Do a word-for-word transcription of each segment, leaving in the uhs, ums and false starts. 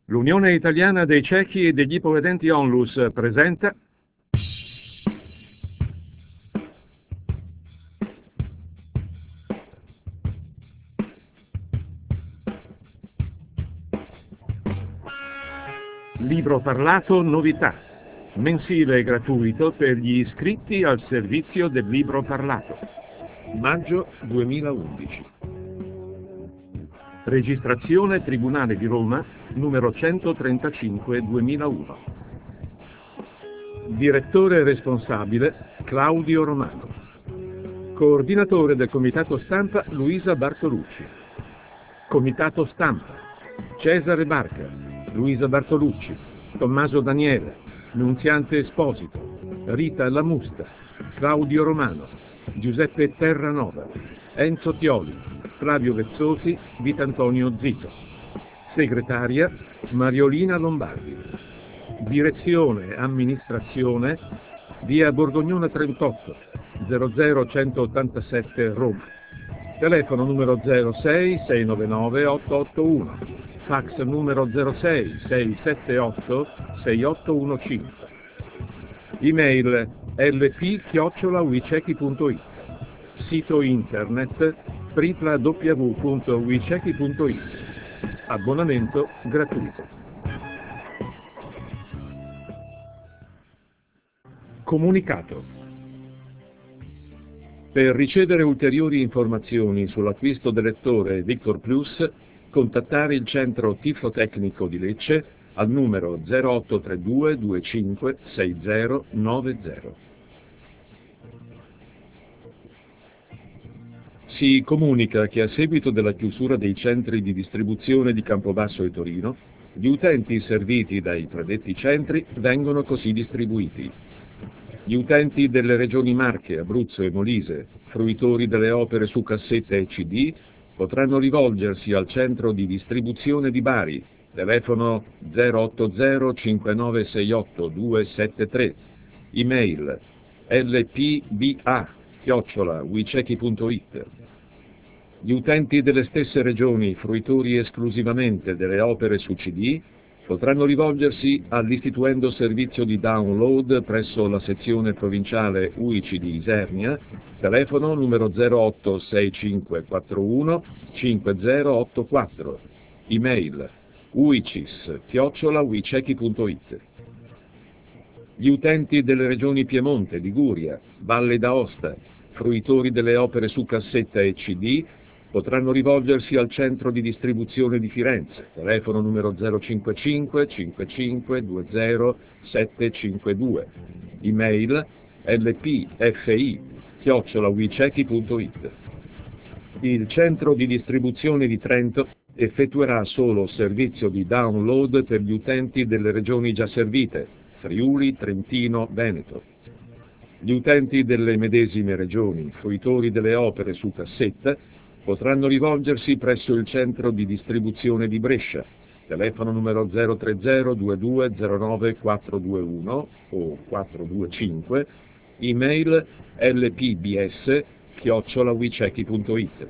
L'Unione Italiana dei Ciechi e degli Ipovedenti Onlus presenta Libro parlato novità, mensile e gratuito per gli iscritti al servizio del libro parlato. Maggio duemilaundici. Registrazione Tribunale di Roma, numero centotrentacinque duemilauno. Direttore responsabile Claudio Romano. Coordinatore del Comitato Stampa Luisa Bartolucci. Comitato Stampa Cesare Barca, Luisa Bartolucci, Tommaso Daniele, Nunziante Esposito, Rita Lamusta, Claudio Romano, Giuseppe Terranova, Enzo Tioli, Flavio Vezzosi, Vitantonio Zito. Segretaria Mariolina Lombardi. Direzione Amministrazione via Borgognona trentotto, zero zero centottantasette Roma. Telefono numero zero sei sei nove nove otto otto uno, fax numero zero sei sei sette otto sei otto uno cinque. Email lp chiocciola wicechi punto it. Sito internet w w w punto wicechi punto it. Abbonamento gratuito. Comunicato. Per ricevere ulteriori informazioni sull'acquisto del lettore Victor Plus, contattare il centro tiflotecnico di Lecce al numero zero otto tre due due cinque sei zero nove zero. Si comunica che a seguito della chiusura dei centri di distribuzione di Campobasso e Torino, gli utenti serviti dai predetti centri vengono così distribuiti: gli utenti delle regioni Marche, Abruzzo e Molise, fruitori delle opere su cassette e C D, potranno rivolgersi al centro di distribuzione di Bari, telefono zero otto zero cinque nove sei otto due sette tre, email lpba chiocciola wicechi punto it. Gli utenti delle stesse regioni, fruitori esclusivamente delle opere su C D, potranno rivolgersi all'Istituendo Servizio di Download presso la sezione provinciale U I C di Isernia, telefono numero zero otto sei cinque quattro uno cinque zero otto quattro, email uicis chiocciola wicechi punto it. Gli utenti delle regioni Piemonte, Liguria, Valle d'Aosta, fruitori delle opere su cassetta e C D, potranno rivolgersi al centro di distribuzione di Firenze, telefono numero zero cinquantacinque cinquantacinque venti sette cinquantadue, email lpfi chiocciola wicechi punto it. Il centro di distribuzione di Trento effettuerà solo servizio di download per gli utenti delle regioni già servite, Friuli, Trentino, Veneto. Gli utenti delle medesime regioni, fruitori delle opere su cassetta, potranno rivolgersi presso il centro di distribuzione di Brescia, telefono numero zero tre zero due due zero nove quattro due uno o quattro due cinque, email lpbs chiocciola wicechi punto it.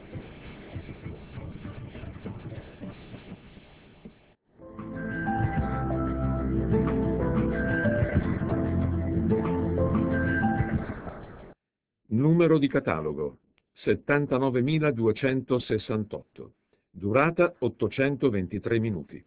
Numero di catalogo settantanovemiladuecentosessantotto. Durata ottocentoventitré minuti.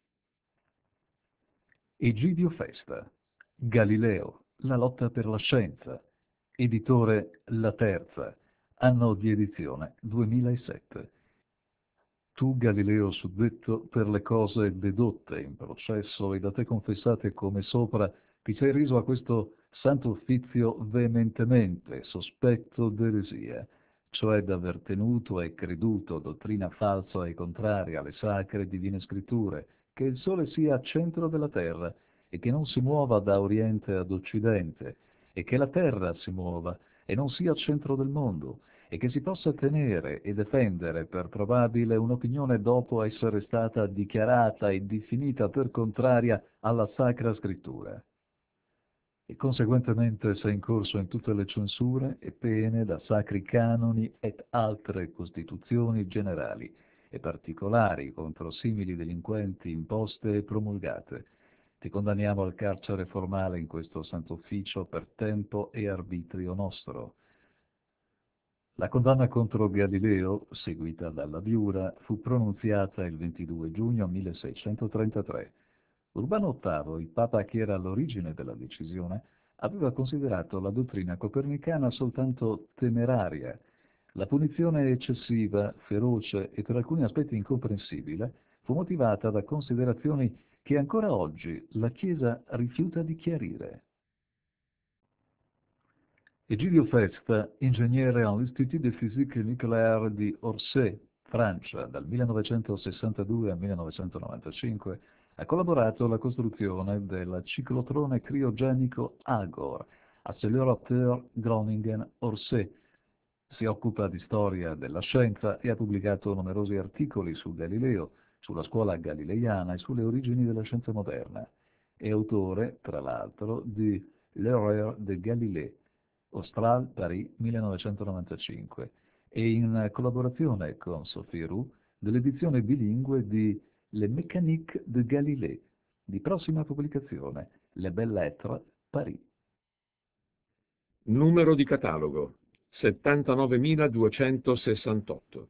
Egidio Festa, Galileo, la lotta per la scienza, editore La Terza, anno di edizione duemilasette. Tu, Galileo suddetto, per le cose dedotte in processo e da te confessate come sopra, ti sei reso a questo santo uffizio veementemente sospetto d'eresia, cioè d'aver tenuto e creduto dottrina falsa e contraria alle sacre e divine scritture, che il sole sia centro della terra e che non si muova da oriente ad occidente, e che la terra si muova e non sia centro del mondo, e che si possa tenere e difendere per probabile un'opinione dopo essere stata dichiarata e definita per contraria alla Sacra Scrittura. E conseguentemente sei incorso in tutte le censure e pene da sacri canoni et altre costituzioni generali, e particolari contro simili delinquenti imposte e promulgate. Ti condanniamo al carcere formale in questo santo ufficio per tempo e arbitrio nostro. La condanna contro Galileo, seguita dalla Biura, fu pronunziata il ventidue giugno milleseicentotrentatré. Urbano ottavo, il Papa che era all'origine della decisione, aveva considerato la dottrina copernicana soltanto temeraria. La punizione eccessiva, feroce e per alcuni aspetti incomprensibile fu motivata da considerazioni che ancora oggi la Chiesa rifiuta di chiarire. Egidio Festa, ingegnere all'Institut de Physique Nucléaire di Orsay, Francia, dal millenovecentosessantadue al millenovecentonovantacinque, ha collaborato alla costruzione del ciclotrone criogenico Agor, Accélérateur Groningen-Orsay. Si occupa di storia della scienza e ha pubblicato numerosi articoli su Galileo, sulla scuola galileiana e sulle origini della scienza moderna. È autore, tra l'altro, di L'Erreur de Galilée, Austral, Paris, millenovecentonovantacinque, e in collaborazione con Sophie Roux dell'edizione bilingue di Le Mécanique de Galilée, di prossima pubblicazione, Les Belles Lettres, Paris. Numero di catalogo settantanovemiladuecentosessantotto.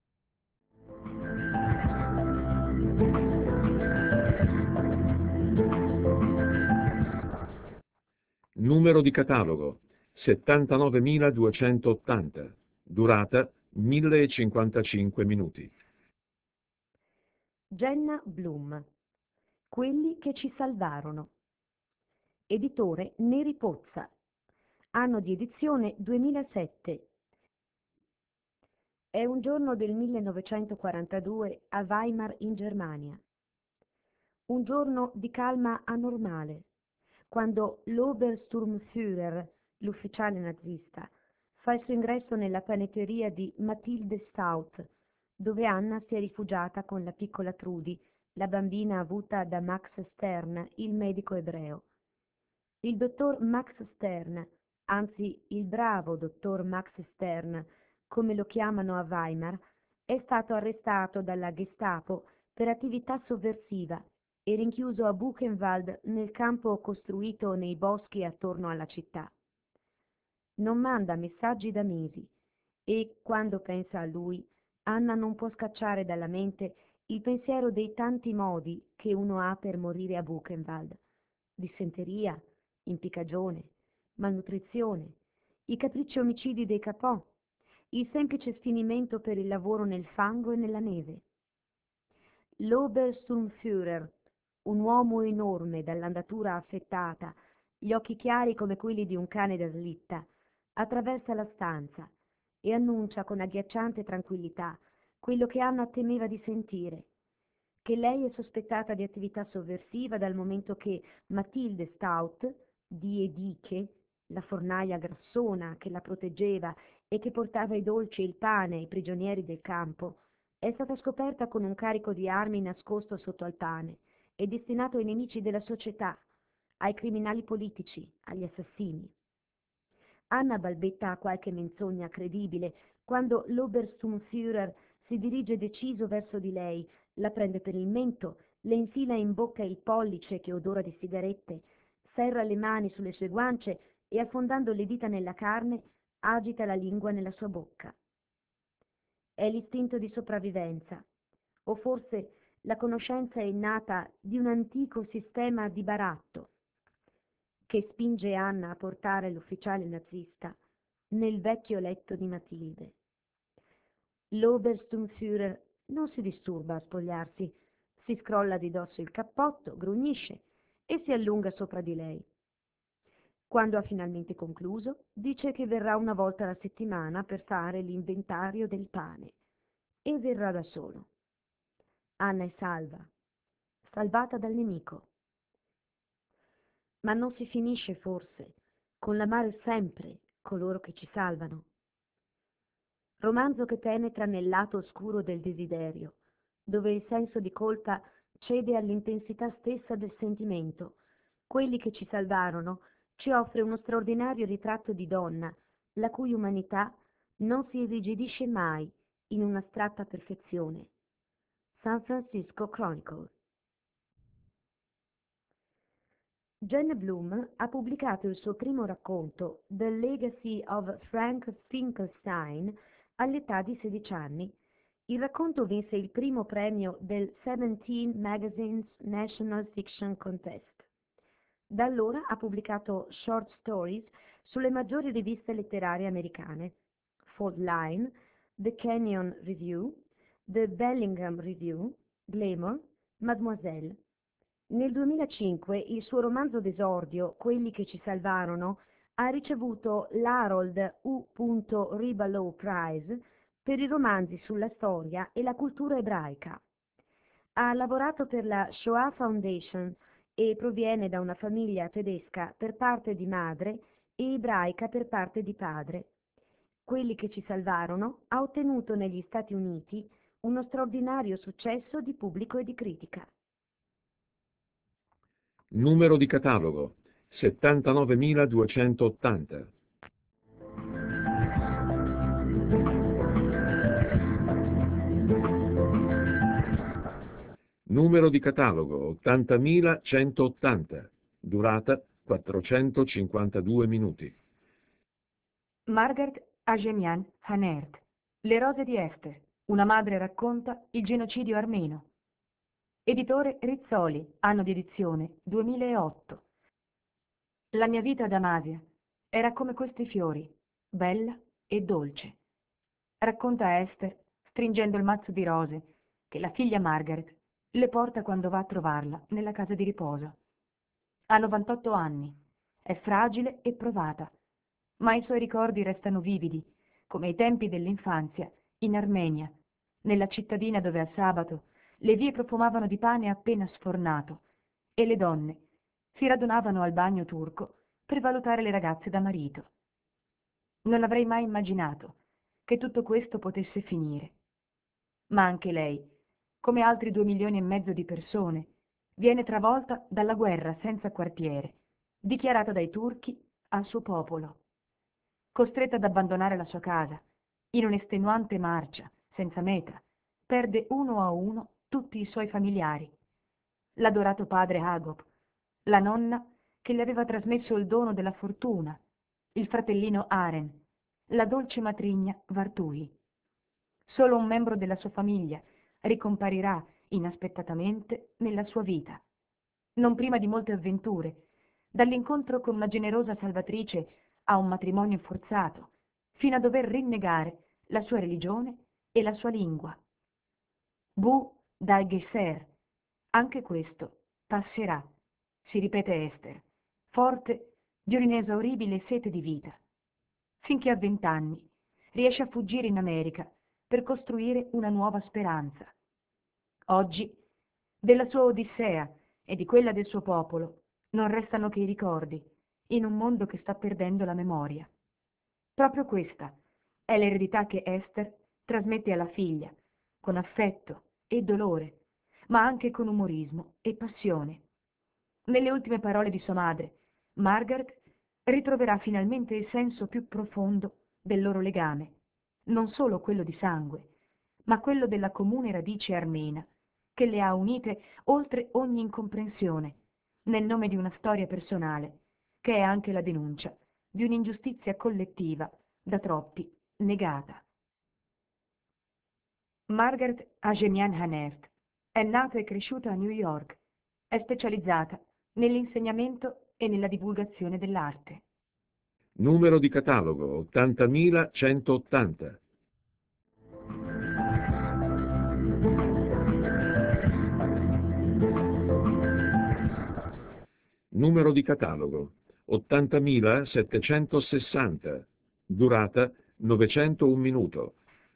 Numero di catalogo settantanovemiladuecentottanta. Durata mille e cinquantacinque minuti. Jenna Bloom. Quelli che ci salvarono. Editore Neri Pozza. Anno di edizione duemilasette. È un giorno del millenovecentoquarantadue a Weimar in Germania. Un giorno di calma anormale, quando l'Obersturmführer, l'ufficiale nazista, fa il suo ingresso nella panetteria di Mathilde Stout, dove Anna si è rifugiata con la piccola Trudy, la bambina avuta da Max Stern, il medico ebreo. Il dottor Max Stern, anzi il bravo dottor Max Stern, come lo chiamano a Weimar, è stato arrestato dalla Gestapo per attività sovversiva e rinchiuso a Buchenwald nel campo costruito nei boschi attorno alla città. Non manda messaggi da mesi e, quando pensa a lui, Anna non può scacciare dalla mente il pensiero dei tanti modi che uno ha per morire a Buchenwald: dissenteria, impiccagione, malnutrizione, i capricci omicidi dei capò, il semplice sfinimento per il lavoro nel fango e nella neve. L'Obersturmführer, un uomo enorme dall'andatura affettata, gli occhi chiari come quelli di un cane da slitta, attraversa la stanza e annuncia con agghiacciante tranquillità quello che Anna temeva di sentire: che lei è sospettata di attività sovversiva dal momento che Mathilde Stout, di Ediche, la fornaia grassona che la proteggeva e che portava i dolci e il pane ai prigionieri del campo, è stata scoperta con un carico di armi nascosto sotto al pane e destinato ai nemici della società, ai criminali politici, agli assassini. Anna balbetta qualche menzogna credibile quando l'Obersturmführer si dirige deciso verso di lei, la prende per il mento, le infila in bocca il pollice che odora di sigarette, serra le mani sulle sue guance e, affondando le dita nella carne, agita la lingua nella sua bocca. È l'istinto di sopravvivenza, o forse la conoscenza innata di un antico sistema di baratto, che spinge Anna a portare l'ufficiale nazista nel vecchio letto di Matilde. L'Obersturmführer non si disturba a spogliarsi, si scrolla di dosso il cappotto, grugnisce e si allunga sopra di lei. Quando ha finalmente concluso, dice che verrà una volta alla settimana per fare l'inventario del pane, e verrà da solo. Anna è salva, salvata dal nemico. Ma non si finisce forse con l'amare sempre coloro che ci salvano? Romanzo che penetra nel lato oscuro del desiderio, dove il senso di colpa cede all'intensità stessa del sentimento. Quelli che ci salvarono ci offre uno straordinario ritratto di donna, la cui umanità non si irrigidisce mai in un'astratta perfezione, San Francisco Chronicle. Jen Bloom ha pubblicato il suo primo racconto, The Legacy of Frank Finkelstein, all'età di sedici anni. Il racconto vinse il primo premio del Seventeen Magazine's National Fiction Contest. Da allora ha pubblicato short stories sulle maggiori riviste letterarie americane: Fault Line, The Canyon Review, The Bellingham Review, Glamour, Mademoiselle. Nel duemilacinque il suo romanzo d'esordio, Quelli che ci salvarono, ha ricevuto l'Harold U. Ribalow Prize per i romanzi sulla storia e la cultura ebraica. Ha lavorato per la Shoah Foundation e proviene da una famiglia tedesca per parte di madre e ebraica per parte di padre. Quelli che ci salvarono ha ottenuto negli Stati Uniti uno straordinario successo di pubblico e di critica. Numero di catalogo settantanovemiladuecentottanta. Numero di catalogo ottantamilacentottanta. Durata quattrocentocinquantadue minuti. Margaret Ajemian Hanert. Le rose di Esther. Una madre racconta il genocidio armeno. Editore Rizzoli, anno di edizione duemilaotto. La mia vita ad Amasia era come questi fiori, bella e dolce. Racconta Esther, stringendo il mazzo di rose, che la figlia Margaret le porta quando va a trovarla nella casa di riposo. Ha novantotto anni, è fragile e provata, ma i suoi ricordi restano vividi, come ai tempi dell'infanzia, in Armenia, nella cittadina dove a sabato le vie profumavano di pane appena sfornato e le donne si radunavano al bagno turco per valutare le ragazze da marito. Non avrei mai immaginato che tutto questo potesse finire. Ma anche lei, come altri due milioni e mezzo di persone, viene travolta dalla guerra senza quartiere, dichiarata dai turchi al suo popolo. Costretta ad abbandonare la sua casa, in un'estenuante marcia, senza meta, perde uno a uno tutti i suoi familiari. L'adorato padre Agop, la nonna che le aveva trasmesso il dono della fortuna, il fratellino Aren, la dolce matrigna Vartui. Solo un membro della sua famiglia ricomparirà inaspettatamente nella sua vita, non prima di molte avventure, dall'incontro con una generosa salvatrice a un matrimonio forzato, fino a dover rinnegare la sua religione e la sua lingua. Bu dal Geser, anche questo passerà, si ripete Esther, forte di un'inesauribile sete di vita, finché a vent'anni riesce a fuggire in America per costruire una nuova speranza. Oggi, della sua Odissea e di quella del suo popolo, non restano che i ricordi, in un mondo che sta perdendo la memoria. Proprio questa è l'eredità che Esther trasmette alla figlia, con affetto e dolore, ma anche con umorismo e passione. Nelle ultime parole di sua madre, Margaret ritroverà finalmente il senso più profondo del loro legame, non solo quello di sangue, ma quello della comune radice armena, che le ha unite oltre ogni incomprensione, nel nome di una storia personale, che è anche la denuncia di un'ingiustizia collettiva da troppi negata. Margaret Ajemian Hanert è nata e cresciuta a New York. È specializzata nell'insegnamento e nella divulgazione dell'arte. Numero di catalogo ottantamilacentottanta. Numero di catalogo ottantamilasettecentosessanta. Durata novecentouno minuto.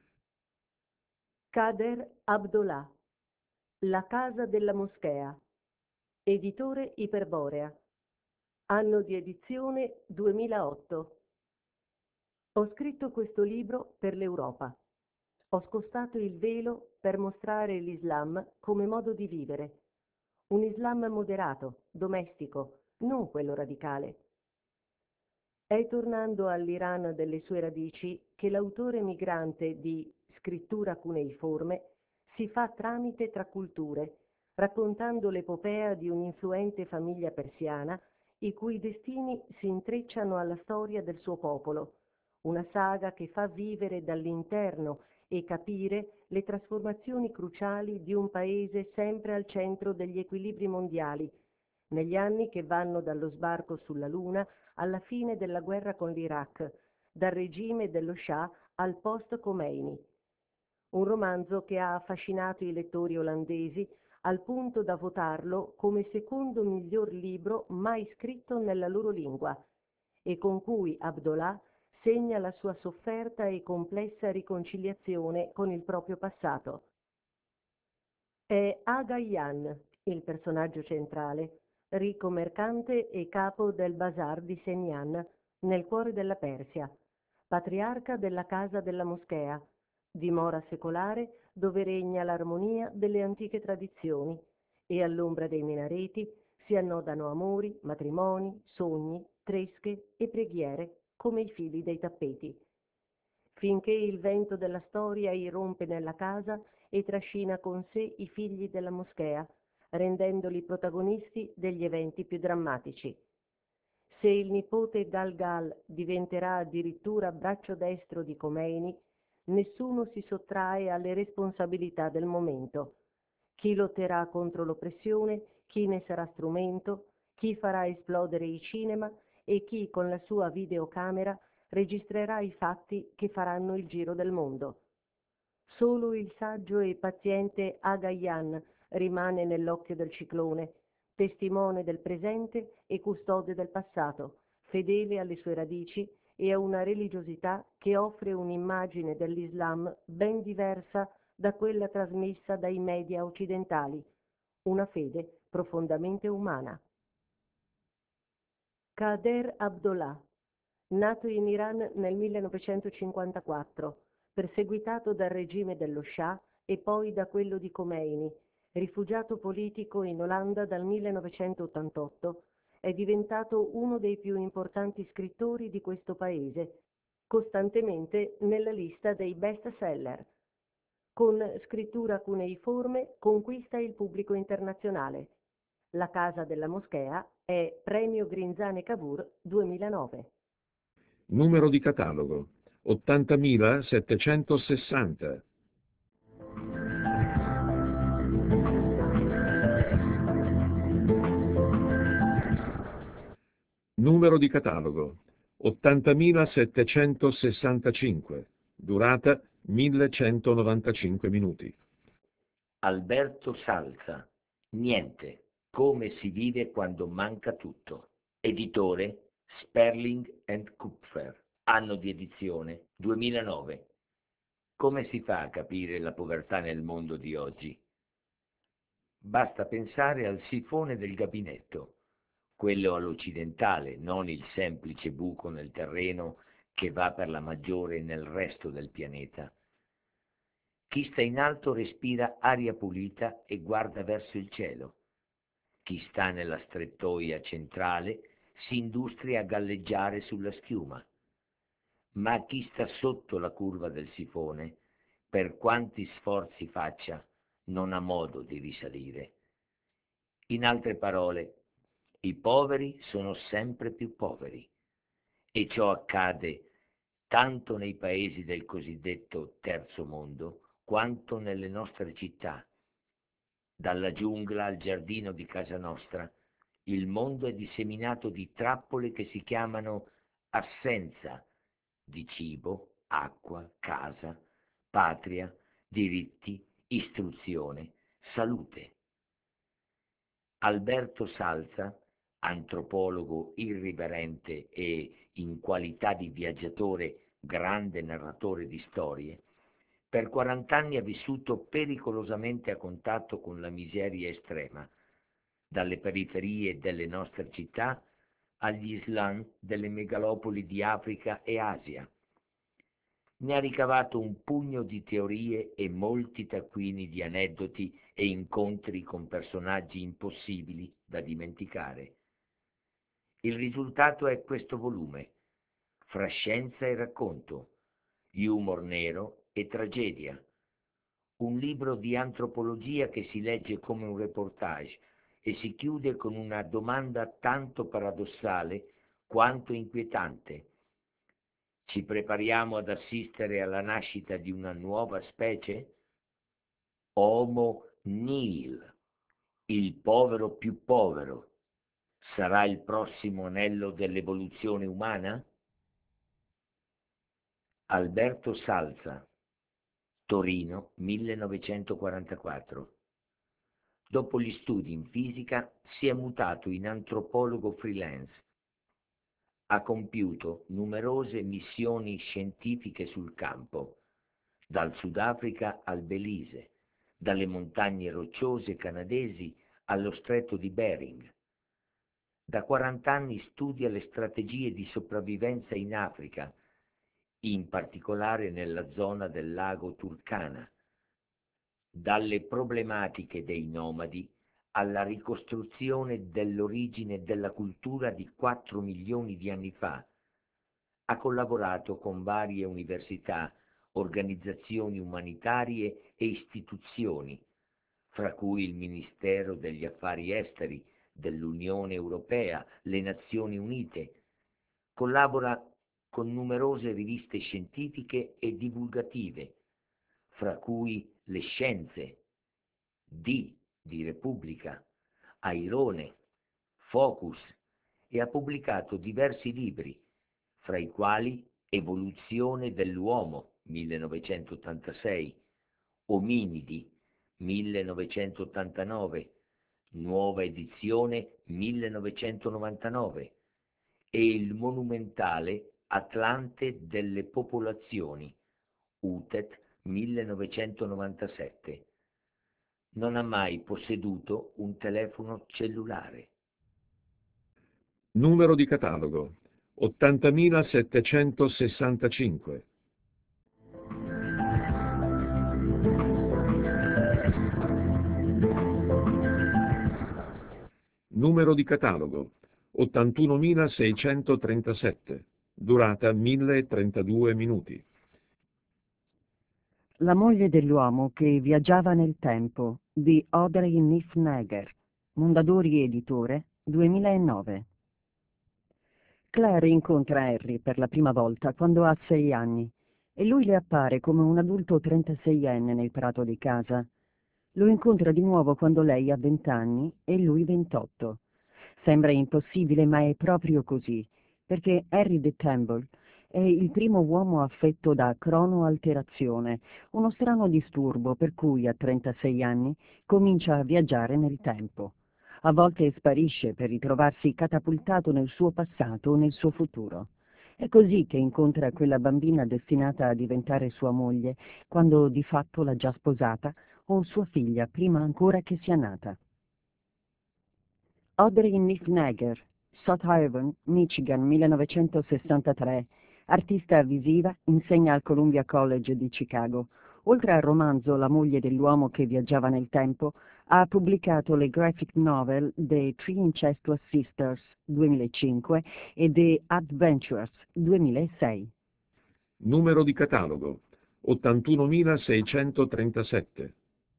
Kader Abdollah. La casa della moschea. Editore Iperborea. Anno di edizione duemilaotto. Ho scritto questo libro per l'Europa. Ho spostato il velo per mostrare l'Islam come modo di vivere. Un Islam moderato, domestico, non quello radicale. È tornando all'Iran delle sue radici che l'autore migrante di Scrittura cuneiforme si fa tramite tra culture, raccontando l'epopea di un'influente famiglia persiana i cui destini si intrecciano alla storia del suo popolo, una saga che fa vivere dall'interno e capire le trasformazioni cruciali di un paese sempre al centro degli equilibri mondiali, negli anni che vanno dallo sbarco sulla Luna alla fine della guerra con l'Iraq, dal regime dello Shah al post-Khomeini. Un romanzo che ha affascinato i lettori olandesi al punto da votarlo come secondo miglior libro mai scritto nella loro lingua e con cui Abdollah segna la sua sofferta e complessa riconciliazione con il proprio passato. È Aga Khan il personaggio centrale, ricco mercante e capo del bazar di Senjan, nel cuore della Persia, patriarca della casa della moschea, dimora secolare dove regna l'armonia delle antiche tradizioni e all'ombra dei minareti si annodano amori, matrimoni, sogni, tresche e preghiere come i fili dei tappeti. Finché il vento della storia irrompe nella casa e trascina con sé i figli della moschea, rendendoli protagonisti degli eventi più drammatici. Se il nipote Galgal diventerà addirittura braccio destro di Khomeini, nessuno si sottrae alle responsabilità del momento. Chi lotterà contro l'oppressione, chi ne sarà strumento, chi farà esplodere i cinema e chi con la sua videocamera registrerà i fatti che faranno il giro del mondo. Solo il saggio e paziente Aga Khan rimane nell'occhio del ciclone, testimone del presente e custode del passato, fedele alle sue radici e a una religiosità che offre un'immagine dell'Islam ben diversa da quella trasmessa dai media occidentali, una fede profondamente umana. Kader Abdollah, nato in Iran nel millenovecentocinquantaquattro, perseguitato dal regime dello Shah e poi da quello di Khomeini, rifugiato politico in Olanda dal millenovecentottantotto, è diventato uno dei più importanti scrittori di questo paese, costantemente nella lista dei best seller. Con scrittura cuneiforme conquista il pubblico internazionale. La casa della moschea è Premio Grinzane Cavour duemilanove. Numero di catalogo ottantamilasettecentosessanta. Numero di catalogo ottantamilasettecentosessantacinque. Durata millecentonovantacinque minuti. Alberto Salza, Niente, come si vive quando manca tutto. Editore Sperling and Kupfer. Anno di edizione duemilanove. Come si fa a capire la povertà nel mondo di oggi? Basta pensare al sifone del gabinetto, quello all'occidentale, non il semplice buco nel terreno che va per la maggiore nel resto del pianeta. Chi sta in alto respira aria pulita e guarda verso il cielo. Chi sta nella strettoia centrale si industria a galleggiare sulla schiuma. Ma chi sta sotto la curva del sifone, per quanti sforzi faccia, non ha modo di risalire. In altre parole, i poveri sono sempre più poveri, e ciò accade tanto nei paesi del cosiddetto terzo mondo quanto nelle nostre città. Dalla giungla al giardino di casa nostra, il mondo è disseminato di trappole che si chiamano assenza di cibo, acqua, casa, patria, diritti, istruzione, salute. Alberto Salza, antropologo irriverente e, in qualità di viaggiatore, grande narratore di storie, per quarant'anni ha vissuto pericolosamente a contatto con la miseria estrema, dalle periferie delle nostre città agli slam delle megalopoli di Africa e Asia. Ne ha ricavato un pugno di teorie e molti taccuini di aneddoti e incontri con personaggi impossibili da dimenticare. Il risultato è questo volume, fra scienza e racconto, humor nero e tragedia, un libro di antropologia che si legge come un reportage e si chiude con una domanda tanto paradossale quanto inquietante. Ci prepariamo ad assistere alla nascita di una nuova specie? Homo nihil, il povero più povero, sarà il prossimo anello dell'evoluzione umana? Alberto Salza, Torino, millenovecentoquarantaquattro. Dopo gli studi in fisica si è mutato in antropologo freelance. Ha compiuto numerose missioni scientifiche sul campo, dal Sudafrica al Belize, dalle montagne rocciose canadesi allo stretto di Bering. Da quaranta anni studia le strategie di sopravvivenza in Africa, in particolare nella zona del lago Turkana, dalle problematiche dei nomadi alla ricostruzione dell'origine della cultura di quattro milioni di anni fa. Ha collaborato con varie università, organizzazioni umanitarie e istituzioni, fra cui il Ministero degli Affari Esteri dell'Unione Europea, le Nazioni Unite. Collabora con numerose riviste scientifiche e divulgative, fra cui Le Scienze, D di Repubblica, Airone, Focus, e ha pubblicato diversi libri, fra i quali Evoluzione dell'uomo, millenovecentottantasei, Ominidi, millenovecentottantanove, nuova edizione millenovecentonovantanove, e il monumentale Atlante delle popolazioni, U T E T millenovecentonovantasette. Non ha mai posseduto un telefono cellulare. Numero di catalogo ottantamilasettecentosessantacinque. Numero di catalogo ottantunomilaseicentotrentasette. Durata mille e trentadue minuti. La moglie dell'uomo che viaggiava nel tempo di Audrey Niffenegger, Mondadori editore, duemilanove. Claire incontra Harry per la prima volta quando ha sei anni e lui le appare come un adulto trentaseienne nel prato di casa. Lo incontra di nuovo quando lei ha vent'anni e lui ventotto. Sembra impossibile, ma è proprio così, perché Harry de Temple è il primo uomo affetto da cronoalterazione, uno strano disturbo per cui a trentasei anni comincia a viaggiare nel tempo. A volte sparisce per ritrovarsi catapultato nel suo passato o nel suo futuro. È così che incontra quella bambina destinata a diventare sua moglie, quando di fatto l'ha già sposata, o sua figlia prima ancora che sia nata. Audrey Niffenegger, South Haven, Michigan, millenovecentosessantatré, artista visiva, insegna al Columbia College di Chicago. Oltre al romanzo La moglie dell'uomo che viaggiava nel tempo, ha pubblicato le graphic novel The Three Incestuous Sisters, duemilacinque, e The Adventurers, duemilasei. Numero di catalogo ottantunomilaseicentotrentasette.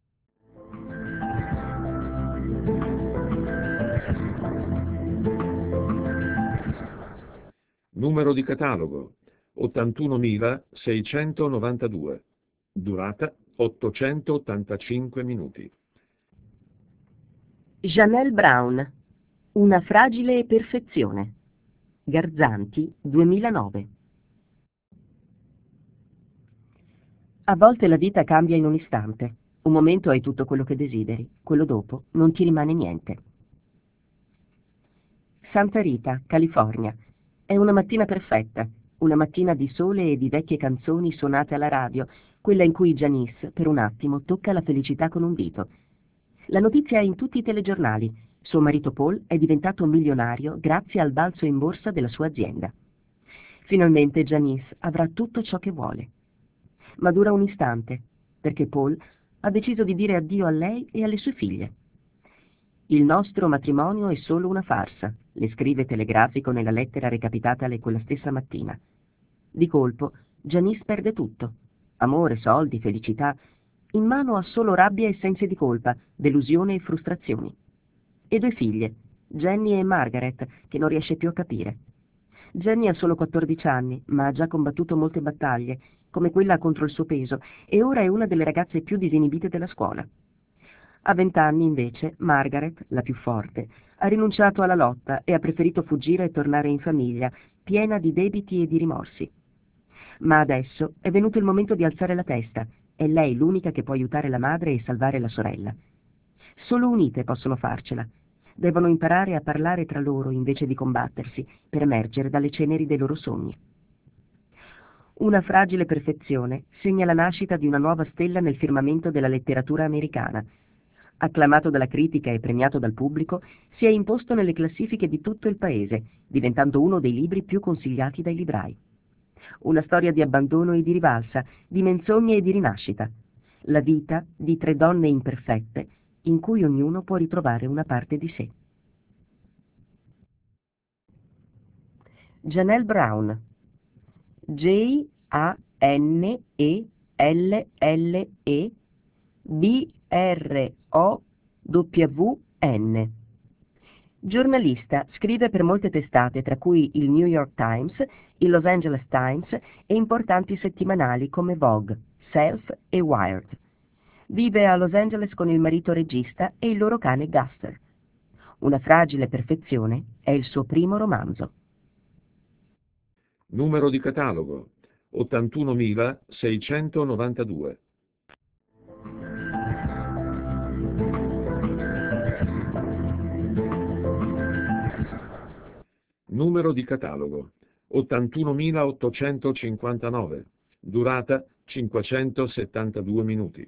Numero di catalogo ottantunomilaseicentonovantadue. Durata ottocentottantacinque minuti. Janelle Brown, Una fragile perfezione. Garzanti, duemilanove. A volte la vita cambia in un istante. Un momento hai tutto quello che desideri, quello dopo non ti rimane niente. Santa Rita, California. È una mattina perfetta, una mattina di sole e di vecchie canzoni suonate alla radio, quella in cui Janice, per un attimo, tocca la felicità con un dito. La notizia è in tutti i telegiornali. Suo marito Paul è diventato milionario grazie al balzo in borsa della sua azienda. Finalmente Janice avrà tutto ciò che vuole. Ma dura un istante, perché Paul ha deciso di dire addio a lei e alle sue figlie. Il nostro matrimonio è solo una farsa, le scrive telegrafico nella lettera recapitatale quella stessa mattina. Di colpo Janice perde tutto: amore, soldi, felicità, In mano ha solo rabbia e sensi di colpa, delusione e frustrazioni. E due figlie, Jenny e Margaret, che non riesce più a capire. Jenny ha solo quattordici anni, ma ha già combattuto molte battaglie, come quella contro il suo peso, e ora è una delle ragazze più disinibite della scuola. A vent'anni, invece, Margaret, la più forte, ha rinunciato alla lotta e ha preferito fuggire e tornare in famiglia, piena di debiti e di rimorsi. Ma adesso è venuto il momento di alzare la testa. È lei l'unica che può aiutare la madre e salvare la sorella. Solo unite possono farcela. Devono imparare a parlare tra loro invece di combattersi, per emergere dalle ceneri dei loro sogni. Una fragile perfezione segna la nascita di una nuova stella nel firmamento della letteratura americana. Acclamato dalla critica e premiato dal pubblico, si è imposto nelle classifiche di tutto il paese, diventando uno dei libri più consigliati dai librai. Una storia di abbandono e di rivalsa, di menzogne e di rinascita. La vita di tre donne imperfette, in cui ognuno può ritrovare una parte di sé. Janelle Brown. J A N E L L E B R O W N. Giornalista, scrive per molte testate, tra cui il New York Times, il Los Angeles Times e importanti settimanali come Vogue, Self e Wired. Vive a Los Angeles con il marito regista e il loro cane Guster. Una fragile perfezione è il suo primo romanzo. Numero di catalogo ottantunomilaseicentonovantadue. Numero di catalogo ottantunomilaottocentocinquantanove. Durata cinquecentosettantadue minuti.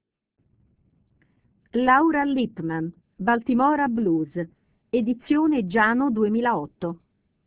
Laura Lippman, Baltimora Blues, edizione Giano duemilaotto.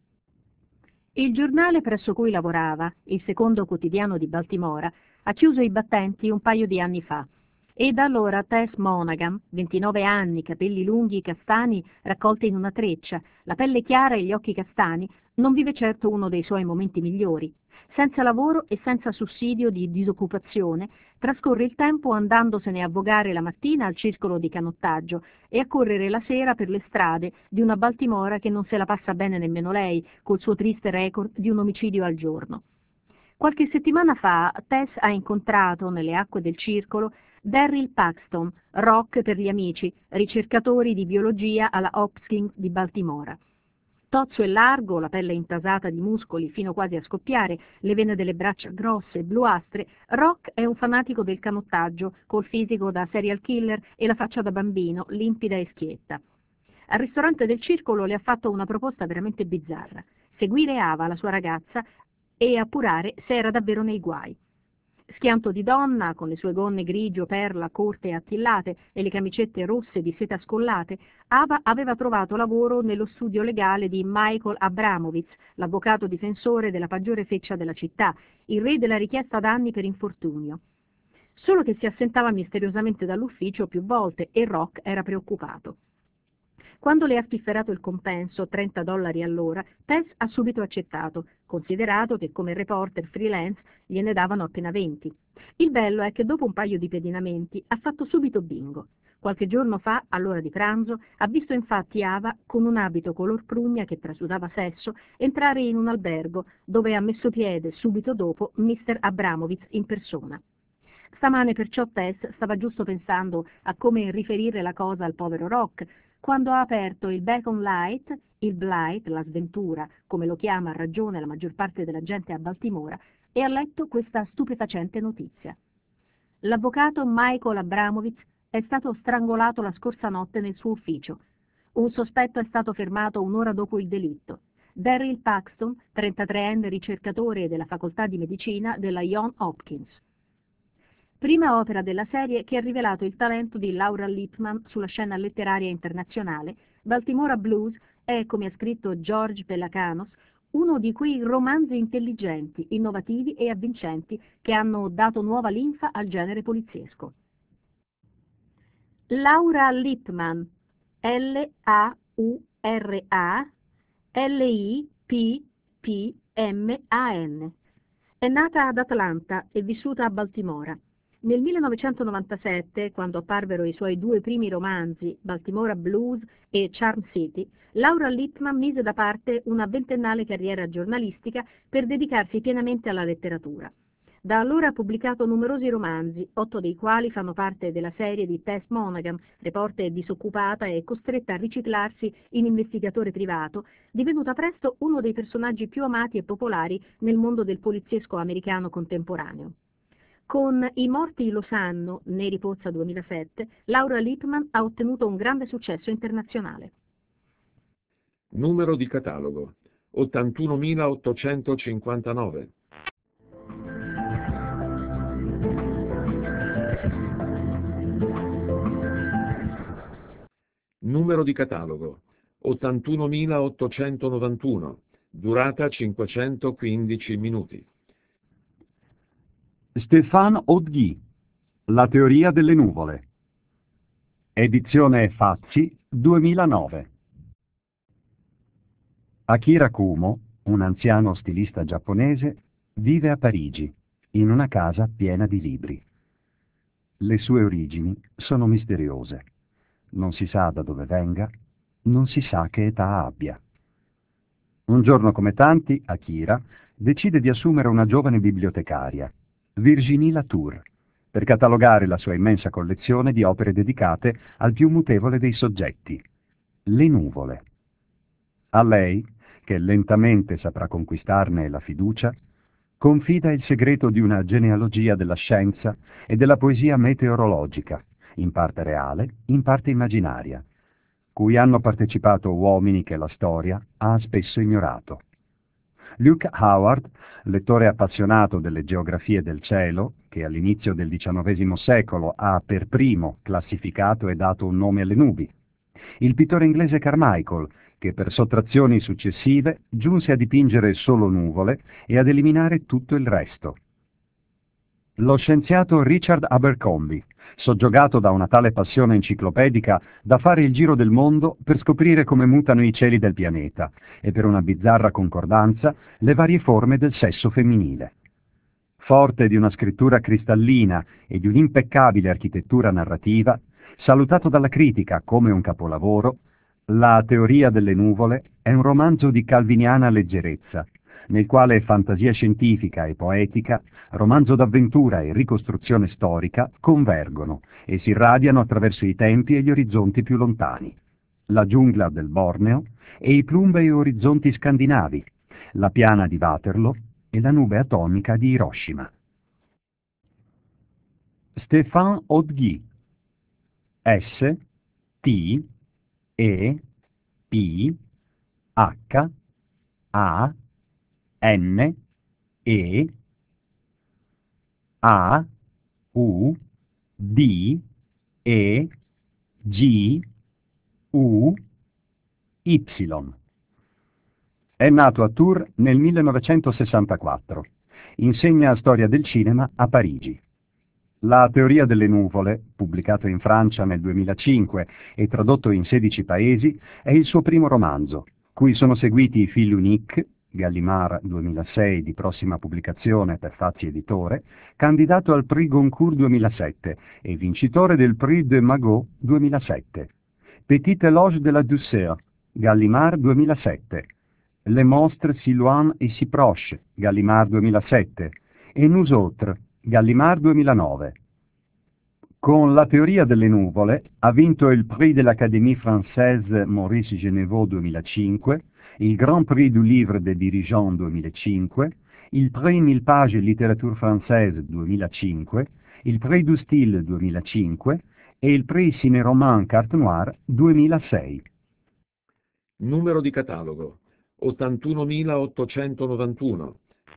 Il giornale presso cui lavorava, il secondo quotidiano di Baltimora, ha chiuso i battenti un paio di anni fa e da allora Tess Monaghan, ventinove anni, capelli lunghi castani raccolti in una treccia, la pelle chiara e gli occhi castani, non vive certo uno dei suoi momenti migliori. Senza lavoro e senza sussidio di disoccupazione, trascorre il tempo andandosene a vogare la mattina al circolo di canottaggio e a correre la sera per le strade di una Baltimora che non se la passa bene nemmeno lei, col suo triste record di un omicidio al giorno. Qualche settimana fa Tess ha incontrato nelle acque del circolo Darryl Paxton, Rock per gli amici, ricercatori di biologia alla Hopkins di Baltimora. Tozzo e largo, la pelle intasata di muscoli fino quasi a scoppiare, le vene delle braccia grosse e bluastre, Rock è un fanatico del canottaggio, col fisico da serial killer e la faccia da bambino, limpida e schietta. Al ristorante del circolo le ha fatto una proposta veramente bizzarra: seguire Ava, la sua ragazza, e appurare se era davvero nei guai. Schianto di donna, con le sue gonne grigio, perla, corte e attillate e le camicette rosse di seta scollate, Ava aveva trovato lavoro nello studio legale di Michael Abramovitz, l'avvocato difensore della peggiore feccia della città, il re della richiesta danni per infortunio. Solo che si assentava misteriosamente dall'ufficio più volte e Rock era preoccupato. Quando le ha spifferato il compenso, trenta dollari all'ora, Tess ha subito accettato, considerato che come reporter freelance gliene davano appena venti. Il bello è che dopo un paio di pedinamenti ha fatto subito bingo. Qualche giorno fa, all'ora di pranzo, ha visto infatti Ava, con un abito color prugna che trasudava sesso, entrare in un albergo dove ha messo piede subito dopo mister Abramovitz in persona. Stamane perciò Tess stava giusto pensando a come riferire la cosa al povero Rock, quando ha aperto il Beacon Light, il Blight, la sventura, come lo chiama a ragione la maggior parte della gente a Baltimora, e ha letto questa stupefacente notizia. L'avvocato Michael Abramovitz è stato strangolato la scorsa notte nel suo ufficio. Un sospetto è stato fermato un'ora dopo il delitto. Darryl Paxton, trentatreenne ricercatore della facoltà di medicina della Johns Hopkins. Prima opera della serie che ha rivelato il talento di Laura Lippman sulla scena letteraria internazionale, Baltimora Blues è, come ha scritto George Pelecanos, uno di quei romanzi intelligenti, innovativi e avvincenti che hanno dato nuova linfa al genere poliziesco. Laura Lippman, L A U R A L I P P M A N, è nata ad Atlanta e vissuta a Baltimora. Nel millenovecentonovantasette, quando apparvero i suoi due primi romanzi, Baltimora Blues e Charm City, Laura Lippman mise da parte una ventennale carriera giornalistica per dedicarsi pienamente alla letteratura. Da allora ha pubblicato numerosi romanzi, otto dei quali fanno parte della serie di Tess Monaghan, reporter disoccupata e costretta a riciclarsi in investigatore privato, divenuta presto uno dei personaggi più amati e popolari nel mondo del poliziesco americano contemporaneo. Con I morti lo sanno, Neri Pozza duemilasette, Laura Lippman ha ottenuto un grande successo internazionale. Numero di catalogo ottantunomilaottocentocinquantanove. Numero di catalogo ottantunomilaottocentonovantuno, durata cinquecentoquindici minuti. Stéphane Hautguy, La teoria delle nuvole. Edizione Fazzi, duemilanove. Akira Kumo, un anziano stilista giapponese, vive a Parigi, in una casa piena di libri. Le sue origini sono misteriose. Non si sa da dove venga, non si sa che età abbia. Un giorno come tanti, Akira decide di assumere una giovane bibliotecaria, Virginie Latour, per catalogare la sua immensa collezione di opere dedicate al più mutevole dei soggetti, le nuvole. A lei, che lentamente saprà conquistarne la fiducia, confida il segreto di una genealogia della scienza e della poesia meteorologica, in parte reale, in parte immaginaria, cui hanno partecipato uomini che la storia ha spesso ignorato. Luke Howard, lettore appassionato delle geografie del cielo, che all'inizio del diciannovesimo secolo ha per primo classificato e dato un nome alle nubi. Il pittore inglese Carmichael, che per sottrazioni successive giunse a dipingere solo nuvole e ad eliminare tutto il resto. Lo scienziato Richard Abercrombie, soggiogato da una tale passione enciclopedica da fare il giro del mondo per scoprire come mutano i cieli del pianeta e per una bizzarra concordanza le varie forme del sesso femminile. Forte di una scrittura cristallina e di un'impeccabile architettura narrativa, salutato dalla critica come un capolavoro, La teoria delle nuvole è un romanzo di calviniana leggerezza, nel quale fantasia scientifica e poetica, romanzo d'avventura e ricostruzione storica convergono e si irradiano attraverso i tempi e gli orizzonti più lontani. La giungla del Borneo e i plumbei orizzonti scandinavi, la piana di Waterloo e la nube atomica di Hiroshima. Stéphane Hautguy. S T E P H A N E A U D E G U Y. È nato a Tours nel millenovecentosessantaquattro. Insegna storia del cinema a Parigi. La teoria delle nuvole, pubblicato in Francia nel duemilacinque e tradotto in sedici paesi, è il suo primo romanzo, cui sono seguiti Fil Unique, Gallimard duemilasei di prossima pubblicazione per Fazzi Editore, candidato al Prix Goncourt duemilasette e vincitore del Prix de Magot duemilasette. Petit éloge de la douceur, Gallimard duemilasette. Les monstres si loin et si proches, Gallimard duemilasette. E Nous autres, Gallimard duemilanove. Con La teoria delle nuvole ha vinto il Prix de l'Académie Française Maurice Genevoix duemilacinque, il Grand Prix du Livre des Dirigeants duemilacinque, il Prix Mille Pages Littérature Française duemilacinque, il Prix du Style duemilacinque e il Prix Ciné-Roman Carte Noire duemilasei. Numero di catalogo ottantunomilaottocentonovantuno.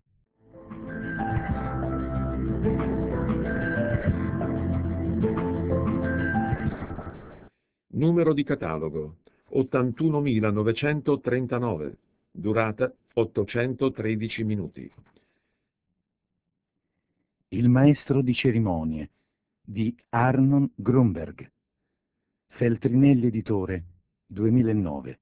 Numero di catalogo ottantunomilanovecentotrentanove, durata ottocentotredici minuti. Il maestro di cerimonie di Arnon Grunberg, Feltrinelli Editore, duemilanove.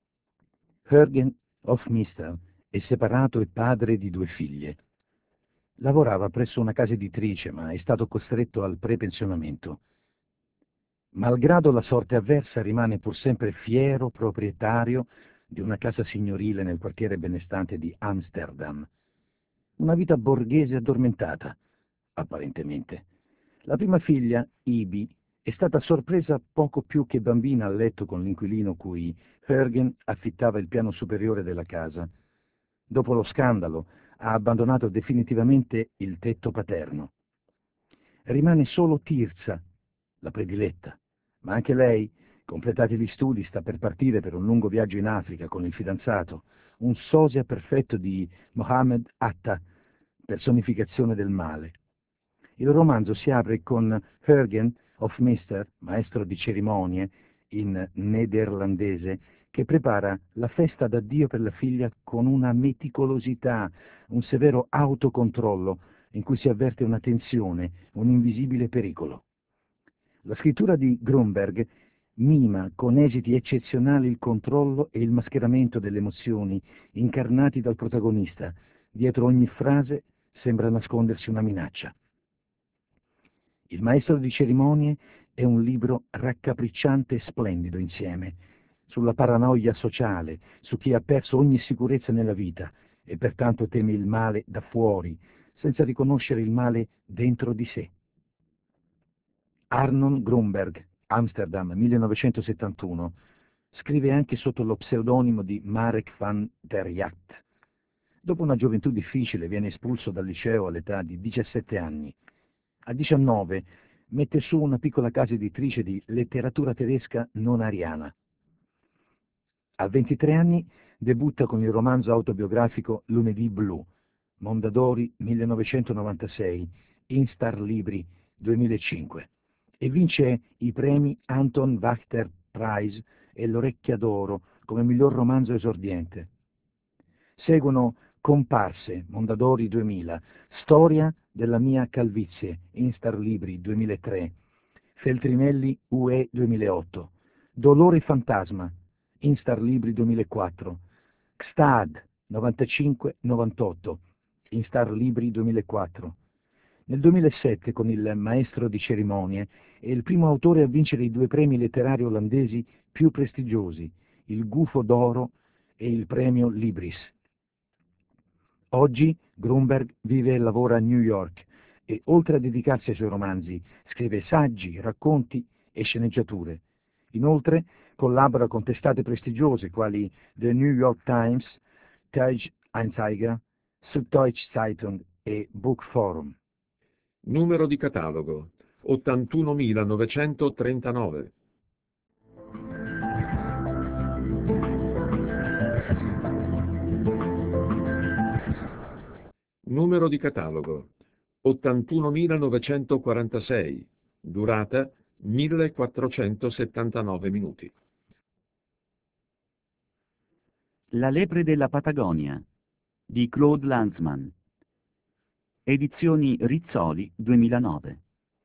Jürgen Hofmeister è separato e padre di due figlie. Lavorava presso una casa editrice, ma è stato costretto al prepensionamento. Malgrado la sorte avversa, rimane pur sempre fiero proprietario di una casa signorile nel quartiere benestante di Amsterdam. Una vita borghese addormentata, apparentemente. La prima figlia, Ibi, è stata sorpresa poco più che bambina a letto con l'inquilino cui Hörgen affittava il piano superiore della casa. Dopo lo scandalo, ha abbandonato definitivamente il tetto paterno. Rimane solo Tirza, la prediletta, ma anche lei, completati gli studi, sta per partire per un lungo viaggio in Africa con il fidanzato, un sosia perfetto di Mohammed Atta, personificazione del male. Il romanzo si apre con Hörgen Hofmeister, maestro di cerimonie in nederlandese, che prepara la festa d'addio per la figlia con una meticolosità, un severo autocontrollo in cui si avverte una tensione, un invisibile pericolo. La scrittura di Grunberg mima con esiti eccezionali il controllo e il mascheramento delle emozioni incarnati dal protagonista. Dietro ogni frase sembra nascondersi una minaccia. Il maestro di cerimonie è un libro raccapricciante e splendido insieme, sulla paranoia sociale, su chi ha perso ogni sicurezza nella vita e pertanto teme il male da fuori, senza riconoscere il male dentro di sé. Arnon Grunberg, Amsterdam, millenovecentosettantuno, scrive anche sotto lo pseudonimo di Marek van der Jagt. Dopo una gioventù difficile viene espulso dal liceo all'età di diciassette anni. A diciannove mette su una piccola casa editrice di letteratura tedesca non ariana. A ventitré anni debutta con il romanzo autobiografico Lunedì blu, Mondadori millenovecentonovantasei, Instar Libri duemilacinque, e vince i premi Anton Wachter Prize e l'Orecchia d'Oro come miglior romanzo esordiente. Seguono Comparse, Mondadori duemila, Storia della mia calvizie, Instar Libri duemilatré, Feltrinelli U E duemilaotto, Dolore fantasma, Instar Libri duemilaquattro, Gstad novantacinque novantotto, Instar Libri duemilaquattro. Nel duemilasette, con Il maestro di cerimonie, è il primo autore a vincere i due premi letterari olandesi più prestigiosi, il Gufo d'Oro e il premio Libris. Oggi Grunberg vive e lavora a New York e, oltre a dedicarsi ai suoi romanzi, scrive saggi, racconti e sceneggiature. Inoltre collabora con testate prestigiose quali The New York Times, Tage Anzeiger, Süddeutsche Zeitung e Book Forum. Numero di catalogo ottantunomilanovecentotrentanove. Numero di catalogo ottantunomilanovecentokwarantasei. Durata millequattrocentosettantanove minuti. La lepre della Patagonia di Claude Lanzmann. Edizioni Rizzoli duemilanove.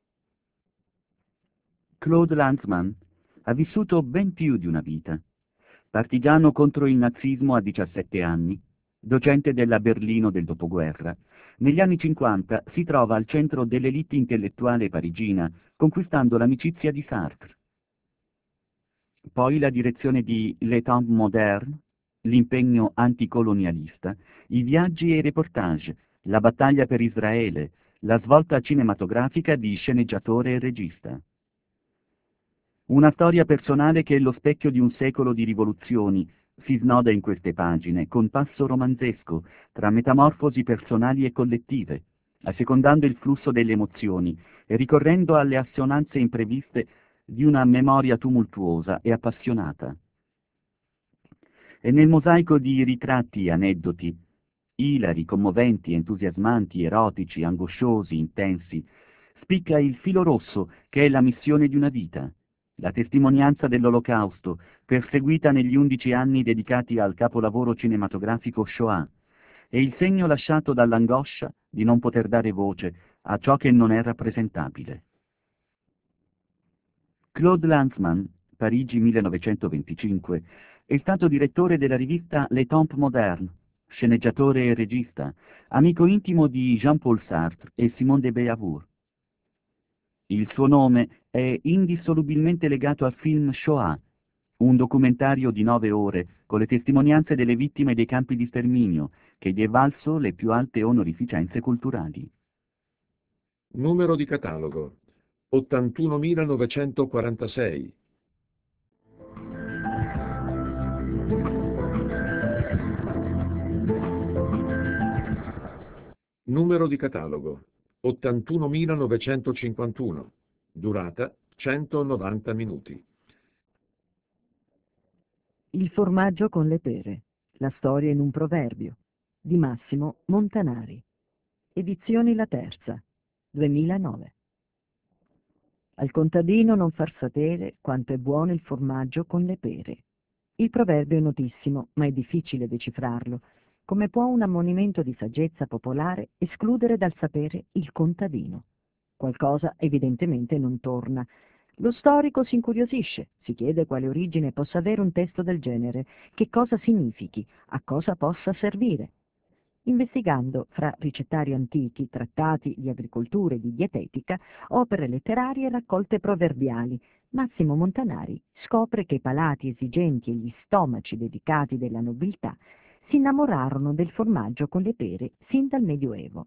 Claude Lanzmann ha vissuto ben più di una vita. Partigiano contro il nazismo a diciassette anni, docente della Berlino del dopoguerra, negli anni cinquanta si trova al centro dell'elite intellettuale parigina, conquistando l'amicizia di Sartre. Poi la direzione di Le Temps Moderne, l'impegno anticolonialista, i viaggi e i reportage, la battaglia per Israele, la svolta cinematografica di sceneggiatore e regista. Una storia personale che è lo specchio di un secolo di rivoluzioni, si snoda in queste pagine, con passo romanzesco, tra metamorfosi personali e collettive, assecondando il flusso delle emozioni e ricorrendo alle assonanze impreviste di una memoria tumultuosa e appassionata. E nel mosaico di ritratti e aneddoti, ilari, commoventi, entusiasmanti, erotici, angosciosi, intensi, spicca il filo rosso che è la missione di una vita, la testimonianza dell'Olocausto, perseguita negli undici anni dedicati al capolavoro cinematografico Shoah, e il segno lasciato dall'angoscia di non poter dare voce a ciò che non è rappresentabile. Claude Lanzmann, Parigi millenovecentoventicinque, è stato direttore della rivista Le Temps Moderne, sceneggiatore e regista, amico intimo di Jean-Paul Sartre e Simone de Beauvoir. Il suo nome è indissolubilmente legato al film Shoah, un documentario di nove ore con le testimonianze delle vittime dei campi di sterminio, che gli è valso le più alte onorificenze culturali. Numero di catalogo ottantunomilanovecentokwarantasei. Numero di catalogo ottantunomilanovecentoccinquantuno. Durata centonovanta minuti. Il formaggio con le pere. La storia in un proverbio. Di Massimo Montanari. Edizioni La Terza. duemilanove. Al contadino non far sapere quanto è buono il formaggio con le pere. Il proverbio è notissimo, ma è difficile decifrarlo. Come può un ammonimento di saggezza popolare escludere dal sapere il contadino? Qualcosa evidentemente non torna. Lo storico si incuriosisce, si chiede quale origine possa avere un testo del genere, che cosa significhi, a cosa possa servire. Investigando fra ricettari antichi, trattati di agricoltura e di dietetica, opere letterarie e raccolte proverbiali, Massimo Montanari scopre che i palati esigenti e gli stomaci dedicati della nobiltà si innamorarono del formaggio con le pere sin dal Medioevo.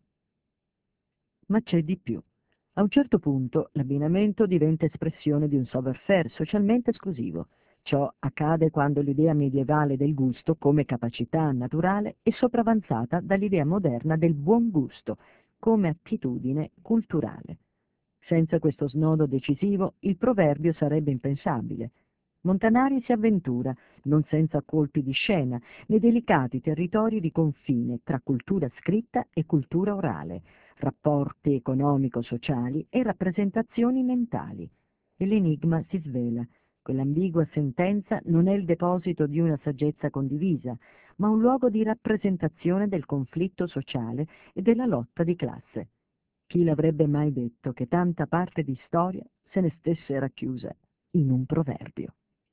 Ma c'è di più. A un certo punto l'abbinamento diventa espressione di un savoir-faire socialmente esclusivo. Ciò accade quando l'idea medievale del gusto come capacità naturale è sopravanzata dall'idea moderna del buon gusto come attitudine culturale. Senza questo snodo decisivo il proverbio sarebbe impensabile. Montanari si avventura, non senza colpi di scena, nei delicati territori di confine tra cultura scritta e cultura orale, rapporti economico-sociali e rappresentazioni mentali. E l'enigma si svela. Quell'ambigua sentenza non è il deposito di una saggezza condivisa, ma un luogo di rappresentazione del conflitto sociale e della lotta di classe. Chi l'avrebbe mai detto che tanta parte di storia se ne stesse racchiusa in un proverbio?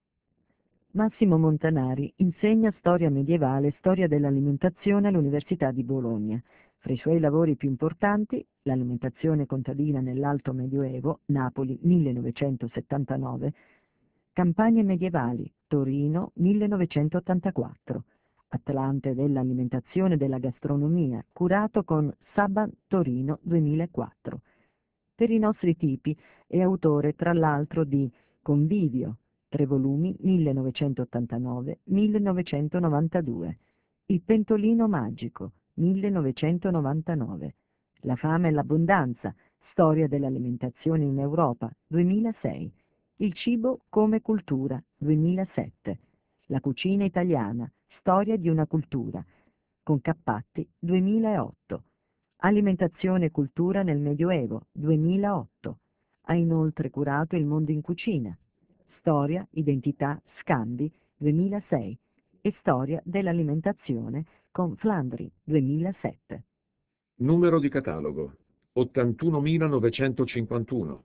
Massimo Montanari insegna storia medievale e storia dell'alimentazione all'Università di Bologna. Fra i suoi lavori più importanti, l'alimentazione contadina nell'Alto Medioevo, Napoli millenovecentosettantanove, Campagne medievali, Torino millenovecentottantaquattro, Atlante dell'alimentazione e della gastronomia, curato con Saban Torino duemilaquattro. Per i nostri tipi è autore tra l'altro di Convivio, tre volumi millenovecentottantanove millenovecentonovantadue, Il pentolino magico millenovecentonovantanove, La fame e l'abbondanza, storia dell'alimentazione in Europa duemilasei, Il cibo come cultura duemilasette, La cucina italiana, storia di una cultura, con Cappatti duemilaotto, Alimentazione e cultura nel Medioevo duemilaotto. Ha inoltre curato Il mondo in cucina, Storia, identità, scambi duemilasei e Storia dell'alimentazione con Flandri duemilasette. Numero di catalogo ottantunomilanovecentoccinquantuno.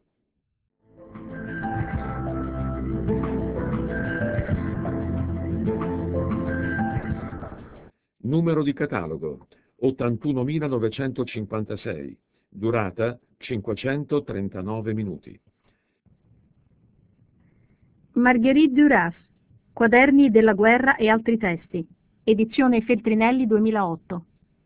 Numero di catalogo ottantunomilanovecentoccinquantasei. Durata cinquecentotrentanove minuti. Marguerite Duras, Quaderni della guerra e altri testi, edizione Feltrinelli duemilaotto.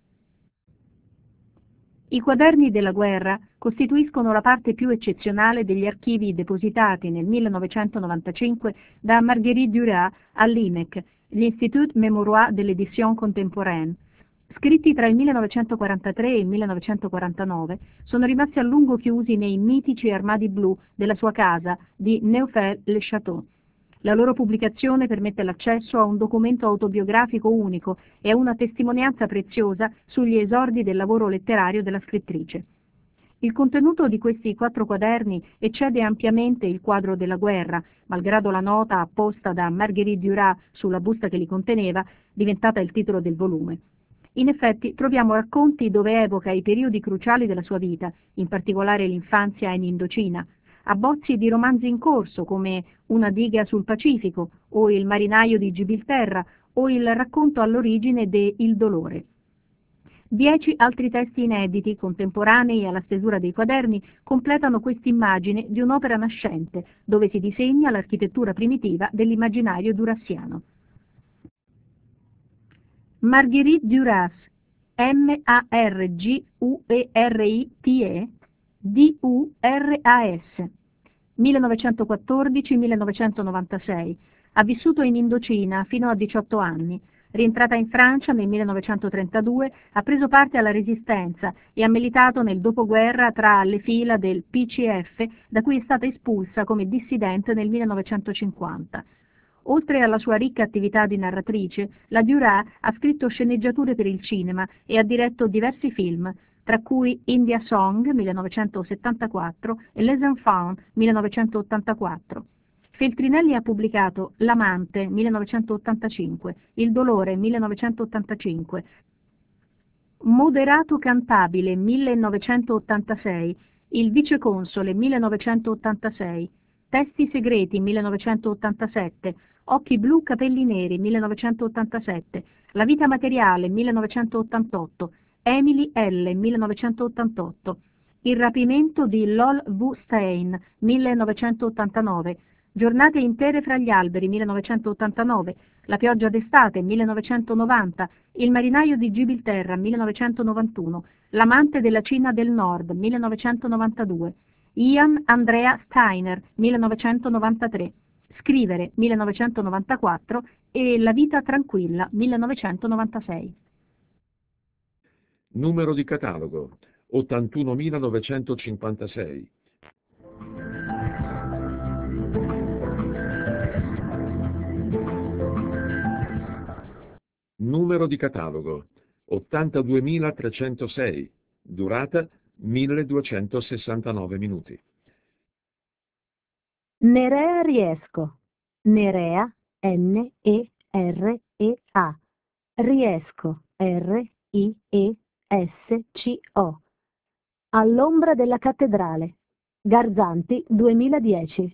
I quaderni della guerra costituiscono la parte più eccezionale degli archivi depositati nel millenovecentonovantacinque da Marguerite Duras all'I M E C, l'Institut Mémorial de l'Édition Contemporaine. Scritti tra il millenovecentoquarantatré e il millenovecentoquarantanove, sono rimasti a lungo chiusi nei mitici armadi blu della sua casa di Neufeld-le-Château. La loro pubblicazione permette l'accesso a un documento autobiografico unico e a una testimonianza preziosa sugli esordi del lavoro letterario della scrittrice. Il contenuto di questi quattro quaderni eccede ampiamente il quadro della guerra, malgrado la nota apposta da Marguerite Duras sulla busta che li conteneva, diventata il titolo del volume. In effetti troviamo racconti dove evoca i periodi cruciali della sua vita, in particolare l'infanzia in Indocina, abbozzi di romanzi in corso come Una diga sul Pacifico o Il marinaio di Gibilterra o il racconto all'origine de Il dolore. Dieci altri testi inediti, contemporanei alla stesura dei quaderni, completano quest'immagine di un'opera nascente, dove si disegna l'architettura primitiva dell'immaginario durassiano. Marguerite Duras, M A R G U E R I T E D U R A S, millenovecentoquattordici millenovecentonovantasei, ha vissuto in Indocina fino a diciotto anni. Rientrata in Francia nel millenovecentotrentadue, ha preso parte alla Resistenza e ha militato nel dopoguerra tra le fila del P C F, da cui è stata espulsa come dissidente nel millenovecentocinquanta. Oltre alla sua ricca attività di narratrice, la Duras ha scritto sceneggiature per il cinema e ha diretto diversi film, tra cui India Song millenovecentosettantaquattro e Les Enfants millenovecentottantaquattro. Feltrinelli ha pubblicato L'amante millenovecentottantacinque, Il dolore millenovecentottantacinque, Moderato cantabile millenovecentottantasei, Il viceconsole millenovecentottantasei, Testi segreti millenovecentottantasette, Occhi blu capelli neri millenovecentottantasette, La vita materiale millenovecentottantotto, Emily L millenovecentottantotto, Il rapimento di Lol V. Stein millenovecentottantanove, Giornate intere fra gli alberi millenovecentottantanove, La pioggia d'estate millenovecentonovanta, Il marinaio di Gibilterra millenovecentonovantuno, L'amante della Cina del Nord millenovecentonovantadue, Ian Andrea Steiner millenovecentonovantatré, Scrivere millenovecentonovantaquattro e La vita tranquilla millenovecentonovantasei. Numero di catalogo ottantunomilanovecentocinquantasei. Numero di catalogo ottantaduemilatrecentosei. Durata milleduecentosessantanove minuti. Nerea Riesco. Nerea, N E R E A. Riesco, R I E S C O. All'ombra della cattedrale. Garzanti duemiladieci.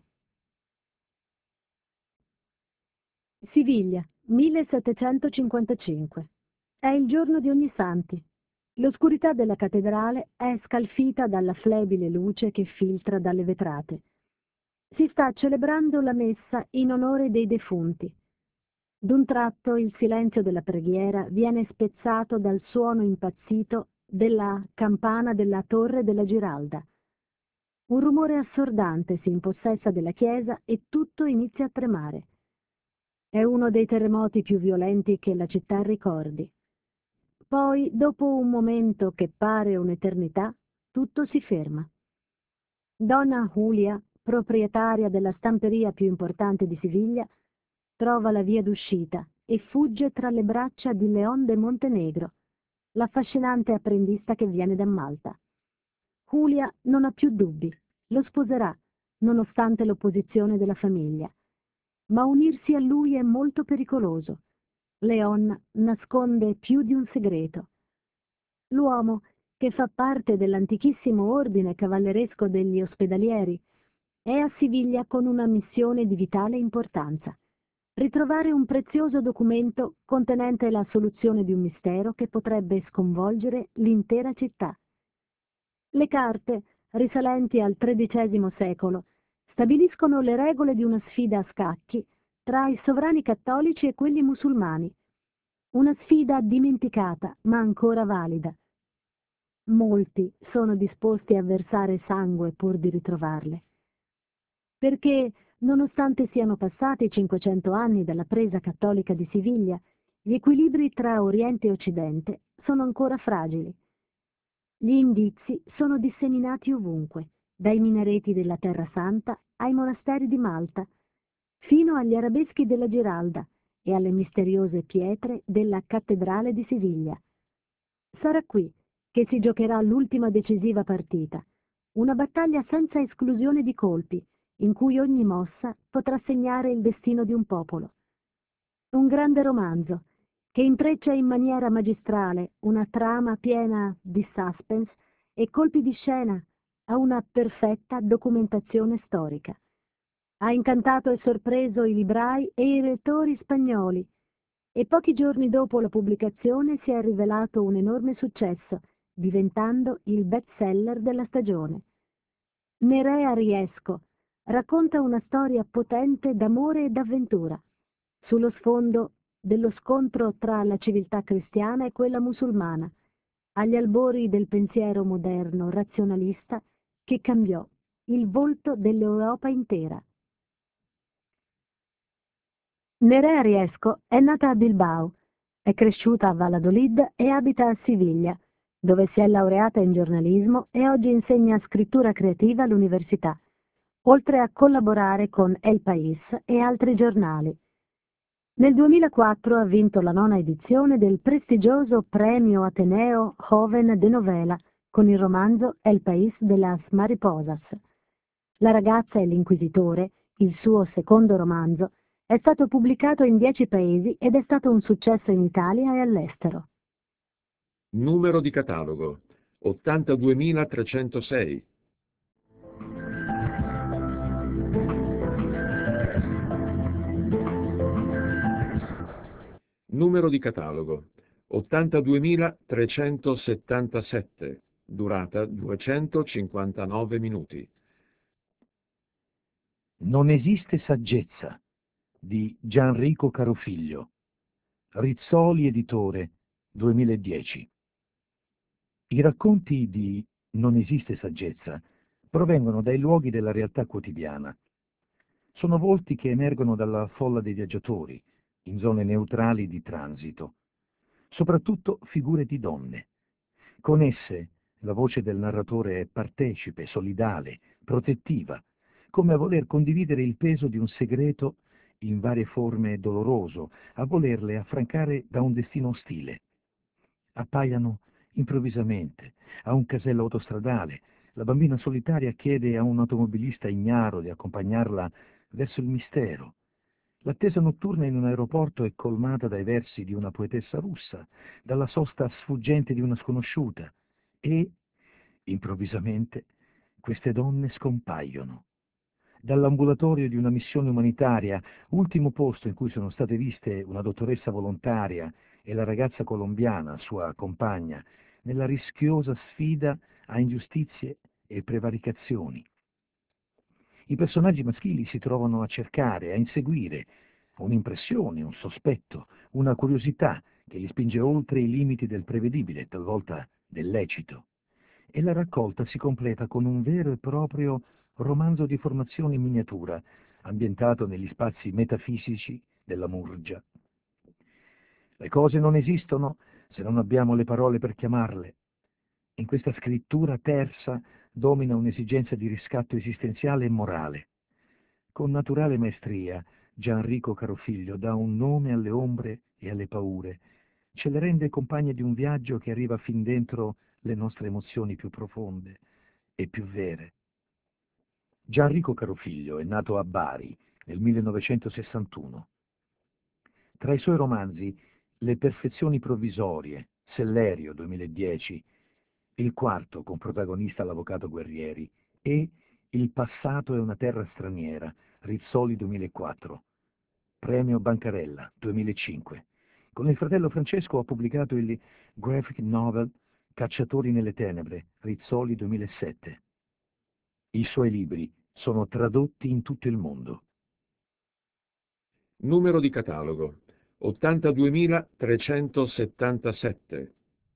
Siviglia, millesettecentocinquantacinque. È il giorno di Ognissanti. L'oscurità della cattedrale è scalfita dalla flebile luce che filtra dalle vetrate. Si sta celebrando la messa in onore dei defunti. D'un tratto il silenzio della preghiera viene spezzato dal suono impazzito della campana della torre della Giralda. Un rumore assordante si impossessa della chiesa e tutto inizia a tremare. È uno dei terremoti più violenti che la città ricordi. Poi, dopo un momento che pare un'eternità, tutto si ferma. Donna Julia, proprietaria della stamperia più importante di Siviglia, trova la via d'uscita e fugge tra le braccia di Leon de Montenegro, l'affascinante apprendista che viene da Malta. Julia non ha più dubbi, lo sposerà, nonostante l'opposizione della famiglia. Ma unirsi a lui è molto pericoloso. Leon nasconde più di un segreto. L'uomo, che fa parte dell'antichissimo ordine cavalleresco degli ospedalieri, è a Siviglia con una missione di vitale importanza: ritrovare un prezioso documento contenente la soluzione di un mistero che potrebbe sconvolgere l'intera città. Le carte, risalenti al tredicesimo secolo, stabiliscono le regole di una sfida a scacchi tra i sovrani cattolici e quelli musulmani. Una sfida dimenticata, ma ancora valida. Molti sono disposti a versare sangue pur di ritrovarle. Perché, nonostante siano passati cinquecento anni dalla presa cattolica di Siviglia, gli equilibri tra Oriente e Occidente sono ancora fragili. Gli indizi sono disseminati ovunque, dai minareti della Terra Santa ai monasteri di Malta, fino agli arabeschi della Giralda e alle misteriose pietre della cattedrale di Siviglia. Sarà qui che si giocherà l'ultima decisiva partita, una battaglia senza esclusione di colpi, in cui ogni mossa potrà segnare il destino di un popolo. Un grande romanzo che intreccia in maniera magistrale una trama piena di suspense e colpi di scena a una perfetta documentazione storica. Ha incantato e sorpreso i librai e i lettori spagnoli e pochi giorni dopo la pubblicazione si è rivelato un enorme successo, diventando il bestseller della stagione. Nerea Riesco racconta una storia potente d'amore e d'avventura, sullo sfondo dello scontro tra la civiltà cristiana e quella musulmana, agli albori del pensiero moderno razionalista che cambiò il volto dell'Europa intera. Nerea Riesco è nata a Bilbao, è cresciuta a Valladolid e abita a Siviglia, dove si è laureata in giornalismo e oggi insegna scrittura creativa all'università, oltre a collaborare con El País e altri giornali. Nel duemilaquattro ha vinto la nona edizione del prestigioso Premio Ateneo Joven de Novela con il romanzo El País de las Mariposas. La ragazza e l'inquisitore, il suo secondo romanzo, è stato pubblicato in dieci paesi ed è stato un successo in Italia e all'estero. Numero di catalogo ottantaduemilatrecentosei. Numero di catalogo ottantaduemilatrecentosettantasette, durata duecentocinquantanove minuti. Non esiste saggezza di Gianrico Carofiglio, Rizzoli editore, duemiladieci. I racconti di Non esiste saggezza provengono dai luoghi della realtà quotidiana. Sono volti che emergono dalla folla dei viaggiatori, in zone neutrali di transito, soprattutto figure di donne. Con esse la voce del narratore è partecipe, solidale, protettiva, come a voler condividere il peso di un segreto in varie forme doloroso, a volerle affrancare da un destino ostile. Appaiano improvvisamente a un casello autostradale. La bambina solitaria chiede a un automobilista ignaro di accompagnarla verso il mistero. L'attesa notturna in un aeroporto è colmata dai versi di una poetessa russa, dalla sosta sfuggente di una sconosciuta e, improvvisamente, queste donne scompaiono. Dall'ambulatorio di una missione umanitaria, ultimo posto in cui sono state viste una dottoressa volontaria e la ragazza colombiana, sua compagna, nella rischiosa sfida a ingiustizie e prevaricazioni. I personaggi maschili si trovano a cercare, a inseguire un'impressione, un sospetto, una curiosità che li spinge oltre i limiti del prevedibile, talvolta del lecito. E la raccolta si completa con un vero e proprio romanzo di formazione in miniatura, ambientato negli spazi metafisici della Murgia. Le cose non esistono se non abbiamo le parole per chiamarle. In questa scrittura tersa domina un'esigenza di riscatto esistenziale e morale. Con naturale maestria, Gianrico Carofiglio dà un nome alle ombre e alle paure, ce le rende compagne di un viaggio che arriva fin dentro le nostre emozioni più profonde e più vere. Gianrico Carofiglio è nato a Bari nel millenovecentosessantuno. Tra i suoi romanzi Le perfezioni provvisorie, Sellerio, duemiladieci, il quarto con protagonista l'avvocato Guerrieri, e Il passato è una terra straniera, Rizzoli duemilaquattro, premio Bancarella duemilacinque. Con il fratello Francesco ha pubblicato il graphic novel Cacciatori nelle tenebre, Rizzoli duemilasette. I suoi libri sono tradotti in tutto il mondo. Numero di catalogo ottantaduemilatrecentosettantasette.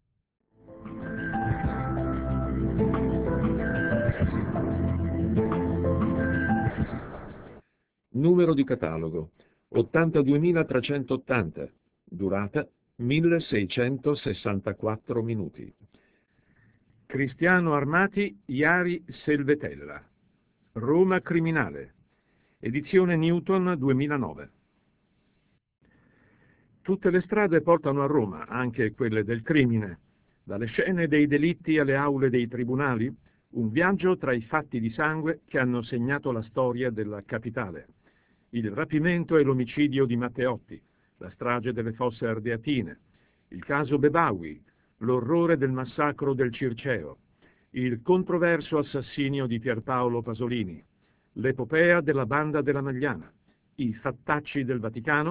Numero di catalogo ottantaduemilatrecentottanta, durata milleseicentosessantaquattro minuti. Cristiano Armati, Iari Selvetella, Roma criminale, edizione Newton duemilanove. Tutte le strade portano a Roma, anche quelle del crimine. Dalle scene dei delitti alle aule dei tribunali, un viaggio tra i fatti di sangue che hanno segnato la storia della capitale. Il rapimento e l'omicidio di Matteotti, la strage delle Fosse Ardeatine, il caso Bebawi, l'orrore del massacro del Circeo, il controverso assassinio di Pierpaolo Pasolini, l'epopea della banda della Magliana, i fattacci del Vaticano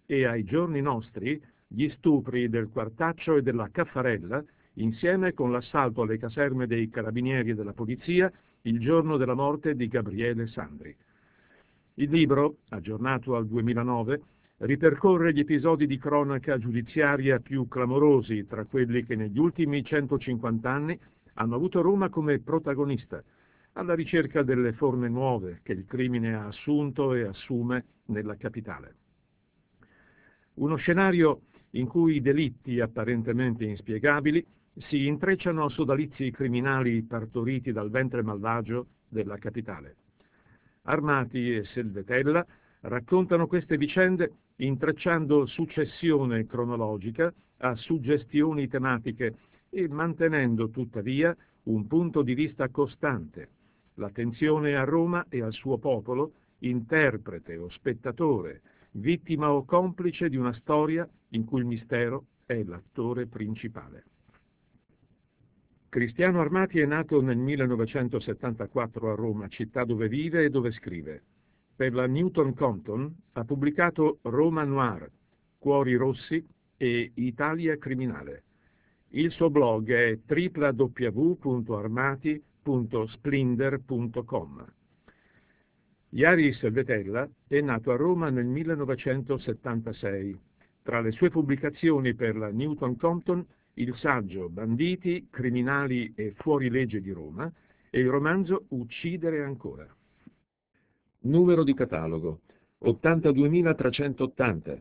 e ai giorni nostri gli stupri del Quartaccio e della Caffarella, insieme con l'assalto alle caserme dei Carabinieri e della Polizia il giorno della morte di Gabriele Sandri. Il libro, aggiornato al duemilanove, ripercorre gli episodi di cronaca giudiziaria più clamorosi tra quelli che negli ultimi centocinquanta anni hanno avuto Roma come protagonista, alla ricerca delle forme nuove che il crimine ha assunto e assume nella capitale. Uno scenario in cui i delitti apparentemente inspiegabili si intrecciano a sodalizi criminali partoriti dal ventre malvagio della capitale. Armati e Selvetella raccontano queste vicende intrecciando successione cronologica a suggestioni tematiche e mantenendo tuttavia un punto di vista costante, l'attenzione a Roma e al suo popolo, interprete o spettatore, vittima o complice di una storia in cui il mistero è l'attore principale. Cristiano Armati è nato nel millenovecentosettantaquattro a Roma, città dove vive e dove scrive. Per la Newton Compton ha pubblicato Roma Noir, Cuori Rossi e Italia Criminale. Il suo blog è w w w punto armati punto splendor punto com. Iari Selvetella è nato a Roma nel millenovecentosettantasei. Tra le sue pubblicazioni per la Newton Compton il saggio Banditi, criminali e fuorilegge di Roma e il romanzo Uccidere ancora. Numero di catalogo ottantaduemilatrecentottanta.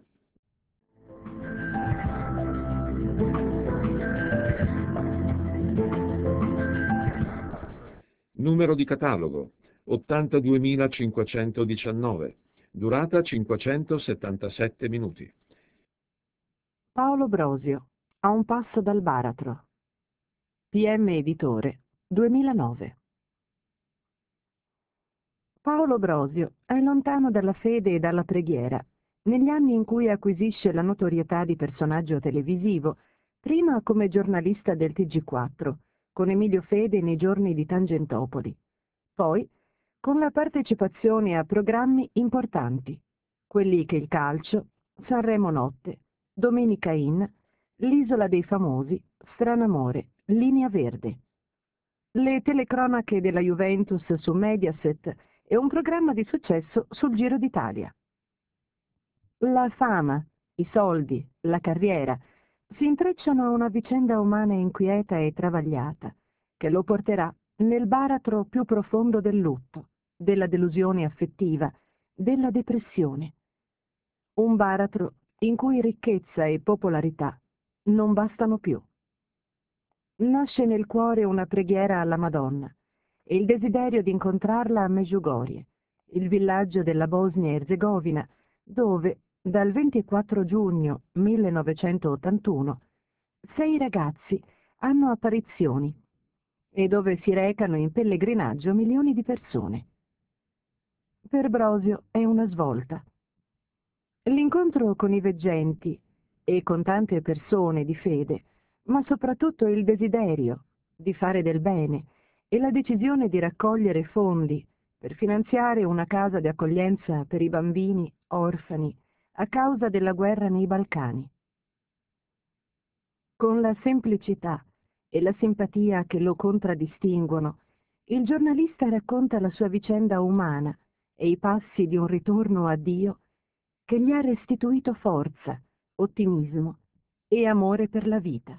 Numero di catalogo ottantaduemilacinquecentodiciannove. Durata cinquecentosettantasette minuti. Paolo Brosio, A un passo dal baratro. P M Editore, duemilanove. Paolo Brosio è lontano dalla fede e dalla preghiera, negli anni in cui acquisisce la notorietà di personaggio televisivo, prima come giornalista del T G quattro, con Emilio Fede nei giorni di Tangentopoli, poi con la partecipazione a programmi importanti, quelli che il calcio, Sanremo Notte, Domenica In, L'Isola dei Famosi, Stranamore, Linea Verde. Le telecronache della Juventus su Mediaset e un programma di successo sul Giro d'Italia. La fama, i soldi, la carriera si intrecciano a una vicenda umana inquieta e travagliata che lo porterà nel baratro più profondo del lutto, della delusione affettiva, della depressione. Un baratro in cui ricchezza e popolarità non bastano più. Nasce nel cuore una preghiera alla Madonna e il desiderio di incontrarla a Medjugorje, il villaggio della Bosnia-Erzegovina, dove dal ventiquattro giugno millenovecentottantuno sei ragazzi hanno apparizioni e dove si recano in pellegrinaggio milioni di persone. Per Brosio è una svolta. L'incontro con i veggenti e con tante persone di fede, ma soprattutto il desiderio di fare del bene e la decisione di raccogliere fondi per finanziare una casa di accoglienza per i bambini orfani a causa della guerra nei Balcani. Con la semplicità e la simpatia che lo contraddistinguono, il giornalista racconta la sua vicenda umana e i passi di un ritorno a Dio che gli ha restituito forza, ottimismo e amore per la vita.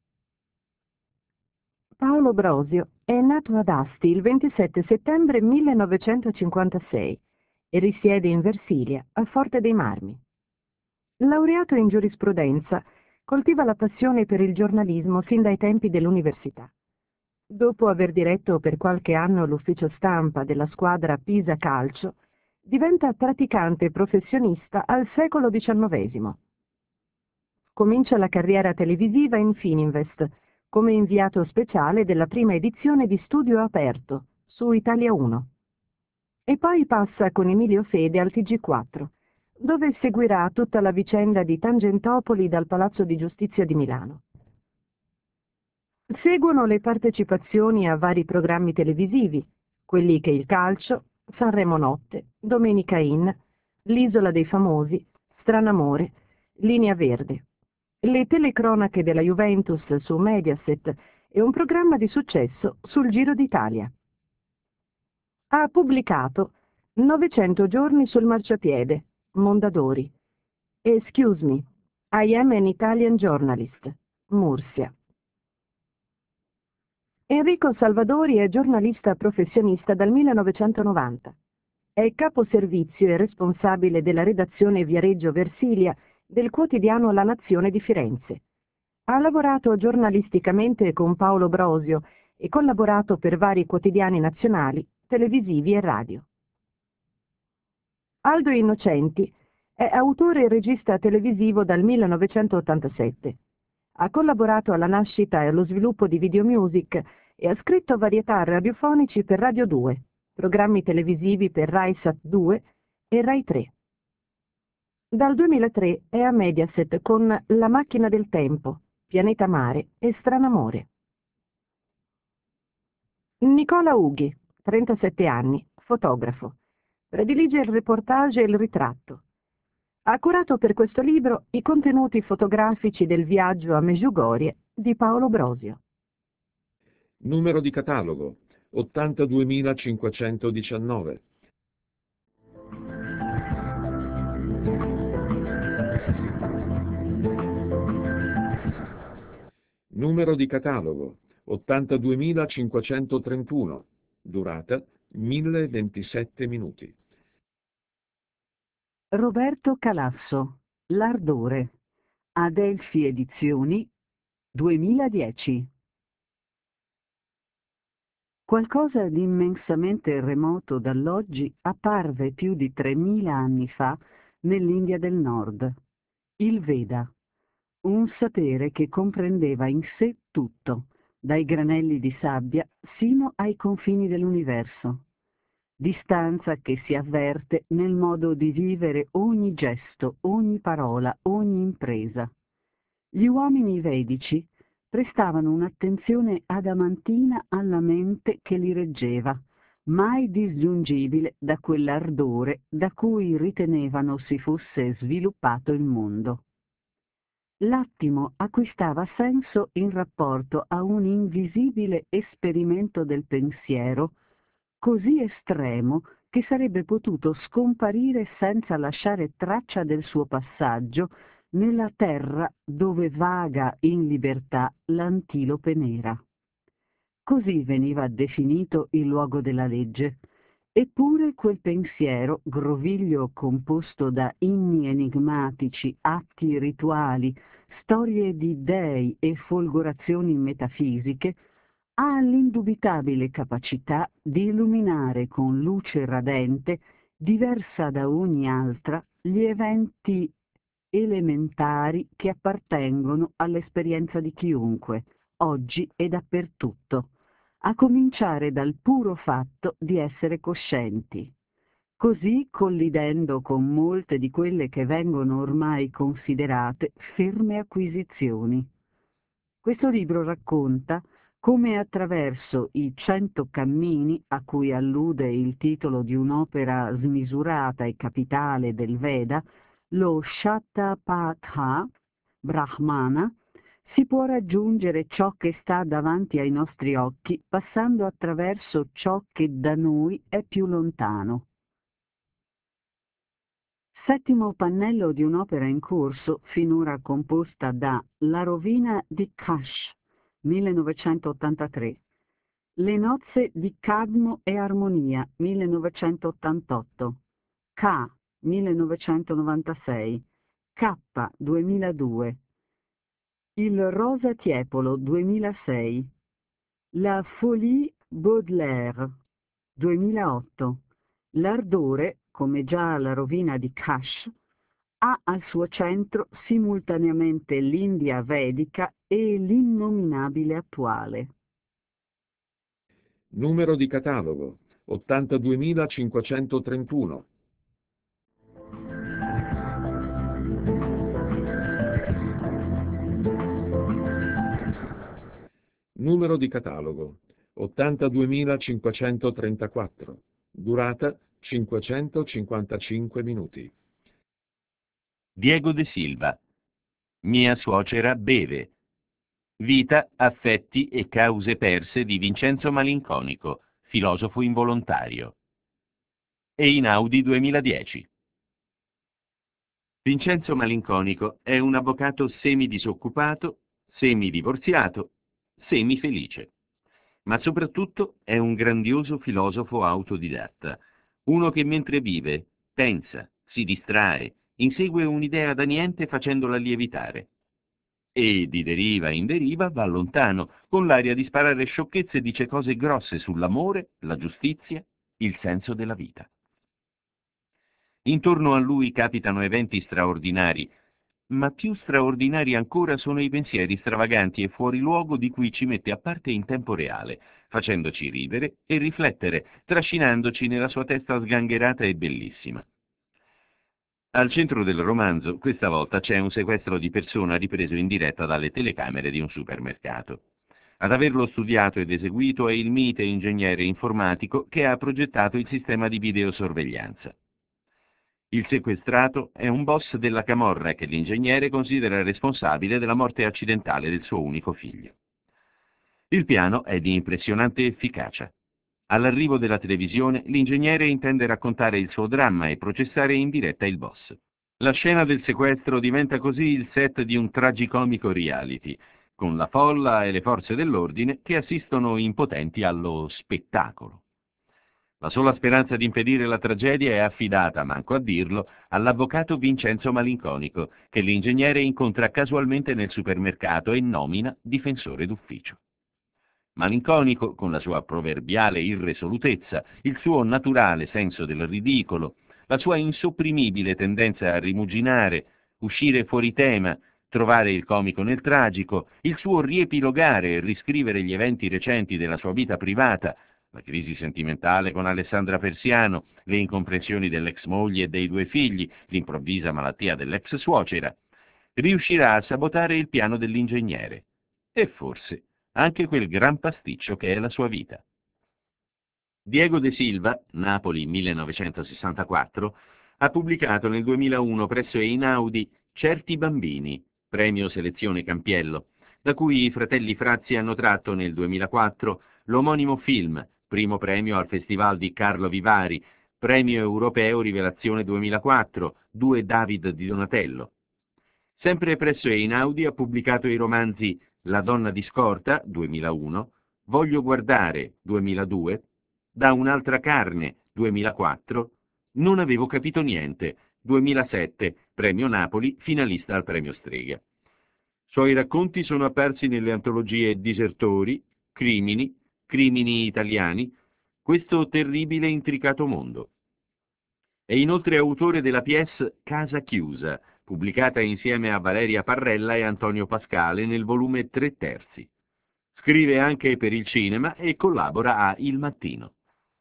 Paolo Brosio è nato ad Asti il ventisette settembre millenovecentocinquantasei e risiede in Versilia, a Forte dei Marmi. Laureato in giurisprudenza, coltiva la passione per il giornalismo sin dai tempi dell'università. Dopo aver diretto per qualche anno l'ufficio stampa della squadra Pisa Calcio, diventa praticante professionista al secolo diciannovesimo. Comincia la carriera televisiva in Fininvest, come inviato speciale della prima edizione di Studio Aperto, su Italia uno. E poi passa con Emilio Fede al T G quattro, dove seguirà tutta la vicenda di Tangentopoli dal Palazzo di Giustizia di Milano. Seguono le partecipazioni a vari programmi televisivi, quelli che il calcio, Sanremo Notte, Domenica In, L'Isola dei Famosi, Stranamore, Linea Verde, le telecronache della Juventus su Mediaset e un programma di successo sul Giro d'Italia. Ha pubblicato novecento giorni sul marciapiede, Mondadori, Excuse Me, I am an Italian journalist, Mursia. Enrico Salvadori è giornalista professionista dal millenovecentonovanta. È caposervizio e responsabile della redazione Viareggio Versilia del quotidiano La Nazione di Firenze. Ha lavorato giornalisticamente con Paolo Brosio e collaborato per vari quotidiani nazionali, televisivi e radio. Aldo Innocenti è autore e regista televisivo dal millenovecentottantasette. Ha collaborato alla nascita e allo sviluppo di Videomusic e ha scritto varietà radiofonici per Radio due, programmi televisivi per Rai Sat due e Rai tre. Dal duemilatré è a Mediaset con La macchina del tempo, Pianeta Mare e Stranamore. Nicola Ughi, trentasette anni, fotografo. Predilige il reportage e il ritratto. Ha curato per questo libro i contenuti fotografici del viaggio a Medjugorje di Paolo Brosio. Numero di catalogo ottantaduemilacinquecentodiciannove. Numero di catalogo ottantaduemilacinquecentotrentuno. Durata mille ventisette minuti. Roberto Calasso, L'ardore, Adelphi Edizioni, duemiladieci. Qualcosa di immensamente remoto dall'oggi apparve più di tremila anni fa nell'India del Nord, il Veda, un sapere che comprendeva in sé tutto, dai granelli di sabbia sino ai confini dell'universo. Distanza che si avverte nel modo di vivere ogni gesto, ogni parola, ogni impresa. Gli uomini vedici prestavano un'attenzione adamantina alla mente che li reggeva, mai disgiungibile da quell'ardore da cui ritenevano si fosse sviluppato il mondo. L'attimo acquistava senso in rapporto a un invisibile esperimento del pensiero così estremo che sarebbe potuto scomparire senza lasciare traccia del suo passaggio nella terra dove vaga in libertà l'antilope nera. Così veniva definito il luogo della legge. Eppure quel pensiero, groviglio composto da inni enigmatici, atti rituali, storie di dei e folgorazioni metafisiche, ha l'indubitabile capacità di illuminare con luce radente, diversa da ogni altra, gli eventi elementari che appartengono all'esperienza di chiunque, oggi e dappertutto, a cominciare dal puro fatto di essere coscienti. Così collidendo con molte di quelle che vengono ormai considerate ferme acquisizioni. Questo libro racconta come attraverso i cento cammini a cui allude il titolo di un'opera smisurata e capitale del Veda, lo Shatapatha Brahmana, si può raggiungere ciò che sta davanti ai nostri occhi passando attraverso ciò che da noi è più lontano. Settimo pannello di un'opera in corso, finora composta da La rovina di Kash, millenovecentottantatré, Le nozze di Cadmo e Armonia, millenovecentottantotto, K, millenovecentonovantasei, K, duemiladue, Il rosa tiepolo, duemilasei, La folie Baudelaire, duemilaotto, L'ardore, come già La rovina di Kash, ha al suo centro simultaneamente l'India vedica e l'innominabile attuale. Numero di catalogo ottantaduemilacinquecentotrentuno. Numero di catalogo ottantaduemilacinquecentotrentaquattro. Durata cinquecentocinquantacinque minuti. Diego de Silva. Mia suocera beve. Vita, affetti e cause perse di Vincenzo Malinconico, filosofo involontario. Einaudi duemiladieci. Vincenzo Malinconico è un avvocato semidisoccupato, semidivorziato, semifelice, ma soprattutto è un grandioso filosofo autodidatta, uno che mentre vive, pensa, si distrae, insegue un'idea da niente facendola lievitare. E di deriva in deriva va lontano, con l'aria di sparare sciocchezze e dice cose grosse sull'amore, la giustizia, il senso della vita. Intorno a lui capitano eventi straordinari, ma più straordinari ancora sono i pensieri stravaganti e fuori luogo di cui ci mette a parte in tempo reale, facendoci ridere e riflettere, trascinandoci nella sua testa sgangherata e bellissima. Al centro del romanzo, questa volta, c'è un sequestro di persona ripreso in diretta dalle telecamere di un supermercato. Ad averlo studiato ed eseguito è il mite ingegnere informatico che ha progettato il sistema di videosorveglianza. Il sequestrato è un boss della camorra che l'ingegnere considera responsabile della morte accidentale del suo unico figlio. Il piano è di impressionante efficacia. All'arrivo della televisione, l'ingegnere intende raccontare il suo dramma e processare in diretta il boss. La scena del sequestro diventa così il set di un tragicomico reality, con la folla e le forze dell'ordine che assistono impotenti allo spettacolo. La sola speranza di impedire la tragedia è affidata, manco a dirlo, all'avvocato Vincenzo Malinconico, che l'ingegnere incontra casualmente nel supermercato e nomina difensore d'ufficio. Malinconico, con la sua proverbiale irresolutezza, il suo naturale senso del ridicolo, la sua insopprimibile tendenza a rimuginare, uscire fuori tema, trovare il comico nel tragico, il suo riepilogare e riscrivere gli eventi recenti della sua vita privata, la crisi sentimentale con Alessandra Persiano, le incomprensioni dell'ex moglie e dei due figli, l'improvvisa malattia dell'ex suocera, riuscirà a sabotare il piano dell'ingegnere e forse anche quel gran pasticcio che è la sua vita. Diego de Silva, Napoli millenovecentosessantaquattro, ha pubblicato nel duemilauno presso Einaudi Certi bambini, premio Selezione Campiello, da cui i fratelli Frazzi hanno tratto nel duemilaquattro l'omonimo film, primo premio al Festival di Carlo Vivari, premio europeo Rivelazione duemilaquattro, due David di Donatello. Sempre presso Einaudi ha pubblicato i romanzi La donna di scorta, duemilauno, Voglio guardare, duemiladue, Da un'altra carne, duemilaquattro, Non avevo capito niente, duemilasette, premio Napoli, finalista al premio Strega. Suoi racconti sono apparsi nelle antologie Disertori, Crimini, Crimini italiani, Questo terribile e intricato mondo. È inoltre autore della pièce Casa chiusa, pubblicata insieme a Valeria Parrella e Antonio Pascale nel volume Tre terzi. Scrive anche per il cinema e collabora a Il Mattino.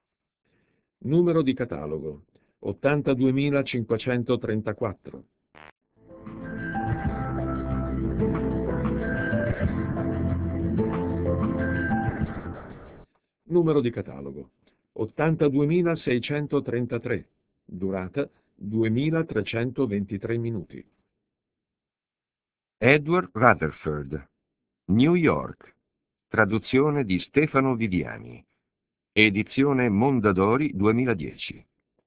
Numero di catalogo ottantaduemilacinquecentotrentaquattro. Numero di catalogo ottantaduemilaseicentotrentatré. Durata duemilatrecentoventitré minuti. Edward Rutherford, New York. Traduzione di Stefano Viviani. Edizione Mondadori duemiladieci.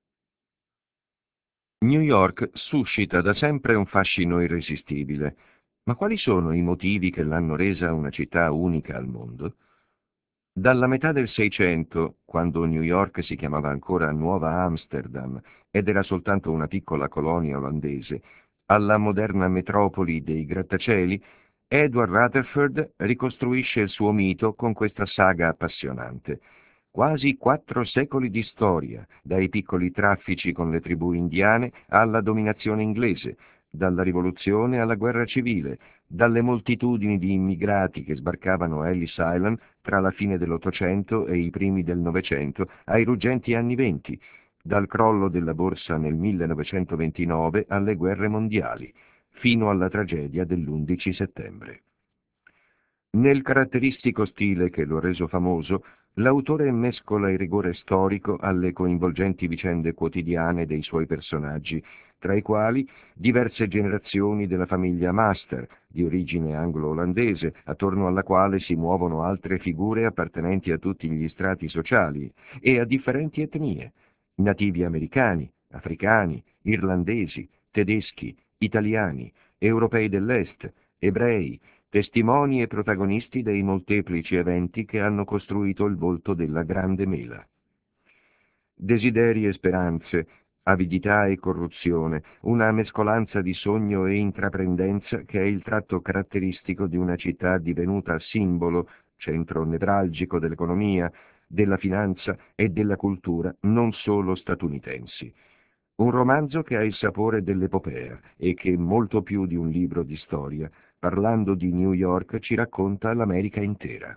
New York suscita da sempre un fascino irresistibile, ma quali sono i motivi che l'hanno resa una città unica al mondo? Dalla metà del Seicento, quando New York si chiamava ancora Nuova Amsterdam ed era soltanto una piccola colonia olandese, alla moderna metropoli dei grattacieli, Edward Rutherford ricostruisce il suo mito con questa saga appassionante. Quasi quattro secoli di storia, dai piccoli traffici con le tribù indiane alla dominazione inglese, dalla rivoluzione alla guerra civile, dalle moltitudini di immigrati che sbarcavano a Ellis Island tra la fine dell'Ottocento e i primi del Novecento ai ruggenti anni venti, dal crollo della borsa nel millenovecentoventinove alle guerre mondiali, fino alla tragedia dell'undici settembre. Nel caratteristico stile che lo ha reso famoso, L'autore mescola il rigore storico alle coinvolgenti vicende quotidiane dei suoi personaggi, tra i quali diverse generazioni della famiglia Master, di origine anglo-olandese, attorno alla quale si muovono altre figure appartenenti a tutti gli strati sociali e a differenti etnie, nativi americani, africani, irlandesi, tedeschi, italiani, europei dell'Est, ebrei, testimoni e protagonisti dei molteplici eventi che hanno costruito il volto della Grande Mela. Desideri e speranze, avidità e corruzione, una mescolanza di sogno e intraprendenza che è il tratto caratteristico di una città divenuta simbolo, centro nevralgico dell'economia, della finanza e della cultura non solo statunitensi. Un romanzo che ha il sapore dell'epopea e che, molto più di un libro di storia, parlando di New York, ci racconta l'America intera.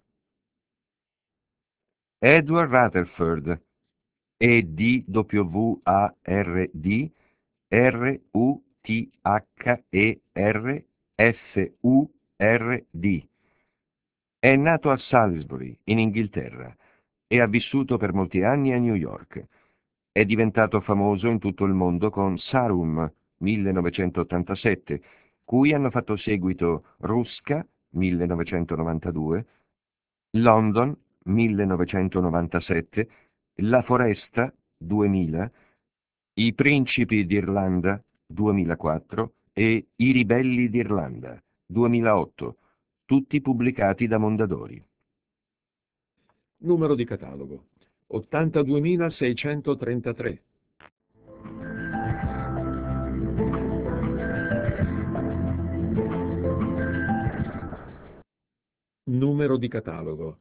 Edward Rutherford, E D W A R D R U T H E R F U R D. È nato a Salisbury, in Inghilterra, e ha vissuto per molti anni a New York. È diventato famoso in tutto il mondo con Sarum, millenovecentottantasette, cui hanno fatto seguito Ruska, millenovecentonovantadue, London, millenovecentonovantasette, La Foresta, duemila, I Principi d'Irlanda, duemilaquattro e I Ribelli d'Irlanda, duemilaotto, tutti pubblicati da Mondadori. Numero di catalogo ottantaduemilaseicentotrentatré. Numero di catalogo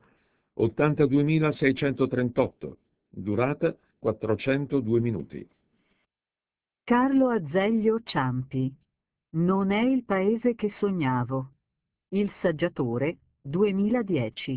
ottantaduemilaseicentotrentotto. Durata quattrocentodue minuti. Carlo Azeglio Ciampi. Non è il paese che sognavo. Il saggiatore, duemiladieci.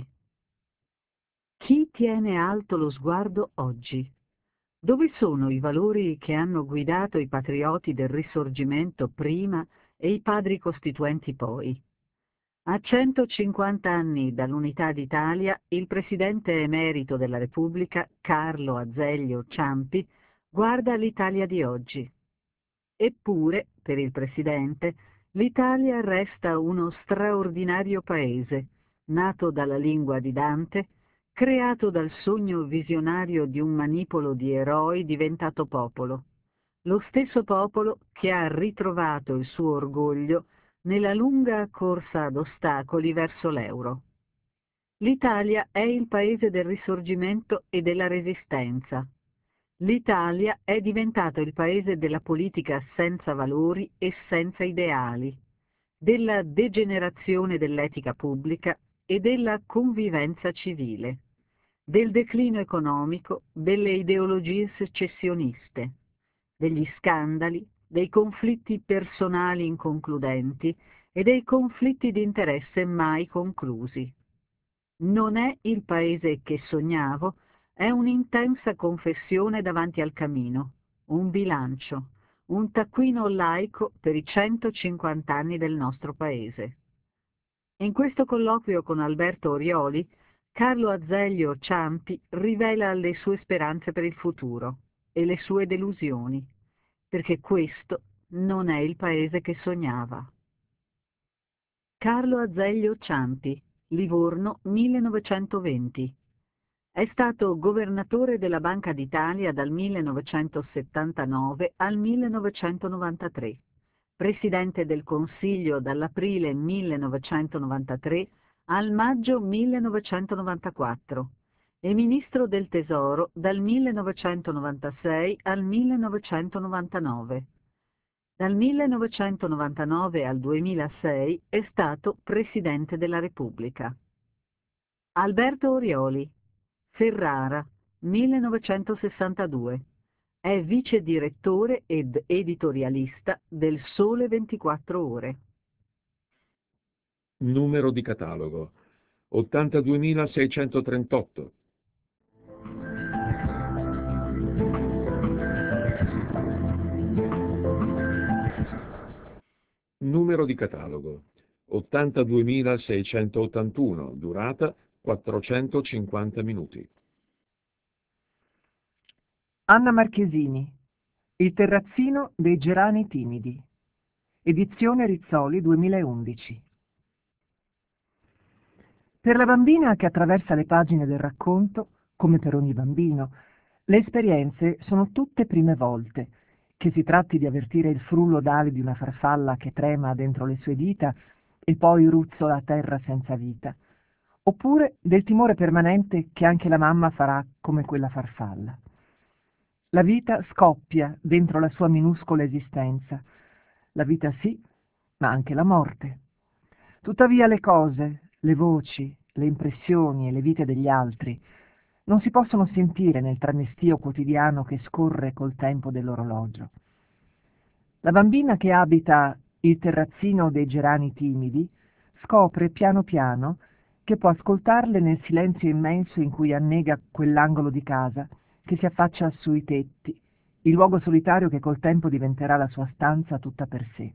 Chi tiene alto lo sguardo oggi? Dove sono i valori che hanno guidato i patrioti del Risorgimento prima e i padri costituenti poi? A centocinquanta anni dall'Unità d'Italia, il presidente emerito della Repubblica, Carlo Azeglio Ciampi, guarda l'Italia di oggi. Eppure, per il presidente, l'Italia resta uno straordinario paese, nato dalla lingua di Dante, creato dal sogno visionario di un manipolo di eroi diventato popolo. Lo stesso popolo che ha ritrovato il suo orgoglio nella lunga corsa ad ostacoli verso l'euro. L'Italia è il paese del risorgimento e della resistenza. L'Italia è diventato il paese della politica senza valori e senza ideali, della degenerazione dell'etica pubblica e della convivenza civile, del declino economico, delle ideologie secessioniste, degli scandali, dei conflitti personali inconcludenti e dei conflitti di interesse mai conclusi. Non è il paese che sognavo, è un'intensa confessione davanti al camino, un bilancio, un taccuino laico per i centocinquanta anni del nostro paese. In questo colloquio con Alberto Orioli, Carlo Azeglio Ciampi rivela le sue speranze per il futuro e le sue delusioni, perché questo non è il paese che sognava. Carlo Azeglio Ciampi, Livorno millenovecentoventi. È stato governatore della Banca d'Italia dal millenovecentosettantanove al millenovecentonovantatré, presidente del Consiglio dall'aprile millenovecentonovantatré al maggio millenovecentonovantaquattro e ministro del Tesoro dal millenovecentonovantasei al millenovecentonovantanove. Dal millenovecentonovantanove al duemilasei è stato Presidente della Repubblica. Alberto Orioli, Ferrara, millenovecentosessantadue. È vice direttore ed editorialista del Sole ventiquattro Ore. Numero di catalogo ottantaduemilaseicentotrentotto. Numero di catalogo ottantaduemilaseicentottantuno. Durata quattrocentocinquanta minuti. Anna Marchesini, Il terrazzino dei gerani timidi. Edizione Rizzoli duemilaundici. Per la bambina che attraversa le pagine del racconto, come per ogni bambino, le esperienze sono tutte prime volte, che si tratti di avvertire il frullo d'ali di una farfalla che trema dentro le sue dita e poi ruzzola a terra senza vita, oppure del timore permanente che anche la mamma farà come quella farfalla. La vita scoppia dentro la sua minuscola esistenza. La vita sì, ma anche la morte. Tuttavia le cose, le voci, le impressioni e le vite degli altri non si possono sentire nel tramestio quotidiano che scorre col tempo dell'orologio. La bambina che abita il terrazzino dei gerani timidi scopre piano piano che può ascoltarle nel silenzio immenso in cui annega quell'angolo di casa che si affaccia sui tetti, il luogo solitario che col tempo diventerà la sua stanza tutta per sé.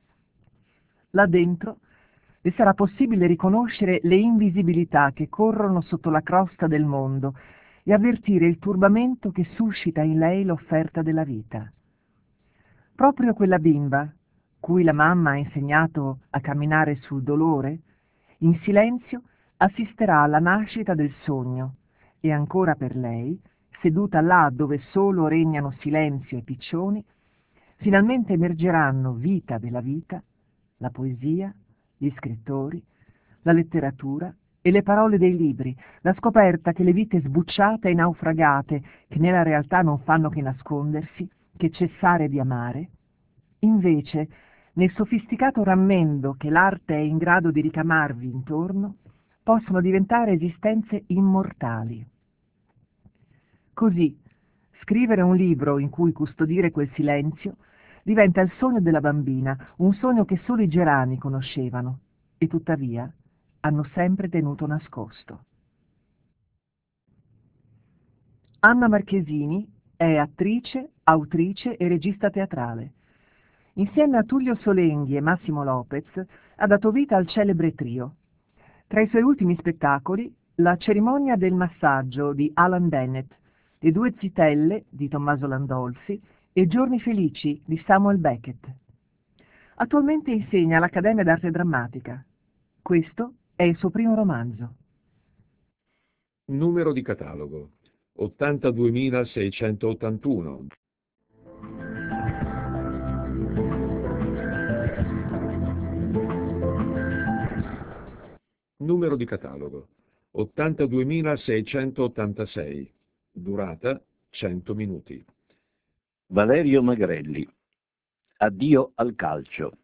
Là dentro le sarà possibile riconoscere le invisibilità che corrono sotto la crosta del mondo e avvertire il turbamento che suscita in lei l'offerta della vita. Proprio quella bimba, cui la mamma ha insegnato a camminare sul dolore, in silenzio assisterà alla nascita del sogno e ancora per lei, seduta là dove solo regnano silenzio e piccioni, finalmente emergeranno vita della vita, la poesia, gli scrittori, la letteratura e le parole dei libri, la scoperta che le vite sbucciate e naufragate, che nella realtà non fanno che nascondersi, che cessare di amare, invece, nel sofisticato rammendo che l'arte è in grado di ricamarvi intorno, possono diventare esistenze immortali. Così, scrivere un libro in cui custodire quel silenzio diventa il sogno della bambina, un sogno che solo i gerani conoscevano e tuttavia hanno sempre tenuto nascosto. Anna Marchesini è attrice, autrice e regista teatrale. Insieme a Tullio Solenghi e Massimo Lopez ha dato vita al celebre trio. Tra i suoi ultimi spettacoli, La cerimonia del massaggio di Alan Bennett, Le due zitelle di Tommaso Landolfi e Giorni felici di Samuel Beckett. Attualmente insegna all'Accademia d'Arte Drammatica. Questo è il suo primo romanzo. Numero di catalogo ottantaduemilaseicentottantuno. Numero di catalogo ottantaduemilaseicentottantasei. Durata cento minuti. Valerio Magrelli, Addio al calcio.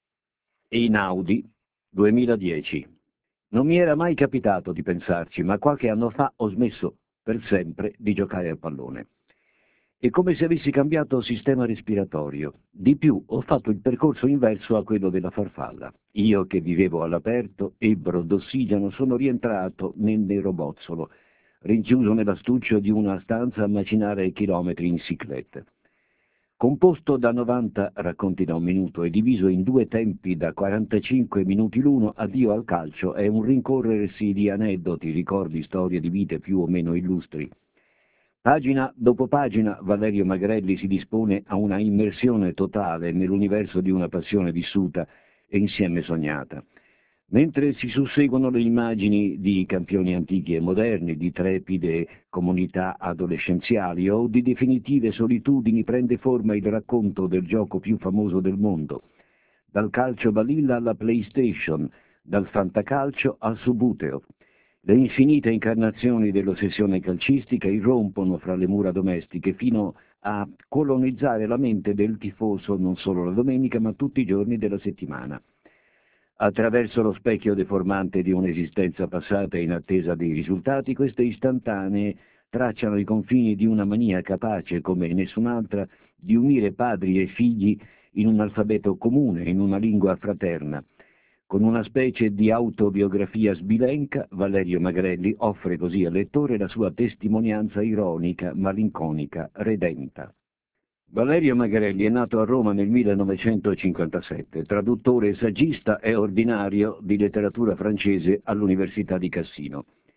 Einaudi, duemiladieci. Non mi era mai capitato di pensarci, ma qualche anno fa ho smesso per sempre di giocare a pallone. È come se avessi cambiato sistema respiratorio. Di più, ho fatto il percorso inverso a quello della farfalla. Io che vivevo all'aperto, ebbro d'ossigeno, sono rientrato nel nerobozzolo, rinchiuso nell'astuccio di una stanza a macinare chilometri in ciclette. Composto da novanta racconti da un minuto e diviso in due tempi da quarantacinque minuti l'uno, Addio al calcio è un rincorrersi di aneddoti, ricordi, storie di vite più o meno illustri. Pagina dopo pagina Valerio Magrelli si dispone a una immersione totale nell'universo di una passione vissuta e insieme sognata. Mentre si susseguono le immagini di campioni antichi e moderni, di trepide comunità adolescenziali o di definitive solitudini, prende forma il racconto del gioco più famoso del mondo. Dal calcio balilla alla PlayStation, dal fantacalcio al subuteo. Le infinite incarnazioni dell'ossessione calcistica irrompono fra le mura domestiche fino a colonizzare la mente del tifoso non solo la domenica ma tutti i giorni della settimana. Attraverso lo specchio deformante di un'esistenza passata in attesa dei risultati, queste istantanee tracciano i confini di una mania capace, come nessun'altra, di unire padri e figli in un alfabeto comune, in una lingua fraterna. Con una specie di autobiografia sbilenca, Valerio Magrelli offre così al lettore la sua testimonianza ironica, malinconica, redenta. Valerio Magrelli è nato a Roma nel millenovecentocinquantasette, traduttore, saggista e ordinario di letteratura francese all'Università di Cassino.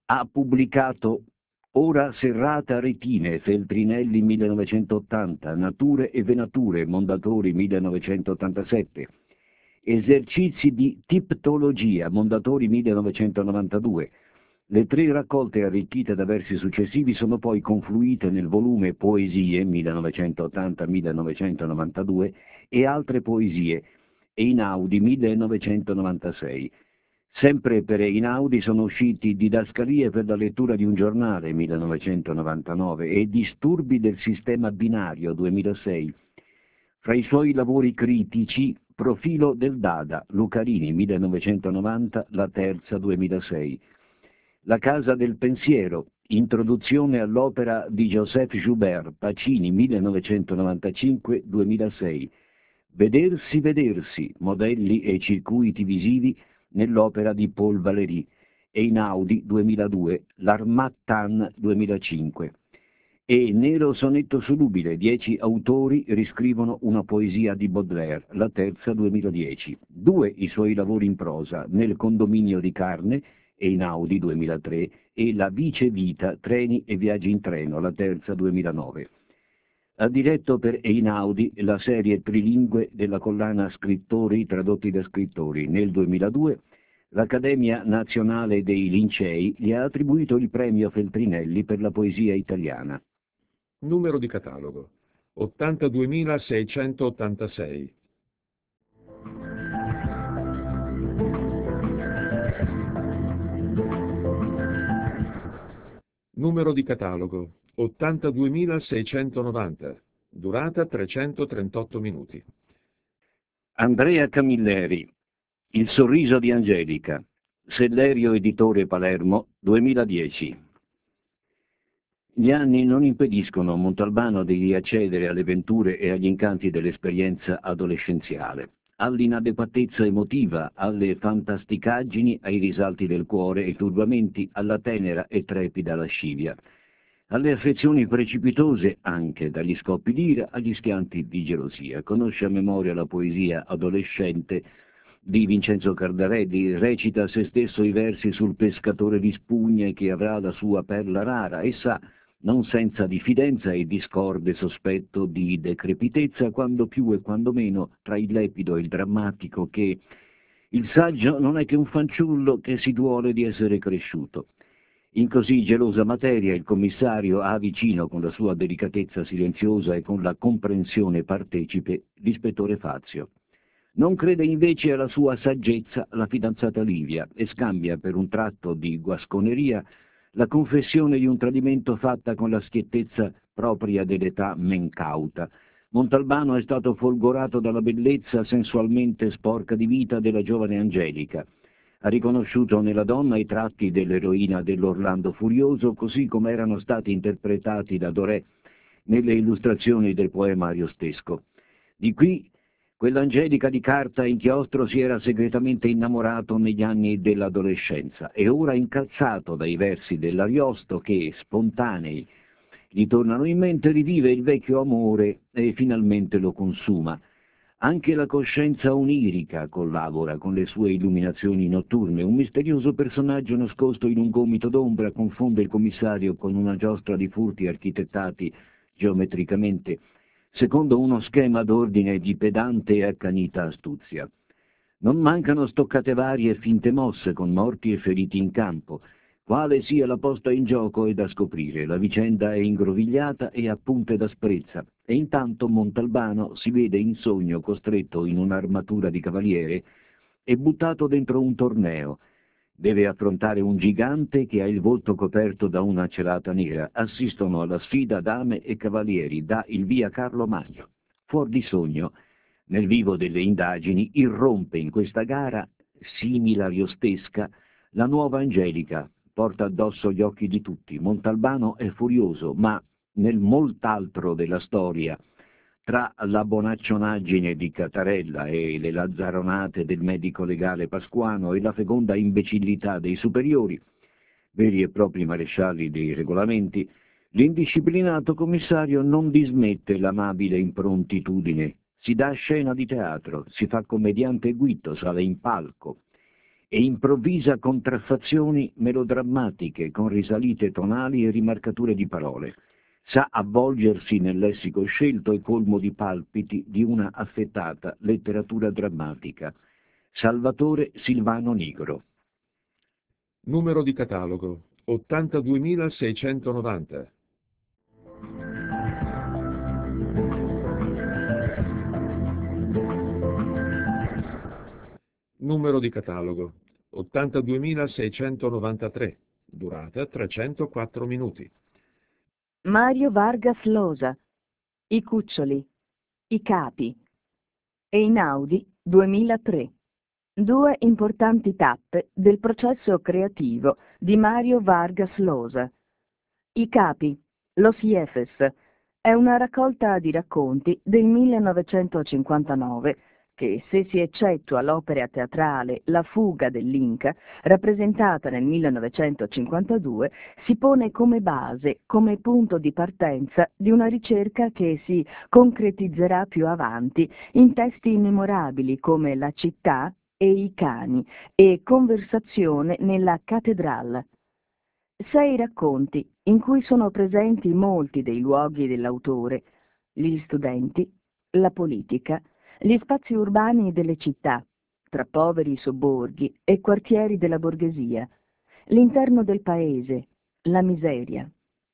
Ha pubblicato Ora serrata retine, Feltrinelli millenovecentottanta, Nature e venature, Mondadori millenovecentottantasette, Esercizi di tiptologia, Mondadori millenovecentonovantadue. Le tre raccolte arricchite da versi successivi sono poi confluite nel volume Poesie millenovecentottanta millenovecentonovantadue e altre poesie, Einaudi millenovecentonovantasei. Sempre per Einaudi sono usciti Didascalie per la lettura di un giornale millenovecentonovantanove e Disturbi del sistema binario duemilasei. Fra i suoi lavori critici Profilo del Dada, Lucarini millenovecentonovanta, La Terza duemilasei. La Casa del Pensiero, introduzione all'opera di Joseph Joubert, Pacini millenovecentonovantacinque duemilasei. Vedersi vedersi, modelli e circuiti visivi nell'opera di Paul Valéry, Einaudi duemiladue, L'Harmattan duemilacinque. E Nero sonetto solubile, dieci autori riscrivono una poesia di Baudelaire, La Terza duemiladieci. Due i suoi lavori in prosa, Nel condominio di carne, Einaudi duemilatré, e La vice vita, treni e viaggi in treno, La Terza duemilanove. Ha diretto per Einaudi la serie trilingue della collana Scrittori tradotti da scrittori. Nel duemiladue l'Accademia Nazionale dei Lincei gli ha attribuito il premio Feltrinelli per la poesia italiana. Numero di catalogo ottantaduemilaseicentottantasei. Numero di catalogo ottantaduemilaseicentonovanta. Durata trecentotrentotto minuti. Andrea Camilleri, Il sorriso di Angelica, Sellerio Editore Palermo, duemiladieci. Gli anni non impediscono a Montalbano di riaccedere alle venture e agli incanti dell'esperienza adolescenziale, all'inadeguatezza emotiva, alle fantasticaggini, ai risalti del cuore e ai turbamenti, alla tenera e trepida lascivia, alle affezioni precipitose anche, dagli scoppi d'ira agli schianti di gelosia. Conosce a memoria la poesia adolescente di Vincenzo Cardarelli, recita a se stesso i versi sul pescatore di spugne che avrà la sua perla rara e sa, non senza diffidenza e discorde sospetto di decrepitezza, quando più e quando meno, tra il lepido e il drammatico, che il saggio non è che un fanciullo che si duole di essere cresciuto. In così gelosa materia il commissario ha vicino, con la sua delicatezza silenziosa e con la comprensione partecipe, l'ispettore Fazio. Non crede invece alla sua saggezza la fidanzata Livia e scambia per un tratto di guasconeria la confessione di un tradimento fatta con la schiettezza propria dell'età men cauta. Montalbano è stato folgorato dalla bellezza sensualmente sporca di vita della giovane Angelica. Ha riconosciuto nella donna i tratti dell'eroina dell'Orlando Furioso, così come erano stati interpretati da Doré nelle illustrazioni del poema ariostesco. Di qui quell'Angelica di carta e inchiostro si era segretamente innamorato negli anni dell'adolescenza e ora, incalzato dai versi dell'Ariosto che, spontanei, gli tornano in mente, rivive il vecchio amore e finalmente lo consuma. Anche la coscienza onirica collabora con le sue illuminazioni notturne. Un misterioso personaggio nascosto in un gomito d'ombra confonde il commissario con una giostra di furti architettati geometricamente, secondo uno schema d'ordine di pedante e accanita astuzia. Non mancano stoccate varie e finte mosse, con morti e feriti in campo. Quale sia la posta in gioco è da scoprire, la vicenda è ingrovigliata e a punte d'asprezza, e intanto Montalbano si vede in sogno costretto in un'armatura di cavaliere e buttato dentro un torneo. Deve affrontare un gigante che ha il volto coperto da una celata nera. Assistono alla sfida dame e cavalieri, dà il via Carlo Magno. Fuor di sogno, nel vivo delle indagini, irrompe in questa gara, simile ariostesca, la nuova Angelica, porta addosso gli occhi di tutti. Montalbano è furioso, ma nel molt'altro della storia, tra la bonaccionaggine di Catarella e le lazzaronate del medico legale Pasquano e la feconda imbecillità dei superiori, veri e propri marescialli dei regolamenti, l'indisciplinato commissario non dismette l'amabile improntitudine, si dà scena di teatro, si fa commediante guitto, sale in palco. e improvvisa contraffazioni melodrammatiche con risalite tonali e rimarcature di parole. Sa avvolgersi nel lessico scelto e colmo di palpiti di una affettata letteratura drammatica. Salvatore Silvano Nigro. Numero di catalogo ottantaduemilaseicentonovanta. Numero di catalogo ottantaduemilaseicentonovantatré. Durata trecentoquattro minuti. Mario Vargas Llosa, I cuccioli, I capi. Einaudi duemilatré. Due importanti tappe del processo creativo di Mario Vargas Llosa. I capi, Los Jefes, è una raccolta di racconti del millenovecentocinquantanove che, se si eccettua l'opera teatrale La fuga dell'Inca, rappresentata nel millenovecentocinquantadue, si pone come base, come punto di partenza di una ricerca che si concretizzerà più avanti in testi memorabili come La città e I cani e Conversazione nella cattedrale. Sei racconti in cui sono presenti molti dei luoghi dell'autore, gli studenti, la politica, gli spazi urbani delle città, tra poveri sobborghi e quartieri della borghesia, l'interno del paese, la miseria.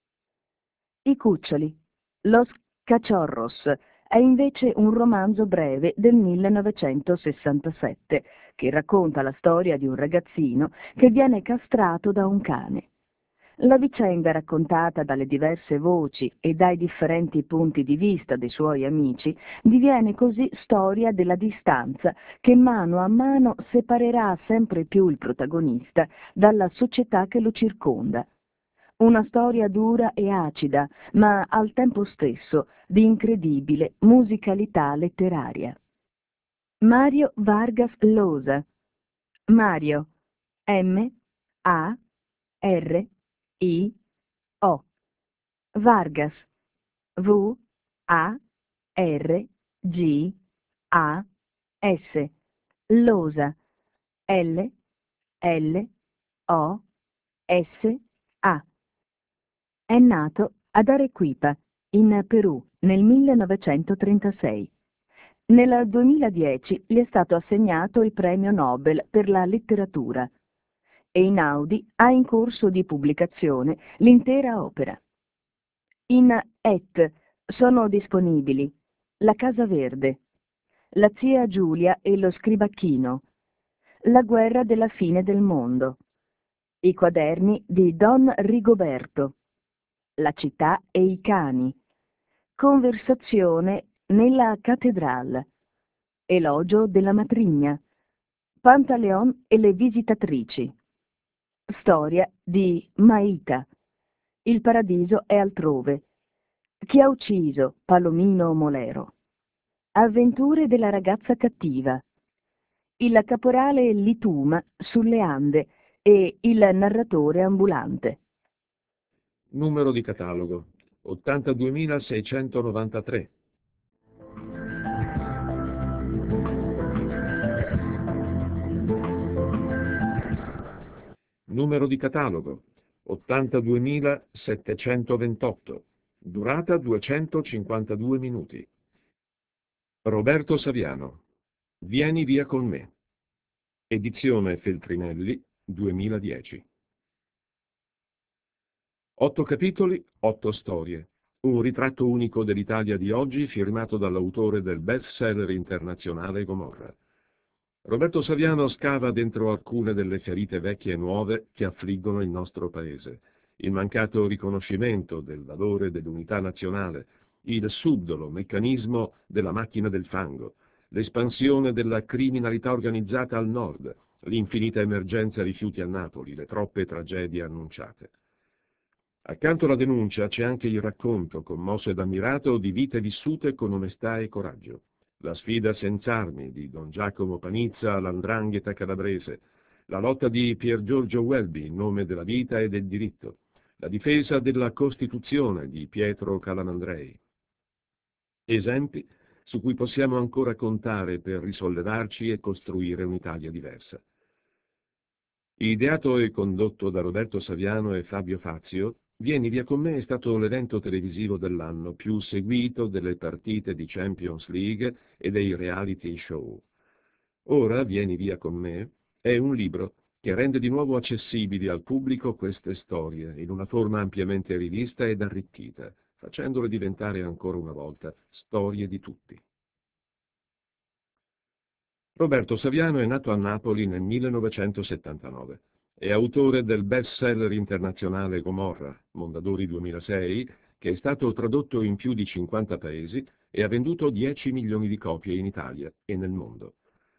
I cuccioli, Los Cachorros, è invece un romanzo breve del millenovecentosessantasette che racconta la storia di un ragazzino che viene castrato da un cane. La vicenda, raccontata dalle diverse voci e dai differenti punti di vista dei suoi amici, diviene così storia della distanza che mano a mano separerà sempre più il protagonista dalla società che lo circonda. Una storia dura e acida, ma al tempo stesso di incredibile musicalità letteraria. Mario Vargas Llosa. Mario, M A R I O. Vargas, V A R G A S. Llosa, L L O S A. È nato ad Arequipa, in Perù, nel millenovecentotrentasei. Nel duemiladieci gli è stato assegnato il premio Nobel per la letteratura. Einaudi ha in corso di pubblicazione l'intera opera. In E T sono disponibili La Casa Verde, La zia Giulia e lo scribacchino, La guerra della fine del mondo, I quaderni di Don Rigoberto, La città e i cani, Conversazione nella cattedrale, Elogio della matrigna, Pantaleon e le visitatrici, Storia di Maita, Il paradiso è altrove, Chi ha ucciso Palomino Molero, Avventure della ragazza cattiva, Il caporale Lituma sulle Ande e Il narratore ambulante. Numero di catalogo ottantaduemilaseicentonovantatré. Numero di catalogo ottantaduemilasettecentoventotto. Durata duecentocinquantadue minuti. Roberto Saviano. Vieni via con me. Edizione Feltrinelli, duemiladieci. Otto capitoli, otto storie. Un ritratto unico dell'Italia di oggi firmato dall'autore del best-seller internazionale Gomorra. Roberto Saviano scava dentro alcune delle ferite vecchie e nuove che affliggono il nostro Paese. Il mancato riconoscimento del valore dell'unità nazionale, il subdolo meccanismo della macchina del fango, l'espansione della criminalità organizzata al nord, l'infinita emergenza rifiuti a Napoli, le troppe tragedie annunciate. Accanto alla denuncia c'è anche il racconto, commosso ed ammirato, di vite vissute con onestà e coraggio. La sfida senza armi di Don Giacomo Panizza all'Andrangheta calabrese, la lotta di Pier Giorgio Welby in nome della vita e del diritto, la difesa della Costituzione di Pietro Calamandrei. Esempi su cui possiamo ancora contare per risollevarci e costruire un'Italia diversa. Ideato e condotto da Roberto Saviano e Fabio Fazio, Vieni via con me è stato l'evento televisivo dell'anno più seguito delle partite di Champions League e dei reality show. Ora Vieni via con me è un libro che rende di nuovo accessibili al pubblico queste storie in una forma ampiamente rivista ed arricchita, facendole diventare ancora una volta storie di tutti. Roberto Saviano è nato a Napoli nel millenovecentosettantanove. È autore del best-seller internazionale Gomorra, Mondadori duemilasei, che è stato tradotto in più di cinquanta paesi e ha venduto dieci milioni di copie in Italia e nel mondo.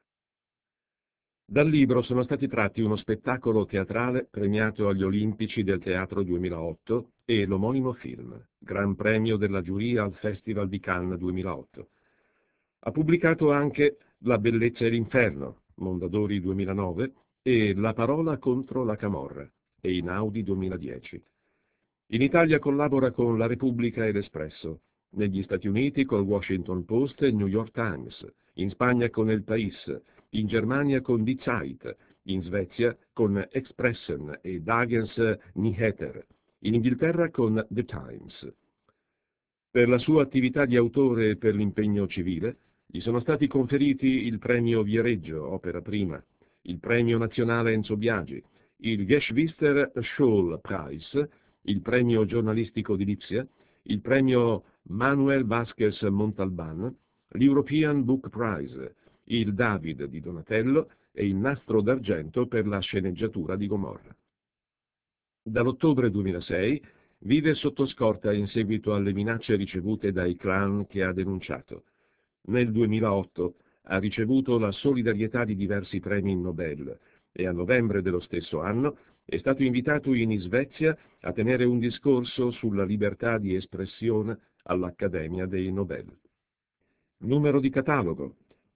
Dal libro sono stati tratti uno spettacolo teatrale premiato agli Olimpici del Teatro duemilaotto e l'omonimo film, Gran Premio della giuria al Festival di Cannes duemilaotto. Ha pubblicato anche La bellezza e l'inferno, Mondadori duemilanove, e La parola contro la camorra, Einaudi duemiladieci. In Italia collabora con La Repubblica e l'Espresso, negli Stati Uniti col Washington Post e il New York Times, in Spagna con El País, in Germania con Die Zeit, in Svezia con Expressen e Dagens Nyheter, in Inghilterra con The Times. Per la sua attività di autore e per l'impegno civile, gli sono stati conferiti il premio Viareggio, opera prima, il premio nazionale Enzo Biagi, il Geschwister Scholl Prize, il premio giornalistico di Lipsia, il premio Manuel Vázquez Montalbán, l'European Book Prize, il David di Donatello e il Nastro d'Argento per la sceneggiatura di Gomorra. Dall'ottobre duemilasei vive sotto scorta in seguito alle minacce ricevute dai clan che ha denunciato. Nel duemilaotto ha ricevuto la solidarietà di diversi premi Nobel e a novembre dello stesso anno è stato invitato in Svezia a tenere un discorso sulla libertà di espressione all'Accademia dei Nobel. Numero di catalogo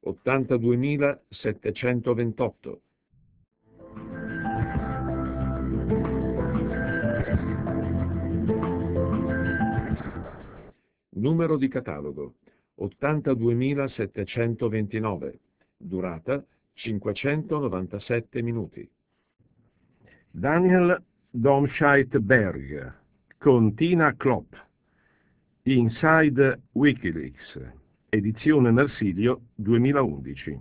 ottantaduemilasettecentoventotto. Numero di catalogo ottantaduemilasettecentoventinove. Durata cinquecentonovantasette minuti. Daniel Domscheit-Berg con Tina Klopp. Inside Wikileaks. Edizione Marsilio duemilaundici.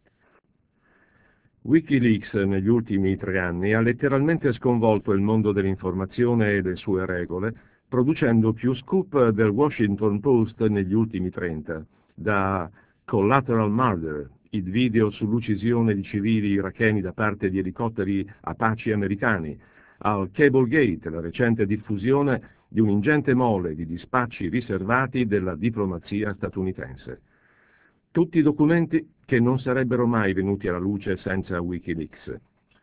Wikileaks negli ultimi tre anni ha letteralmente sconvolto il mondo dell'informazione e le sue regole, producendo più scoop del Washington Post negli ultimi trenta, da Collateral Murder, il video sull'uccisione di civili iracheni da parte di elicotteri Apache americani, al Cablegate, la recente diffusione di un ingente mole di dispacci riservati della diplomazia statunitense. Tutti documenti che non sarebbero mai venuti alla luce senza Wikileaks.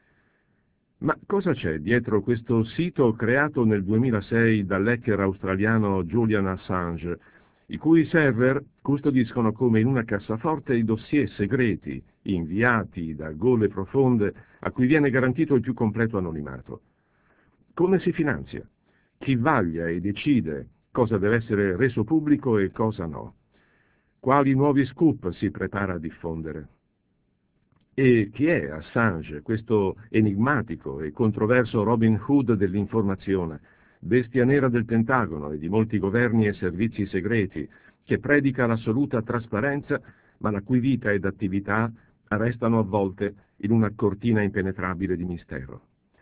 Ma cosa c'è dietro questo sito creato nel duemilasei dall'hacker australiano Julian Assange, i cui server custodiscono come in una cassaforte i dossier segreti inviati da gole profonde a cui viene garantito il più completo anonimato? Come si finanzia? Chi vaglia e decide cosa deve essere reso pubblico e cosa no? Quali nuovi scoop si prepara a diffondere? E chi è Assange, questo enigmatico e controverso Robin Hood dell'informazione, bestia nera del Pentagono e di molti governi e servizi segreti, che predica l'assoluta trasparenza, ma la cui vita ed attività restano avvolte in una cortina impenetrabile di mistero?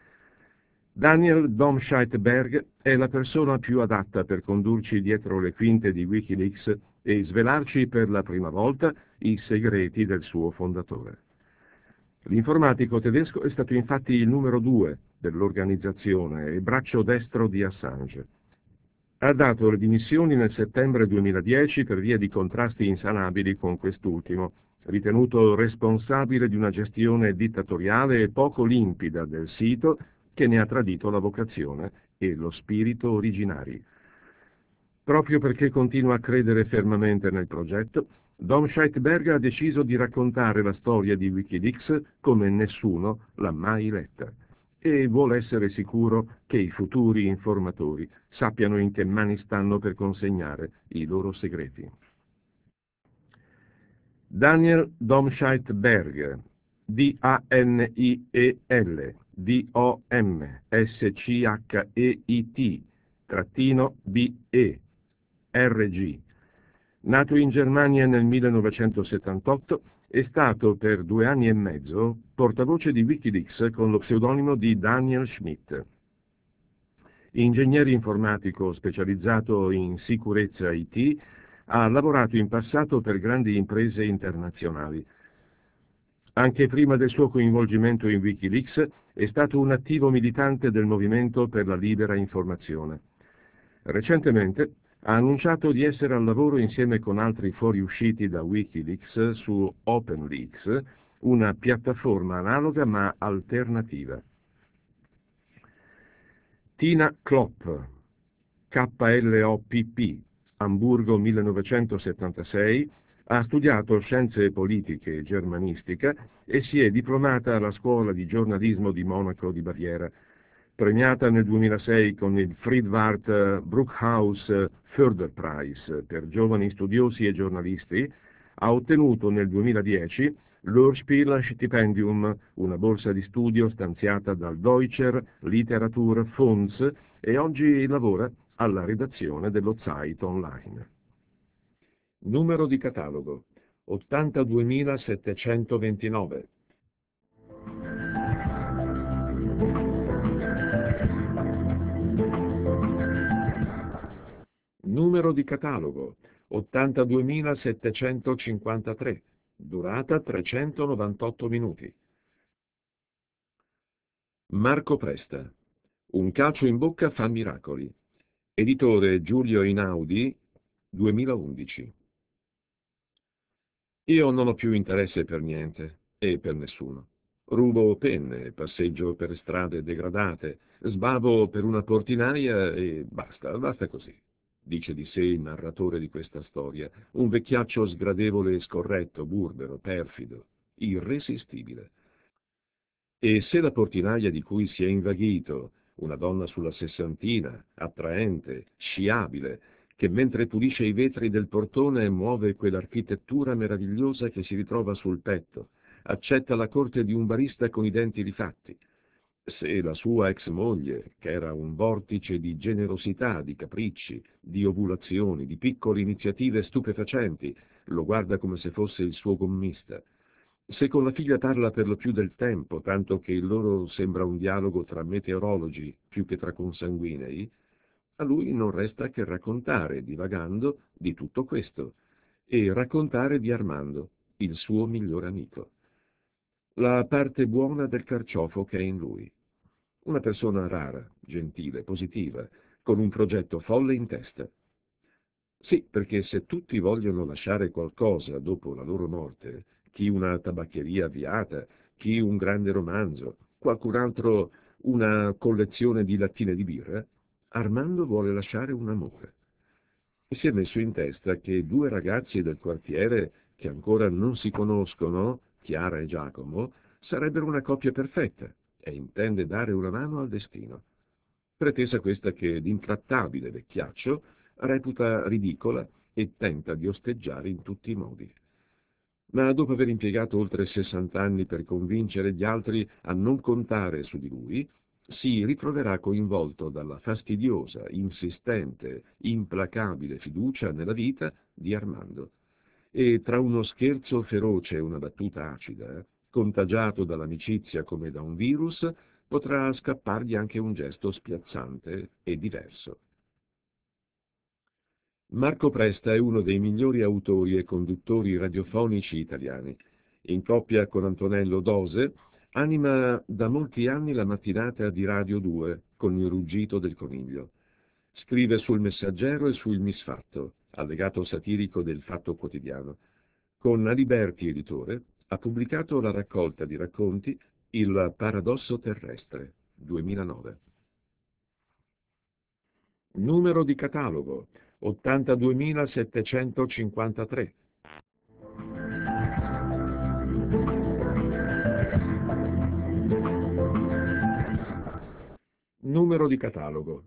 Daniel Domscheit-Berg è la persona più adatta per condurci dietro le quinte di Wikileaks e svelarci per la prima volta i segreti del suo fondatore. L'informatico tedesco è stato infatti il numero due dell'organizzazione e braccio destro di Assange. Ha dato le dimissioni nel settembre duemiladieci per via di contrasti insanabili con quest'ultimo, ritenuto responsabile di una gestione dittatoriale e poco limpida del sito che ne ha tradito la vocazione e lo spirito originari. Proprio perché continua a credere fermamente nel progetto, Domscheit-Berg ha deciso di raccontare la storia di Wikileaks come nessuno l'ha mai letta e vuole essere sicuro che i futuri informatori sappiano in che mani stanno per consegnare i loro segreti. Daniel Domscheit-Berg, D A N I E L, D O M S C H E I T trattino B E R G. Nato in Germania nel millenovecentosettantotto, è stato per due anni e mezzo portavoce di Wikileaks con lo pseudonimo di Daniel Schmidt. Ingegnere informatico specializzato in sicurezza I T, ha lavorato in passato per grandi imprese internazionali. Anche prima del suo coinvolgimento in Wikileaks è stato un attivo militante del movimento per la libera informazione. Recentemente ha annunciato di essere al lavoro insieme con altri fuoriusciti da Wikileaks su OpenLeaks, una piattaforma analoga ma alternativa. Tina Klopp, K L O P P, Amburgo millenovecentosettantasei, ha studiato scienze politiche e germanistica e si è diplomata alla Scuola di giornalismo di Monaco di Baviera. Premiata nel duemilasei con il Friedwart Bruckhaus Förderpreis per giovani studiosi e giornalisti, ha ottenuto nel duemiladieci l'Hörspielstipendium, una borsa di studio stanziata dal Deutscher Literaturfonds, e oggi lavora alla redazione dello Zeit Online. Numero di catalogo ottantaduemilasettecentoventinove. Numero di catalogo ottantaduemilasettecentocinquantatré. Durata trecentonovantotto minuti. Marco Presta. Un calcio in bocca fa miracoli. Editore Giulio Einaudi, duemilaundici. Io non ho più interesse per niente e per nessuno. Rubo penne, passeggio per strade degradate, sbavo per una portinaia e basta, basta così. Dice di sé il narratore di questa storia, un vecchiaccio sgradevole e scorretto, burbero, perfido, irresistibile. E se la portinaia di cui si è invaghito, una donna sulla sessantina, attraente, sciabile, che mentre pulisce i vetri del portone muove quell'architettura meravigliosa che si ritrova sul petto, accetta la corte di un barista con i denti rifatti, se la sua ex moglie, che era un vortice di generosità, di capricci, di ovulazioni, di piccole iniziative stupefacenti, lo guarda come se fosse il suo gommista, se con la figlia parla per lo più del tempo, tanto che il loro sembra un dialogo tra meteorologi più che tra consanguinei, a lui non resta che raccontare, divagando, di tutto questo, e raccontare di Armando, il suo miglior amico. La parte buona del carciofo che è in lui. Una persona rara, gentile, positiva, con un progetto folle in testa. Sì, perché se tutti vogliono lasciare qualcosa dopo la loro morte, chi una tabaccheria avviata, chi un grande romanzo, qualcun altro una collezione di lattine di birra, Armando vuole lasciare un amore. E si è messo in testa che due ragazzi del quartiere che ancora non si conoscono, Chiara e Giacomo, sarebbero una coppia perfetta e intende dare una mano al destino. Pretesa questa che l'intrattabile vecchiaccio reputa ridicola e tenta di osteggiare in tutti i modi. Ma dopo aver impiegato oltre sessant'anni per convincere gli altri a non contare su di lui, si ritroverà coinvolto dalla fastidiosa, insistente, implacabile fiducia nella vita di Armando. E tra uno scherzo feroce e una battuta acida, contagiato dall'amicizia come da un virus, potrà scappargli anche un gesto spiazzante e diverso. Marco Presta è uno dei migliori autori e conduttori radiofonici italiani. In coppia con Antonello Dose, anima da molti anni la mattinata di Radio due con il ruggito del coniglio. Scrive sul Messaggero e sul Misfatto, allegato satirico del Fatto Quotidiano. Con Aliberti Editore ha pubblicato la raccolta di racconti Il paradosso terrestre, duemilanove. Numero di catalogo ottantaduemilasettecentocinquantatré. Numero di catalogo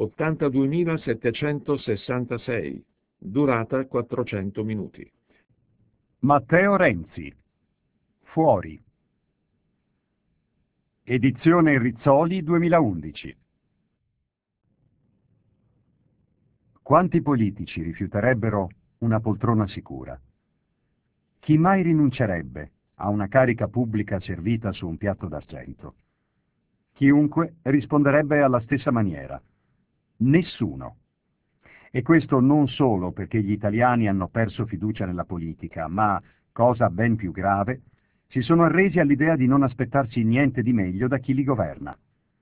ottantaduemilasettecentosessantasei. Durata quattrocento minuti. Matteo Renzi. Fuori. Edizione Rizzoli duemilaundici. Quanti politici rifiuterebbero una poltrona sicura? Chi mai rinuncerebbe a una carica pubblica servita su un piatto d'argento? Chiunque risponderebbe alla stessa maniera. Nessuno. E questo non solo perché gli italiani hanno perso fiducia nella politica, ma, cosa ben più grave, si sono arresi all'idea di non aspettarsi niente di meglio da chi li governa.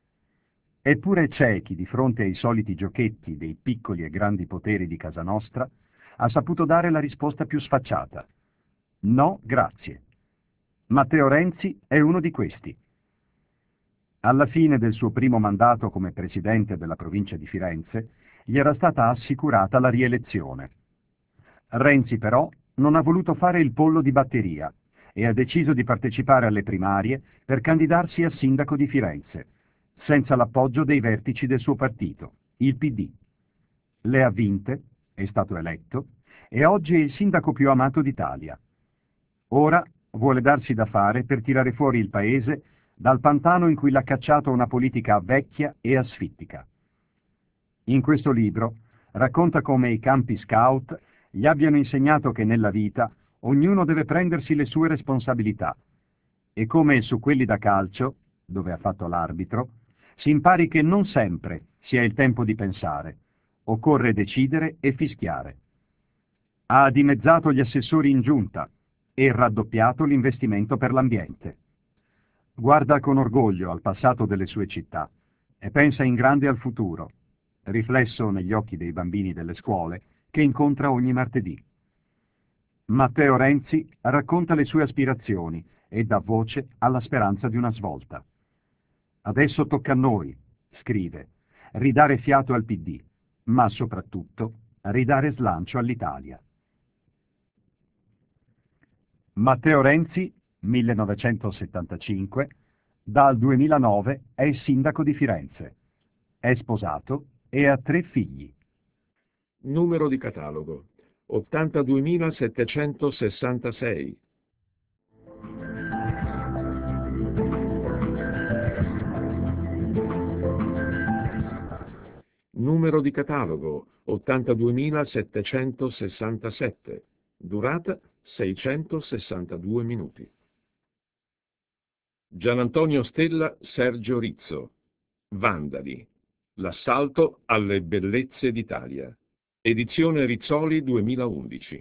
Eppure c'è chi, di fronte ai soliti giochetti dei piccoli e grandi poteri di casa nostra, ha saputo dare la risposta più sfacciata. No, grazie. Matteo Renzi è uno di questi. Alla fine del suo primo mandato come presidente della provincia di Firenze, gli era stata assicurata la rielezione. Renzi però non ha voluto fare il pollo di batteria e ha deciso di partecipare alle primarie per candidarsi a sindaco di Firenze, senza l'appoggio dei vertici del suo partito, il P D. Le ha vinte, è stato eletto, e oggi è il sindaco più amato d'Italia. Ora vuole darsi da fare per tirare fuori il paese dal pantano in cui l'ha cacciato una politica vecchia e asfittica. In questo libro racconta come i campi scout gli abbiano insegnato che nella vita ognuno deve prendersi le sue responsabilità e come su quelli da calcio, dove ha fatto l'arbitro, si impari che non sempre si ha il tempo di pensare, occorre decidere e fischiare. Ha dimezzato gli assessori in giunta e raddoppiato l'investimento per l'ambiente. Guarda con orgoglio al passato delle sue città e pensa in grande al futuro, riflesso negli occhi dei bambini delle scuole che incontra ogni martedì. Matteo Renzi racconta le sue aspirazioni e dà voce alla speranza di una svolta. Adesso tocca a noi, scrive, ridare fiato al P D, ma soprattutto ridare slancio all'Italia. Matteo Renzi, millenovecentosettantacinque, dal duemilanove è sindaco di Firenze. È sposato e ha tre figli. Numero di catalogo ottantaduemilasettecentosessantasei. Numero di catalogo ottantaduemilasettecentosessantasette. Durata seicentosessantadue minuti. Gianantonio Stella Sergio Rizzo. Vandali. L'assalto alle bellezze d'Italia. Edizione Rizzoli duemilaundici.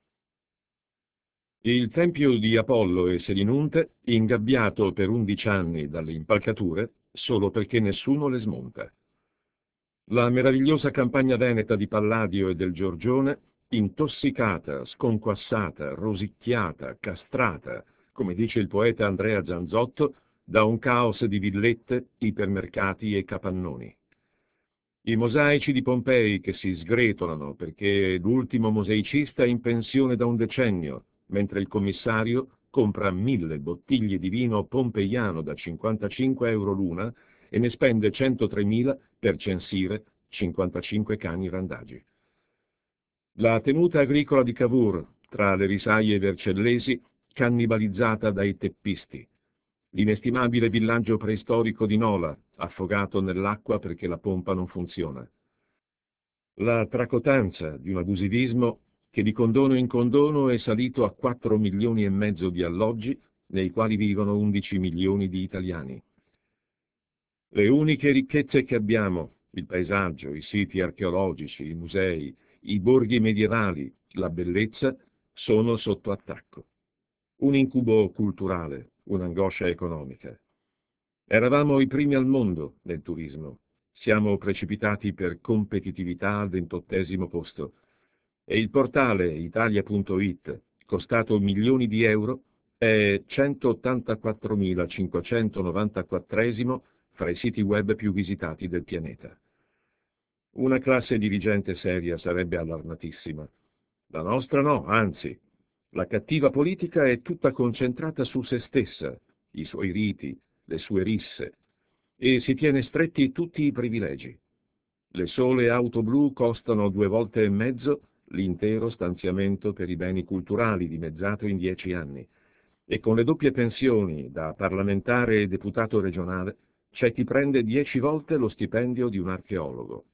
Il tempio di Apollo e Selinunte, ingabbiato per undici anni dalle impalcature, solo perché nessuno le smonta. La meravigliosa campagna veneta di Palladio e del Giorgione, intossicata, sconquassata, rosicchiata, castrata, come dice il poeta Andrea Zanzotto, da un caos di villette, ipermercati e capannoni. I mosaici di Pompei che si sgretolano perché l'ultimo mosaicista è in pensione da un decennio, mentre il commissario compra mille bottiglie di vino pompeiano da cinquantacinque euro l'una e ne spende centotremila per censire cinquantacinque cani randagi. La tenuta agricola di Cavour, tra le risaie vercellesi, cannibalizzata dai teppisti. L'inestimabile villaggio preistorico di Nola, affogato nell'acqua perché la pompa non funziona. La tracotanza di un abusivismo che di condono in condono è salito a quattro milioni e mezzo di alloggi, nei quali vivono undici milioni di italiani. Le uniche ricchezze che abbiamo, il paesaggio, i siti archeologici, i musei, i borghi medievali, la bellezza, sono sotto attacco. Un incubo culturale, un'angoscia economica. Eravamo i primi al mondo nel turismo, siamo precipitati per competitività al ventottesimo posto e il portale italia punto it, costato milioni di euro, è centottantaquattromilacinquecentonovantaquattresimo fra i siti web più visitati del pianeta. Una classe dirigente seria sarebbe allarmatissima. La nostra no, anzi. La cattiva politica è tutta concentrata su se stessa, i suoi riti, le sue risse, e si tiene stretti tutti i privilegi. Le sole auto blu costano due volte e mezzo l'intero stanziamento per i beni culturali dimezzato in dieci anni, e con le doppie pensioni da parlamentare e deputato regionale c'è chi prende dieci volte lo stipendio di un archeologo.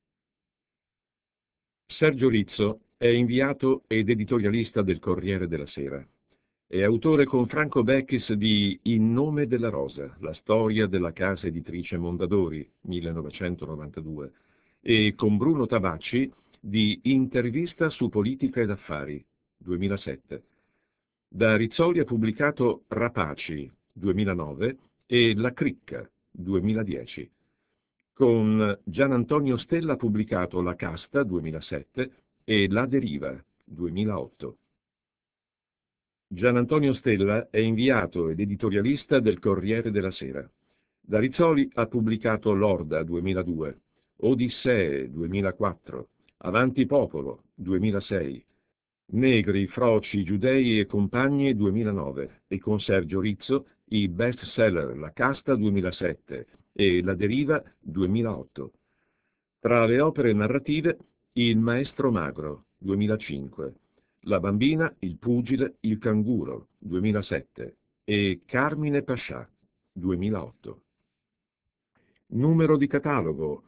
Sergio Rizzo è inviato ed editorialista del Corriere della Sera. È autore con Franco Becchis di In nome della rosa, la storia della casa editrice Mondadori, millenovecentonovantadue, e con Bruno Tabacci di Intervista su politica ed affari, duemilasette. Da Rizzoli ha pubblicato Rapaci, duemilanove, e La Cricca, duemiladieci. Con Gian Antonio Stella ha pubblicato La Casta, duemilasette, e La Deriva, duemilaotto. Gian Antonio Stella è inviato ed editorialista del Corriere della Sera. Da Rizzoli ha pubblicato Lorda, duemiladue, Odissee, duemilaquattro, Avanti Popolo, duemilasei, Negri, Froci, Giudei e Compagni, duemilanove, e con Sergio Rizzo i best seller La Casta, duemilasette, e La Deriva, duemilaotto. Tra le opere narrative Il Maestro Magro, duemilacinque, La Bambina, Il Pugile, Il Canguro, duemilasette, e Carmine Pascià, duemilaotto. Numero di catalogo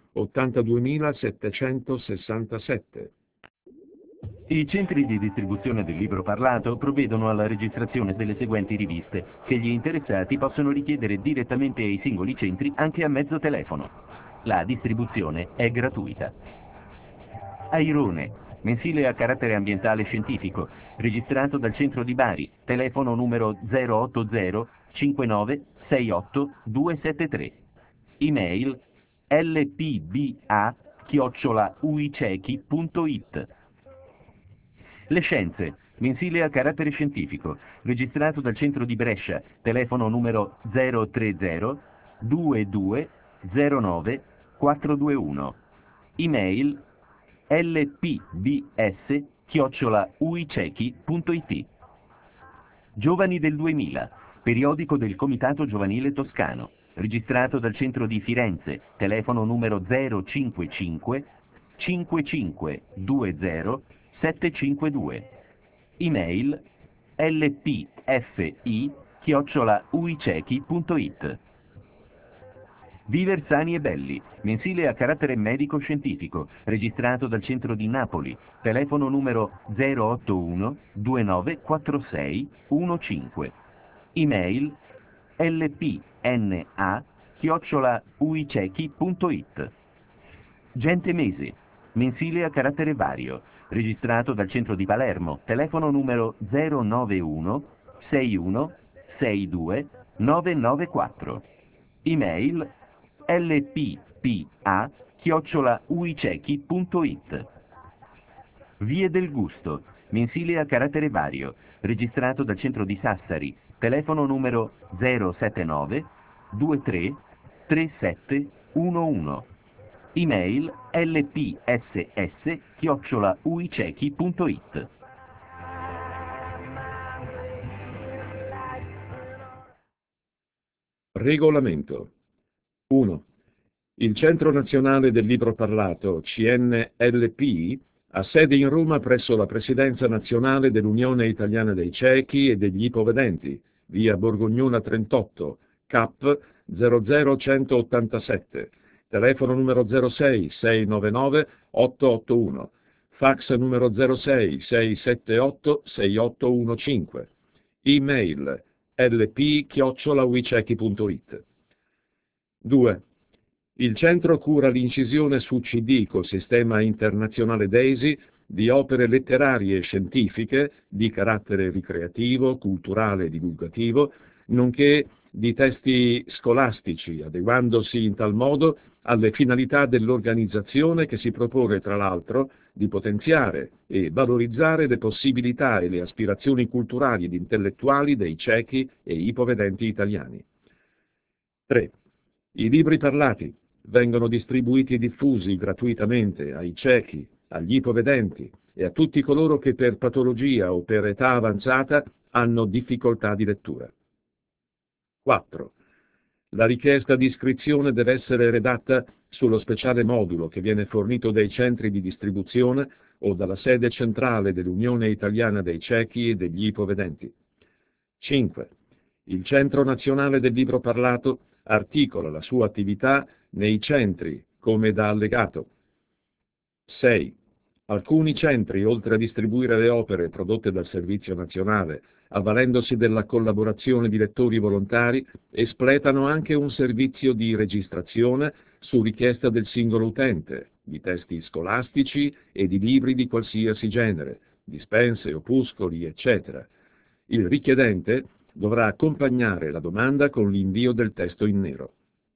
ottantaduemilasettecentosessantasette. I centri di distribuzione del libro parlato provvedono alla registrazione delle seguenti riviste, che gli interessati possono richiedere direttamente ai singoli centri anche a mezzo telefono. La distribuzione è gratuita. Airone, mensile a carattere ambientale scientifico, registrato dal centro di Bari, telefono numero zero otto zero cinquantanove sessantotto duecentosettantatré. Email lpba chiocciola uicechi punto it. Le Scienze, mensile a carattere scientifico, registrato dal centro di Brescia, telefono numero zero tre zero ventidue zero nove quattrocentoventuno. Email lpbs chiocciola uicechi punto it. Giovani del duemila, periodico del Comitato Giovanile Toscano, registrato dal centro di Firenze, telefono numero zero cinquantacinque cinquantacinque venti settecentocinquantadue. Email lpfi chiocciola uicechi punto it. Viver sani e belli, mensile a carattere medico-scientifico, registrato dal centro di Napoli, telefono numero zero otto uno due nove quattro sei uno cinque. Email lpna chiocciola uicechi punto it. Gente mese, mensile a carattere vario, registrato dal centro di Palermo, telefono numero zero nove uno sei uno sei due nove nove quattro. Email lppa chiocciola uicechi punto it. Vie del Gusto, mensile a carattere vario, registrato dal centro di Sassari, telefono numero zero sette nove due tre tre sette uno uno. Email lpss chiocciola uicechi punto it. Regolamento. uno. Il Centro Nazionale del Libro Parlato, C N L P, ha sede in Roma presso la Presidenza Nazionale dell'Unione Italiana dei Ciechi e degli Ipovedenti, via Borgognona trentotto, C P zero zero centottantasette, telefono numero zero sei sei nove nove otto otto uno, fax numero zero sei sei sette otto sei otto uno cinque, email lp chiocciola uicechi punto it. due. Il centro cura l'incisione su C D col sistema internazionale DAISY di opere letterarie e scientifiche di carattere ricreativo, culturale e divulgativo, nonché di testi scolastici, adeguandosi in tal modo alle finalità dell'organizzazione che si propone, tra l'altro, di potenziare e valorizzare le possibilità e le aspirazioni culturali ed intellettuali dei ciechi e ipovedenti italiani. tre. I libri parlati vengono distribuiti e diffusi gratuitamente ai ciechi, agli ipovedenti e a tutti coloro che per patologia o per età avanzata hanno difficoltà di lettura. quattro. La richiesta di iscrizione deve essere redatta sullo speciale modulo che viene fornito dai centri di distribuzione o dalla sede centrale dell'Unione Italiana dei Ciechi e degli Ipovedenti. cinque. Il Centro Nazionale del Libro Parlato articola la sua attività nei centri come da allegato. sei. Alcuni centri, oltre a distribuire le opere prodotte dal Servizio Nazionale, avvalendosi della collaborazione di lettori volontari, espletano anche un servizio di registrazione su richiesta del singolo utente, di testi scolastici e di libri di qualsiasi genere, dispense, opuscoli, eccetera. Il richiedente dovrà accompagnare la domanda con l'invio del testo in nero.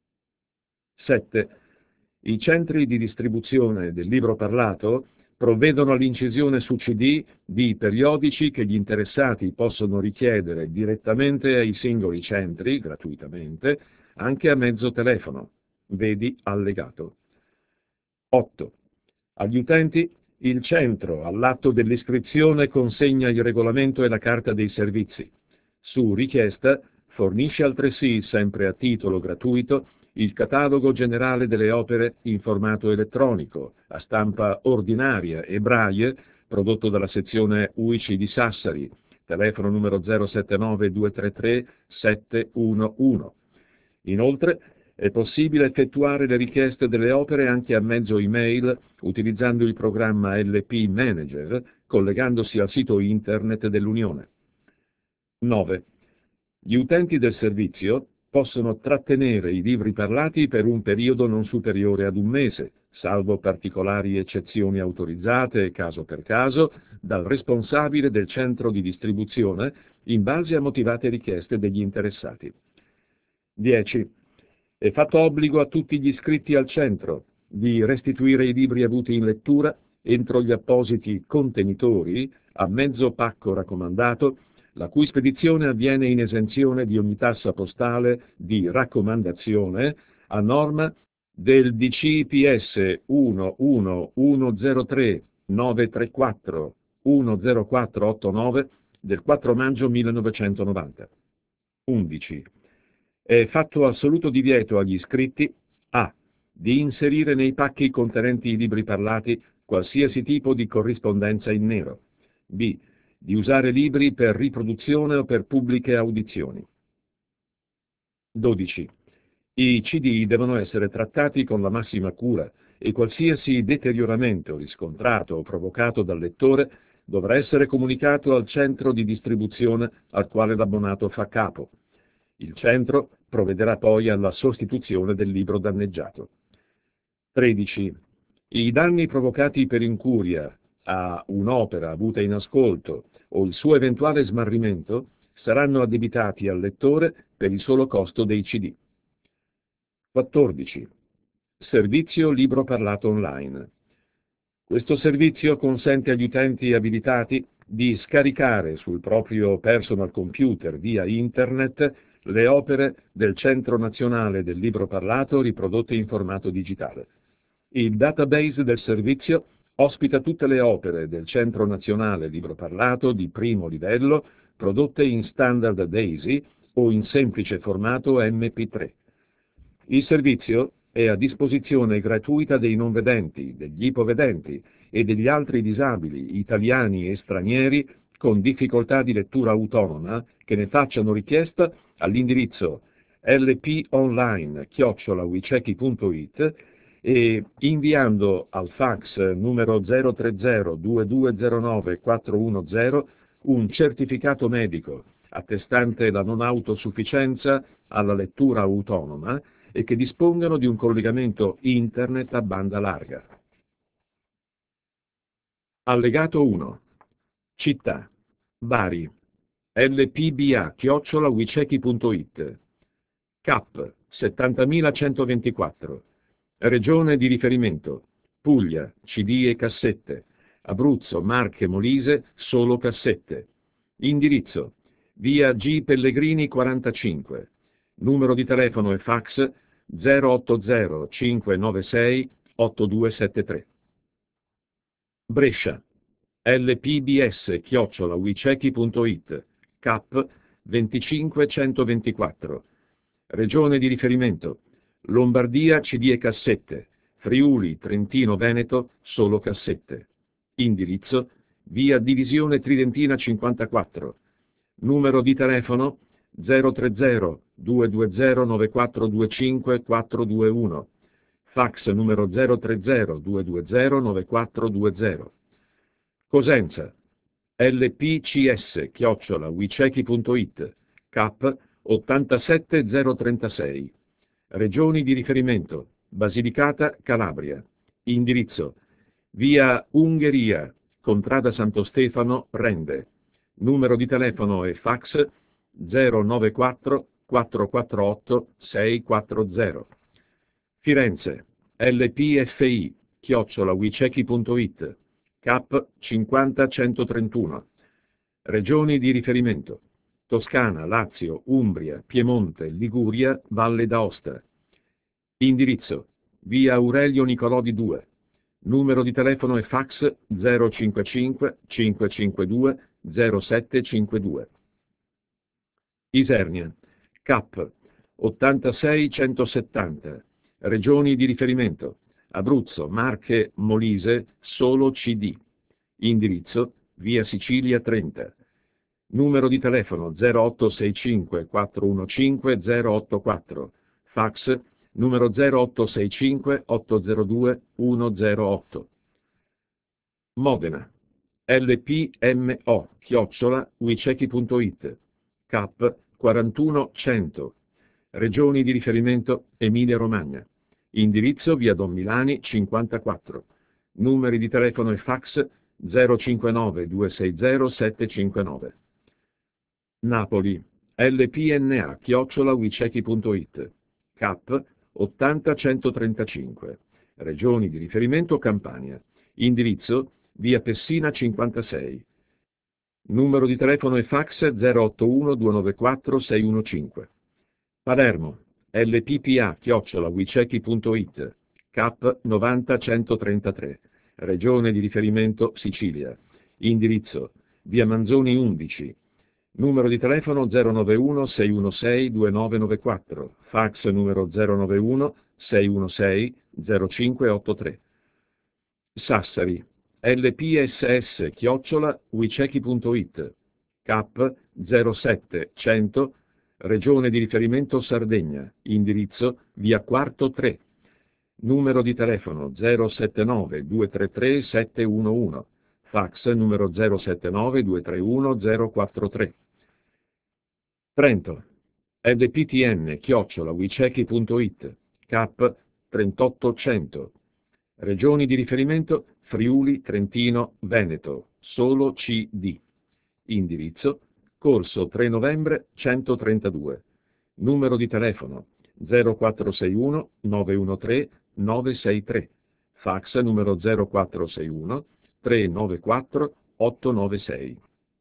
sette. I centri di distribuzione del libro parlato provvedono all'incisione su C D di periodici che gli interessati possono richiedere direttamente ai singoli centri, gratuitamente, anche a mezzo telefono. Vedi allegato. otto. Agli utenti il centro, all'atto dell'iscrizione, consegna il regolamento e la carta dei servizi. Su richiesta, fornisce altresì, sempre a titolo gratuito, il catalogo generale delle opere in formato elettronico, a stampa ordinaria e braille, prodotto dalla sezione U I C I di Sassari, telefono numero zero sette nove due tre tre sette uno uno. Inoltre, è possibile effettuare le richieste delle opere anche a mezzo email utilizzando il programma L P Manager, collegandosi al sito internet dell'Unione. nove. Gli utenti del servizio possono trattenere i libri parlati per un periodo non superiore ad un mese, salvo particolari eccezioni autorizzate, caso per caso, dal responsabile del centro di distribuzione, in base a motivate richieste degli interessati. dieci. È fatto obbligo a tutti gli iscritti al centro di restituire i libri avuti in lettura entro gli appositi contenitori a mezzo pacco raccomandato, la cui spedizione avviene in esenzione di ogni tassa postale di raccomandazione a norma del D C P S uno uno uno zero tre nove tre quattro uno zero quattro otto nove del quattro maggio millenovecentonovanta. undici. È fatto assoluto divieto agli iscritti a. di inserire nei pacchi contenenti i libri parlati qualsiasi tipo di corrispondenza in nero, b. di usare libri per riproduzione o per pubbliche audizioni. dodici. I C D devono essere trattati con la massima cura e qualsiasi deterioramento riscontrato o provocato dal lettore dovrà essere comunicato al centro di distribuzione al quale l'abbonato fa capo. Il centro provvederà poi alla sostituzione del libro danneggiato. tredici. I danni provocati per incuria a un'opera avuta in ascolto o il suo eventuale smarrimento saranno addebitati al lettore per il solo costo dei C D. quattordici. Servizio libro parlato online. Questo servizio consente agli utenti abilitati di scaricare sul proprio personal computer via internet le opere del Centro Nazionale del Libro Parlato riprodotte in formato digitale. Il database del servizio ospita tutte le opere del Centro Nazionale Libro Parlato di primo livello prodotte in standard DAISY o in semplice formato M P tre. Il servizio è a disposizione gratuita dei non vedenti, degli ipovedenti e degli altri disabili italiani e stranieri con difficoltà di lettura autonoma che ne facciano richiesta all'indirizzo lponline chiocciola wicechi punto it e inviando al fax numero zero tre zero due due zero nove quattro uno zero un certificato medico attestante la non autosufficienza alla lettura autonoma e che dispongano di un collegamento internet a banda larga. Allegato uno. Città. Bari. L P B A chiocciola wicechi punto it. C A P settantamilacentoventiquattro. Regione di riferimento. Puglia, C D e cassette. Abruzzo, Marche, Molise, solo cassette. Indirizzo. Via G. Pellegrini quarantacinque. Numero di telefono e fax zero otto zero cinque nove sei otto due sette tre. Brescia. L P B S chiocciola wicechi punto it. C A P venticinquecentoventiquattro. Regione di riferimento. Lombardia, C D e cassette. Friuli, Trentino, Veneto, solo cassette. Indirizzo. Via Divisione Tridentina cinquantaquattro. Numero di telefono zero tre zero due due zero nove quattro due cinque quattro due uno. Fax numero zero tre zero due due zero nove quattro due zero. Cosenza L P C S chiocciola wicechi punto it, C A P ottantasette zero trentasei. Regioni di riferimento: Basilicata, Calabria. Indirizzo: via Ungheria, contrada Santo Stefano, Rende. Numero di telefono e fax zero nove quattro quattro quattro otto sei quattro zero. Firenze L P F I chiocciola wicechi punto it, C A P cinquanta centotrentuno. Regioni di riferimento: Toscana, Lazio, Umbria, Piemonte, Liguria, Valle d'Aosta. Indirizzo: via Aurelio Nicolodi due. Numero di telefono e fax zero cinquantacinque cinquecentocinquantadue zero sette cinquantadue. Isernia C A P ottantasei centosettanta. Regioni di riferimento: Abruzzo, Marche, Molise, solo C D. Indirizzo: via Sicilia trenta. Numero di telefono zero otto sei cinque quattro uno cinque zero otto quattro. Fax numero zero otto sei cinque otto zero due uno zero otto. Modena L P M O chiocciola wicechi punto it, C A P quarantuno cento. Regioni di riferimento: Emilia Romagna. Indirizzo: via Don Milani cinquantaquattro. Numeri di telefono e fax zero cinquantanove due sei zero sette cinquantanove. Napoli L P N A chiocciola wicechi punto it, C A P ottanta centotrentacinque. Regioni di riferimento: Campania. Indirizzo: via Pessina cinquantasei. Numero di telefono e fax zero otto uno due nove quattro sei uno cinque. Palermo L P P A chiocciola wicechi punto it, C A P novanta centotrentatré. Regione di riferimento: Sicilia. Indirizzo: via Manzoni undici. Numero di telefono zero nove uno sei uno sei due nove nove quattro. Fax numero zero nove uno sei uno sei zero cinque otto tre. Sassari L P S S chiocciola wicechi punto it, C A P zero sette cento. Regione di riferimento: Sardegna. Indirizzo: via Quarto tre. Numero di telefono zero sette nove due tre tre sette uno uno. Fax numero zero sette nove due tre uno zero quattro tre. Trento L P T N chiocciola wicechi punto it, C A P trentotto cento. Regioni di riferimento: Friuli, Trentino, Veneto, solo C D. Indirizzo: Corso tre novembre centotrentadue. Numero di telefono zero quattro sei uno nove uno tre nove sei tre. Fax numero zero quattro sei uno tre nove quattro otto nove sei.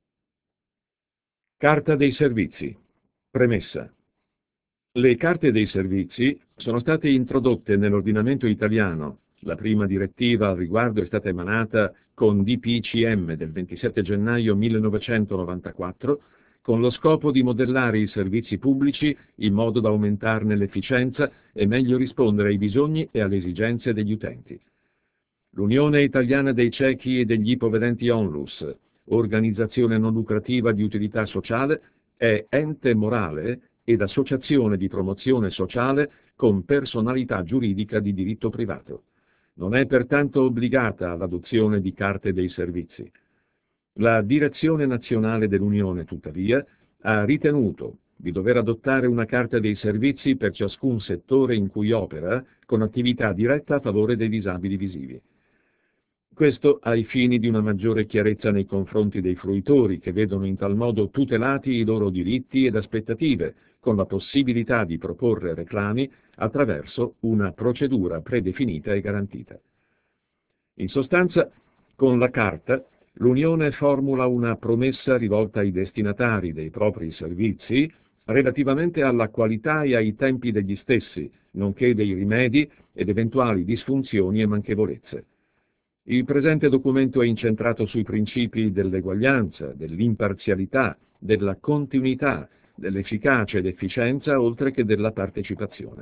Carta dei servizi. Premessa. Le carte dei servizi sono state introdotte nell'ordinamento italiano. La prima direttiva al riguardo è stata emanata con D P C M del ventisette gennaio millenovecentonovantaquattro, con lo scopo di modellare i servizi pubblici in modo da aumentarne l'efficienza e meglio rispondere ai bisogni e alle esigenze degli utenti. L'Unione Italiana dei Ciechi e degli Ipovedenti Onlus, organizzazione non lucrativa di utilità sociale, è ente morale ed associazione di promozione sociale con personalità giuridica di diritto privato. Non è pertanto obbligata all'adozione di carte dei servizi. La Direzione Nazionale dell'Unione, tuttavia, ha ritenuto di dover adottare una carta dei servizi per ciascun settore in cui opera, con attività diretta a favore dei disabili visivi. Questo ai fini di una maggiore chiarezza nei confronti dei fruitori, che vedono in tal modo tutelati i loro diritti ed aspettative, con la possibilità di proporre reclami attraverso una procedura predefinita e garantita. In sostanza, con la Carta, l'Unione formula una promessa rivolta ai destinatari dei propri servizi relativamente alla qualità e ai tempi degli stessi, nonché dei rimedi ed eventuali disfunzioni e manchevolezze. Il presente documento è incentrato sui principi dell'eguaglianza, dell'imparzialità, della continuità, dell'efficacia ed efficienza, oltre che della partecipazione.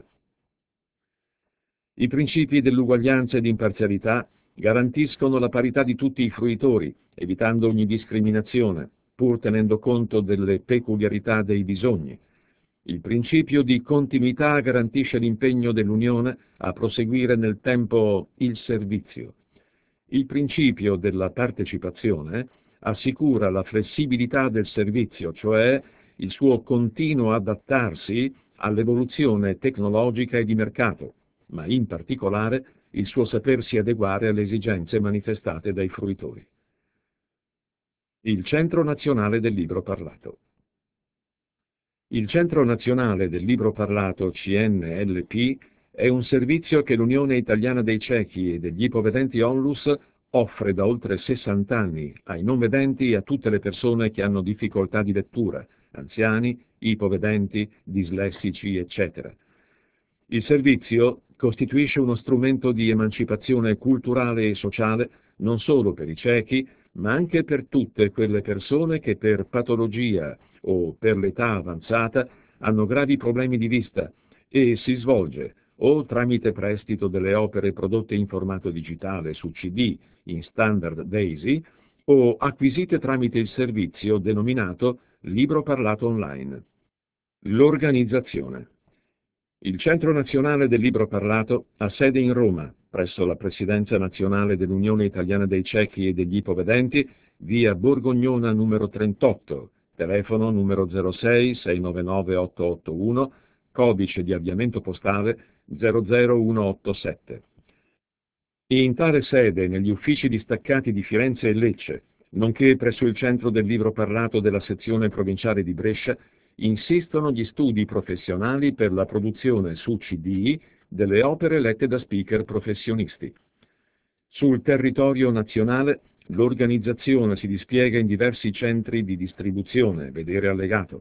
I principi dell'uguaglianza ed imparzialità garantiscono la parità di tutti i fruitori, evitando ogni discriminazione, pur tenendo conto delle peculiarità dei bisogni. Il principio di continuità garantisce l'impegno dell'Unione a proseguire nel tempo il servizio. Il principio della partecipazione assicura la flessibilità del servizio, cioè il suo continuo adattarsi all'evoluzione tecnologica e di mercato, ma in particolare il suo sapersi adeguare alle esigenze manifestate dai fruitori. Il Centro Nazionale del Libro Parlato. Il Centro Nazionale del Libro Parlato, C N L P, è un servizio che l'Unione Italiana dei Ciechi e degli Ipovedenti Onlus offre da oltre sessanta anni ai non vedenti e a tutte le persone che hanno difficoltà di lettura, anziani, ipovedenti, dislessici, eccetera. Il servizio costituisce uno strumento di emancipazione culturale e sociale non solo per i ciechi, ma anche per tutte quelle persone che per patologia o per l'età avanzata hanno gravi problemi di vista e si svolge o tramite prestito delle opere prodotte in formato digitale su C D in standard DAISY o acquisite tramite il servizio denominato Libro Parlato Online. L'organizzazione. Il Centro Nazionale del Libro Parlato ha sede in Roma, presso la Presidenza Nazionale dell'Unione Italiana dei Ciechi e degli Ipovedenti, via Borgognona numero trentotto, telefono numero zero sei sei nove nove otto otto uno, codice di avviamento postale zero zero uno otto sette. In tale sede, negli uffici distaccati di Firenze e Lecce, nonché presso il Centro del Libro Parlato della sezione provinciale di Brescia, insistono gli studi professionali per la produzione su C D delle opere lette da speaker professionisti. Sul territorio nazionale l'organizzazione si dispiega in diversi centri di distribuzione, vedere allegato.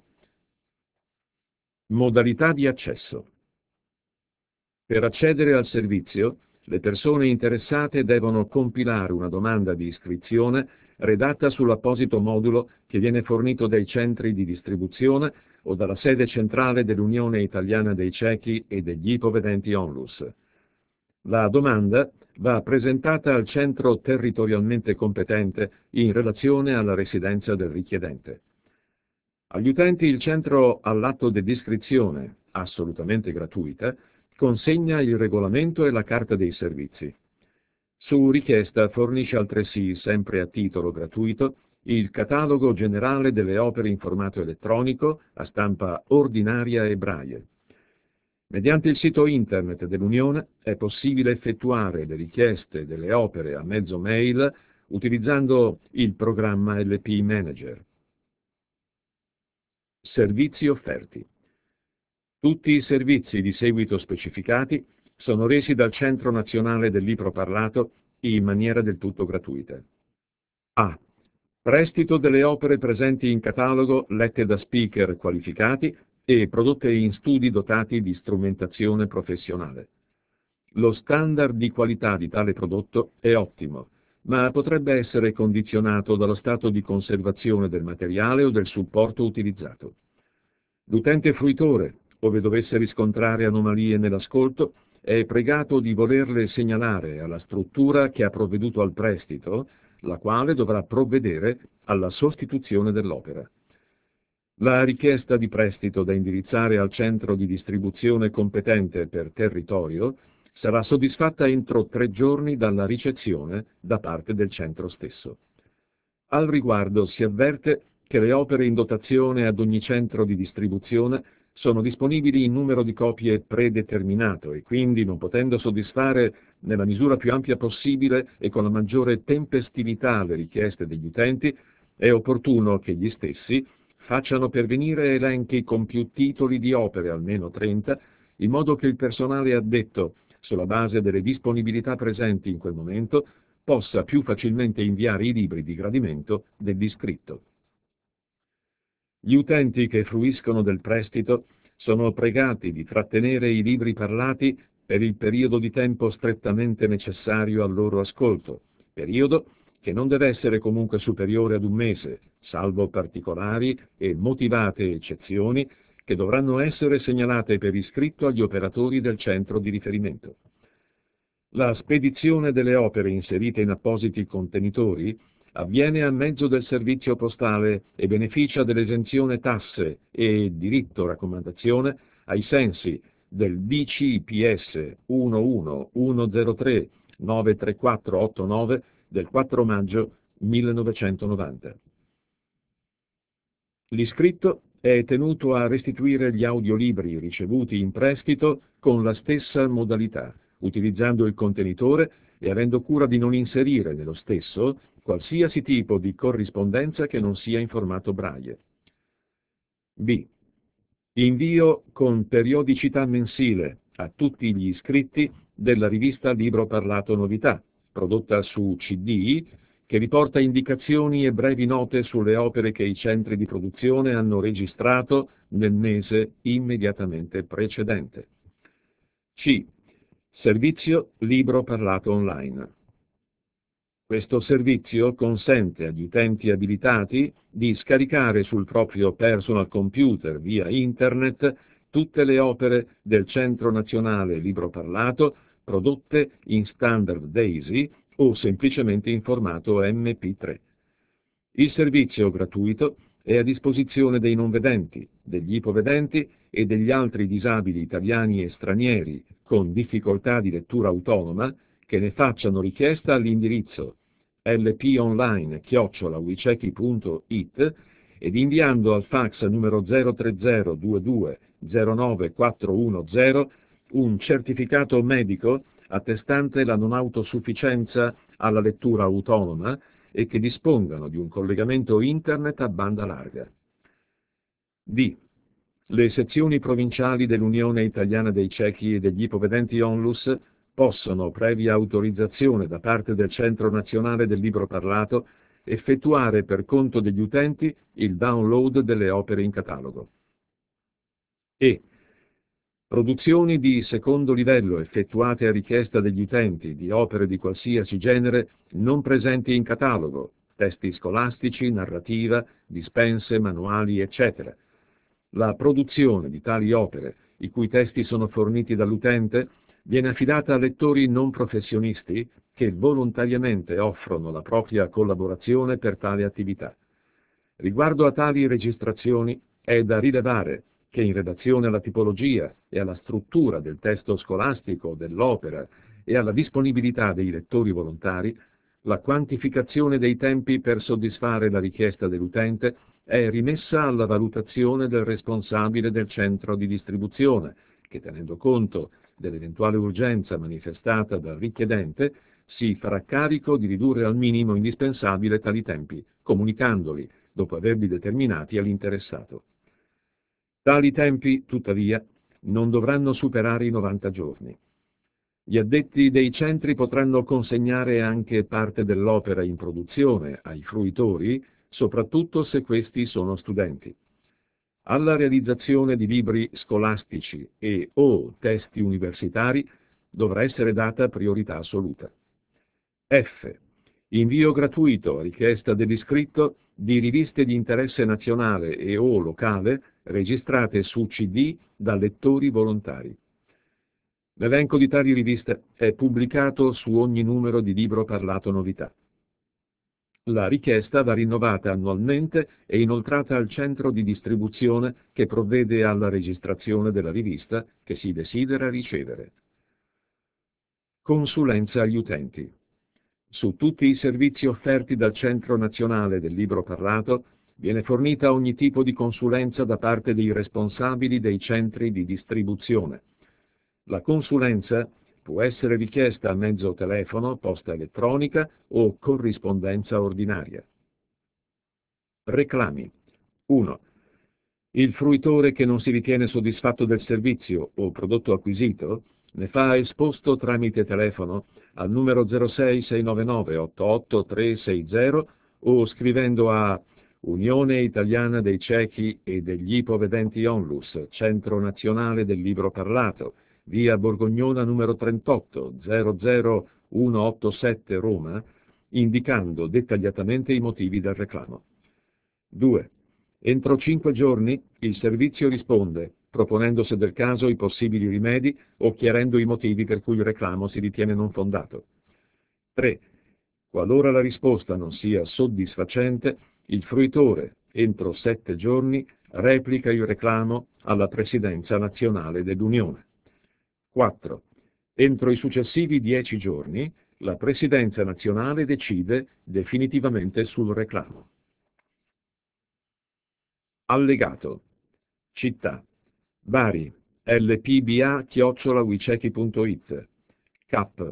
Modalità di accesso. Per accedere al servizio, le persone interessate devono compilare una domanda di iscrizione redatta sull'apposito modulo che viene fornito dai centri di distribuzione o dalla sede centrale dell'Unione Italiana dei Ciechi e degli Ipovedenti Onlus. La domanda va presentata al centro territorialmente competente in relazione alla residenza del richiedente. Agli utenti il centro, all'atto dell'iscrizione, assolutamente gratuita, consegna il regolamento e la carta dei servizi. Su richiesta fornisce altresì, sempre a titolo gratuito, il catalogo generale delle opere in formato elettronico a stampa ordinaria e braille. Mediante il sito internet dell'Unione è possibile effettuare le richieste delle opere a mezzo mail utilizzando il programma L P Manager. Servizi offerti. Tutti i servizi di seguito specificati sono resi dal Centro Nazionale del Libro Parlato in maniera del tutto gratuita. A. Prestito delle opere presenti in catalogo lette da speaker qualificati e prodotte in studi dotati di strumentazione professionale. Lo standard di qualità di tale prodotto è ottimo, ma potrebbe essere condizionato dallo stato di conservazione del materiale o del supporto utilizzato. L'utente fruitore, ove dovesse riscontrare anomalie nell'ascolto, è pregato di volerle segnalare alla struttura che ha provveduto al prestito, la quale dovrà provvedere alla sostituzione dell'opera. La richiesta di prestito da indirizzare al centro di distribuzione competente per territorio sarà soddisfatta entro tre giorni dalla ricezione da parte del centro stesso. Al riguardo si avverte che le opere in dotazione ad ogni centro di distribuzione sono disponibili in numero di copie predeterminato e quindi, non potendo soddisfare nella misura più ampia possibile e con la maggiore tempestività le richieste degli utenti, è opportuno che gli stessi facciano pervenire elenchi con più titoli di opere, almeno trenta, in modo che il personale addetto, sulla base delle disponibilità presenti in quel momento, possa più facilmente inviare i libri di gradimento dell'iscritto. Gli utenti che fruiscono del prestito sono pregati di trattenere i libri parlati per il periodo di tempo strettamente necessario al loro ascolto, periodo che non deve essere comunque superiore ad un mese, salvo particolari e motivate eccezioni che dovranno essere segnalate per iscritto agli operatori del centro di riferimento. La spedizione delle opere inserite in appositi contenitori avviene a mezzo del servizio postale e beneficia dell'esenzione tasse e diritto raccomandazione ai sensi del D C P S uno uno uno zero tre nove tre quattro otto nove del quattro maggio millenovecentonovanta. L'iscritto è tenuto a restituire gli audiolibri ricevuti in prestito con la stessa modalità, utilizzando il contenitore e avendo cura di non inserire nello stesso qualsiasi tipo di corrispondenza che non sia in formato braille. B. Invio con periodicità mensile a tutti gli iscritti della rivista Libro Parlato Novità, prodotta su C D, che riporta indicazioni e brevi note sulle opere che i centri di produzione hanno registrato nel mese immediatamente precedente. C. Servizio Libro Parlato Online. Questo servizio consente agli utenti abilitati di scaricare sul proprio personal computer via Internet tutte le opere del Centro Nazionale Libro Parlato prodotte in standard DAISY o semplicemente in formato M P tre. Il servizio gratuito è a disposizione dei non vedenti, degli ipovedenti e degli altri disabili italiani e stranieri con difficoltà di lettura autonoma che ne facciano richiesta all'indirizzo lponline chiocciola wicechi punto it ed inviando al fax numero zero tre zero due due zero nove quattro uno zero un certificato medico attestante la non autosufficienza alla lettura autonoma e che dispongano di un collegamento Internet a banda larga. D. Le sezioni provinciali dell'Unione Italiana dei Ciechi e degli Ipovedenti Onlus possono, previa autorizzazione da parte del Centro Nazionale del Libro Parlato, effettuare per conto degli utenti il download delle opere in catalogo. E. Produzioni di secondo livello effettuate a richiesta degli utenti di opere di qualsiasi genere non presenti in catalogo, testi scolastici, narrativa, dispense, manuali, eccetera. La produzione di tali opere, i cui testi sono forniti dall'utente, viene affidata a lettori non professionisti che volontariamente offrono la propria collaborazione per tale attività. Riguardo a tali registrazioni è da rilevare che in relazione alla tipologia e alla struttura del testo scolastico dell'opera e alla disponibilità dei lettori volontari, la quantificazione dei tempi per soddisfare la richiesta dell'utente è rimessa alla valutazione del responsabile del centro di distribuzione, che tenendo conto dell'eventuale urgenza manifestata dal richiedente, si farà carico di ridurre al minimo indispensabile tali tempi, comunicandoli, dopo averli determinati, all'interessato. Tali tempi, tuttavia, non dovranno superare i novanta giorni. Gli addetti dei centri potranno consegnare anche parte dell'opera in produzione ai fruitori, soprattutto se questi sono studenti. Alla realizzazione di libri scolastici e o testi universitari dovrà essere data priorità assoluta. F. Invio gratuito a richiesta dell'iscritto di riviste di interesse nazionale e o locale registrate su C D da lettori volontari. L'elenco di tali riviste è pubblicato su ogni numero di Libro Parlato Novità. La richiesta va rinnovata annualmente e inoltrata al centro di distribuzione che provvede alla registrazione della rivista che si desidera ricevere. Consulenza agli utenti. Su tutti i servizi offerti dal Centro Nazionale del Libro Parlato viene fornita ogni tipo di consulenza da parte dei responsabili dei centri di distribuzione. La consulenza può essere richiesta a mezzo telefono, posta elettronica o corrispondenza ordinaria. Reclami. uno. Il fruitore che non si ritiene soddisfatto del servizio o prodotto acquisito ne fa esposto tramite telefono al numero zero sei sei nove nove otto otto tre sei zero o scrivendo a Unione Italiana dei Ciechi e degli Ipovedenti Onlus, Centro Nazionale del Libro Parlato, via Borgognona numero trentotto, zero zero uno otto sette Roma, indicando dettagliatamente i motivi del reclamo. due. Entro cinque giorni il servizio risponde, proponendo se del caso i possibili rimedi o chiarendo i motivi per cui il reclamo si ritiene non fondato. tre. Qualora la risposta non sia soddisfacente, il fruitore, entro sette giorni, replica il reclamo alla Presidenza nazionale dell'Unione. quattro. Entro i successivi dieci giorni, la Presidenza nazionale decide definitivamente sul reclamo. Allegato. Città. Bari, L P B A chiocciola wicechi punto it. Cap.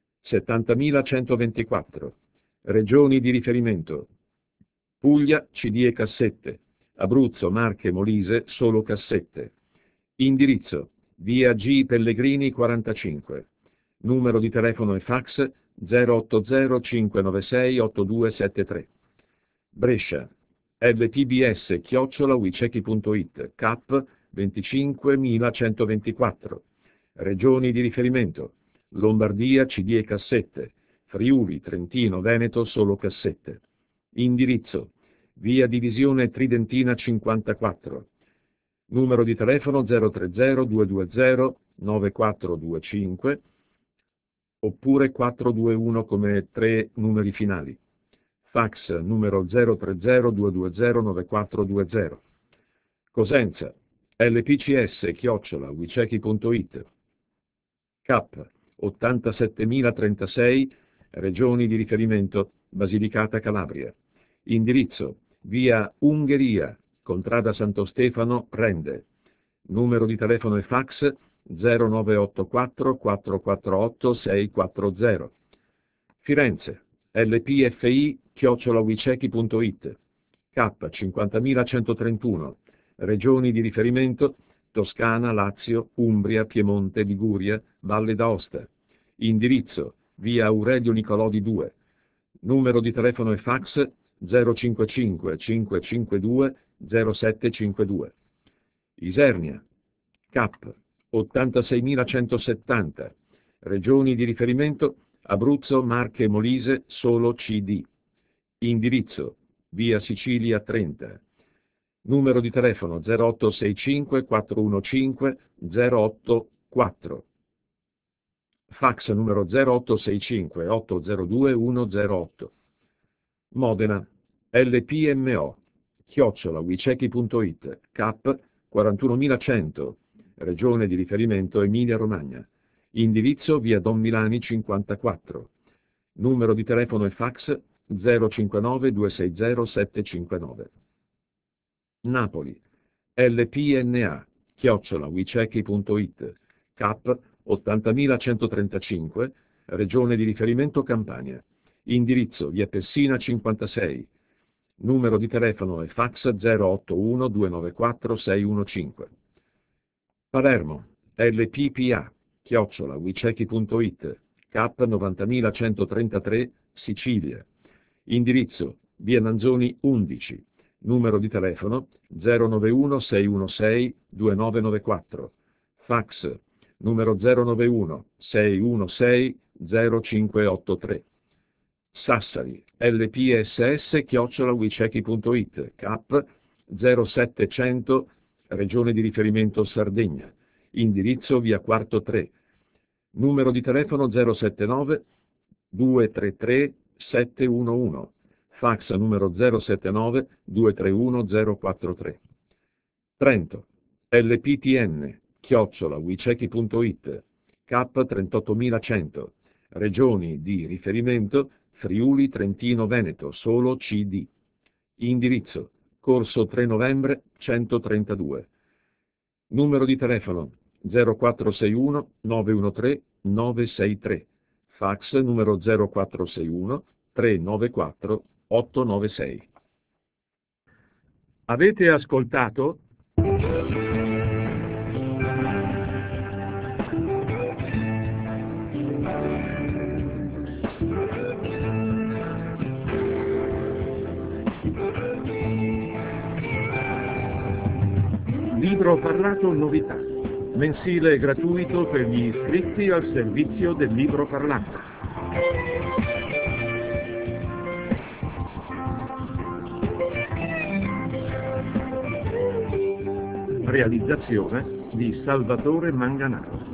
settantamilacentoventiquattro. Regioni di riferimento. Puglia, C D e cassette. Abruzzo, Marche, Molise, solo cassette. Indirizzo: via G. Pellegrini quarantacinque. Numero di telefono e fax zero otto zero cinque nove sei otto due sette tre. Brescia, L P B S chiocciola wicechi punto it. Cap venticinquemilacentoventiquattro. Regioni di riferimento: Lombardia, C D e cassette. Friuli, Trentino, Veneto, solo cassette. Indirizzo: via Divisione Tridentina cinquantaquattro. Numero di telefono zero tre zero due due zero nove quattro due cinque oppure quattro due uno come tre numeri finali. Fax numero zero tre zero due due zero nove quattro due zero. Cosenza, L P C S chiocciola wicechi punto it. Cap ottantasettemilatrentasei. Regioni di riferimento: Basilicata, Calabria. Indirizzo: via Ungheria, contrada Santo Stefano, Rende. Numero di telefono e fax zero nove otto quattro quattro quattro otto sei quattro zero. Firenze, L P F I chiocciola wicechi punto it. Cap cinquantamilacenotrentuno. Regioni di riferimento: Toscana, Lazio, Umbria, Piemonte, Liguria, Valle d'Aosta. Indirizzo: via Aurelio Nicolodi due. Numero di telefono e fax zero cinquantacinque cinquecentocinquantadue zero sette cinquantadue. Isernia, Cap ottantaseimilacentosessanta. Regioni di riferimento: Abruzzo, Marche, Molise, solo C D. Indirizzo: via Sicilia trenta. Numero di telefono zero otto sei cinque quattro uno cinque zero otto quattro. Fax numero zero otto sei cinque otto zero due uno zero otto. Modena, L P M O chiocciola wicechi punto it. Cap quarantunomilacento. Regione di riferimento: Emilia Romagna. Indirizzo: via Don Milani cinquantaquattro. Numero di telefono e fax zero cinquantanove due sei zero sette cinquantanove. Napoli, L P N A chiocciola wicechi punto it. Cap ottantamilacentotrentacinque. Regione di riferimento: Campania. Indirizzo: via Pessina cinquantasei. Numero di telefono e fax zero otto uno due nove quattro sei uno cinque. Palermo, L P P A chiocciola wicechi punto it. Cap novantamilacentotrentatré, Sicilia. Indirizzo: via Manzoni undici. Numero di telefono zero nove uno sei uno sei due nove nove quattro. Fax numero zero nove uno sei uno sei zero cinque otto tre. Sassari, L P S S chiocciola wicechi punto it. Cap zero settecento. Regione di riferimento: Sardegna. Indirizzo: via Quarto tre. Numero di telefono zero settantanove due trentatré sette uno uno. Fax numero zero settantanove due trentuno zero quarantatré. Trento, L P T N chiocciola wicechi punto it. Cap trentottomilacento. Regioni di riferimento: Friuli, Trentino, Veneto, solo C D. Indirizzo: Corso tre novembre centotrentadue. Numero di telefono zero quattro sei uno nove uno tre nove sei tre. Fax numero zero quattro sei uno tre nove quattro otto nove sei. Avete ascoltato Libro Parlato Novità, mensile gratuito per gli iscritti al servizio del libro parlato. Realizzazione di Salvatore Manganaro.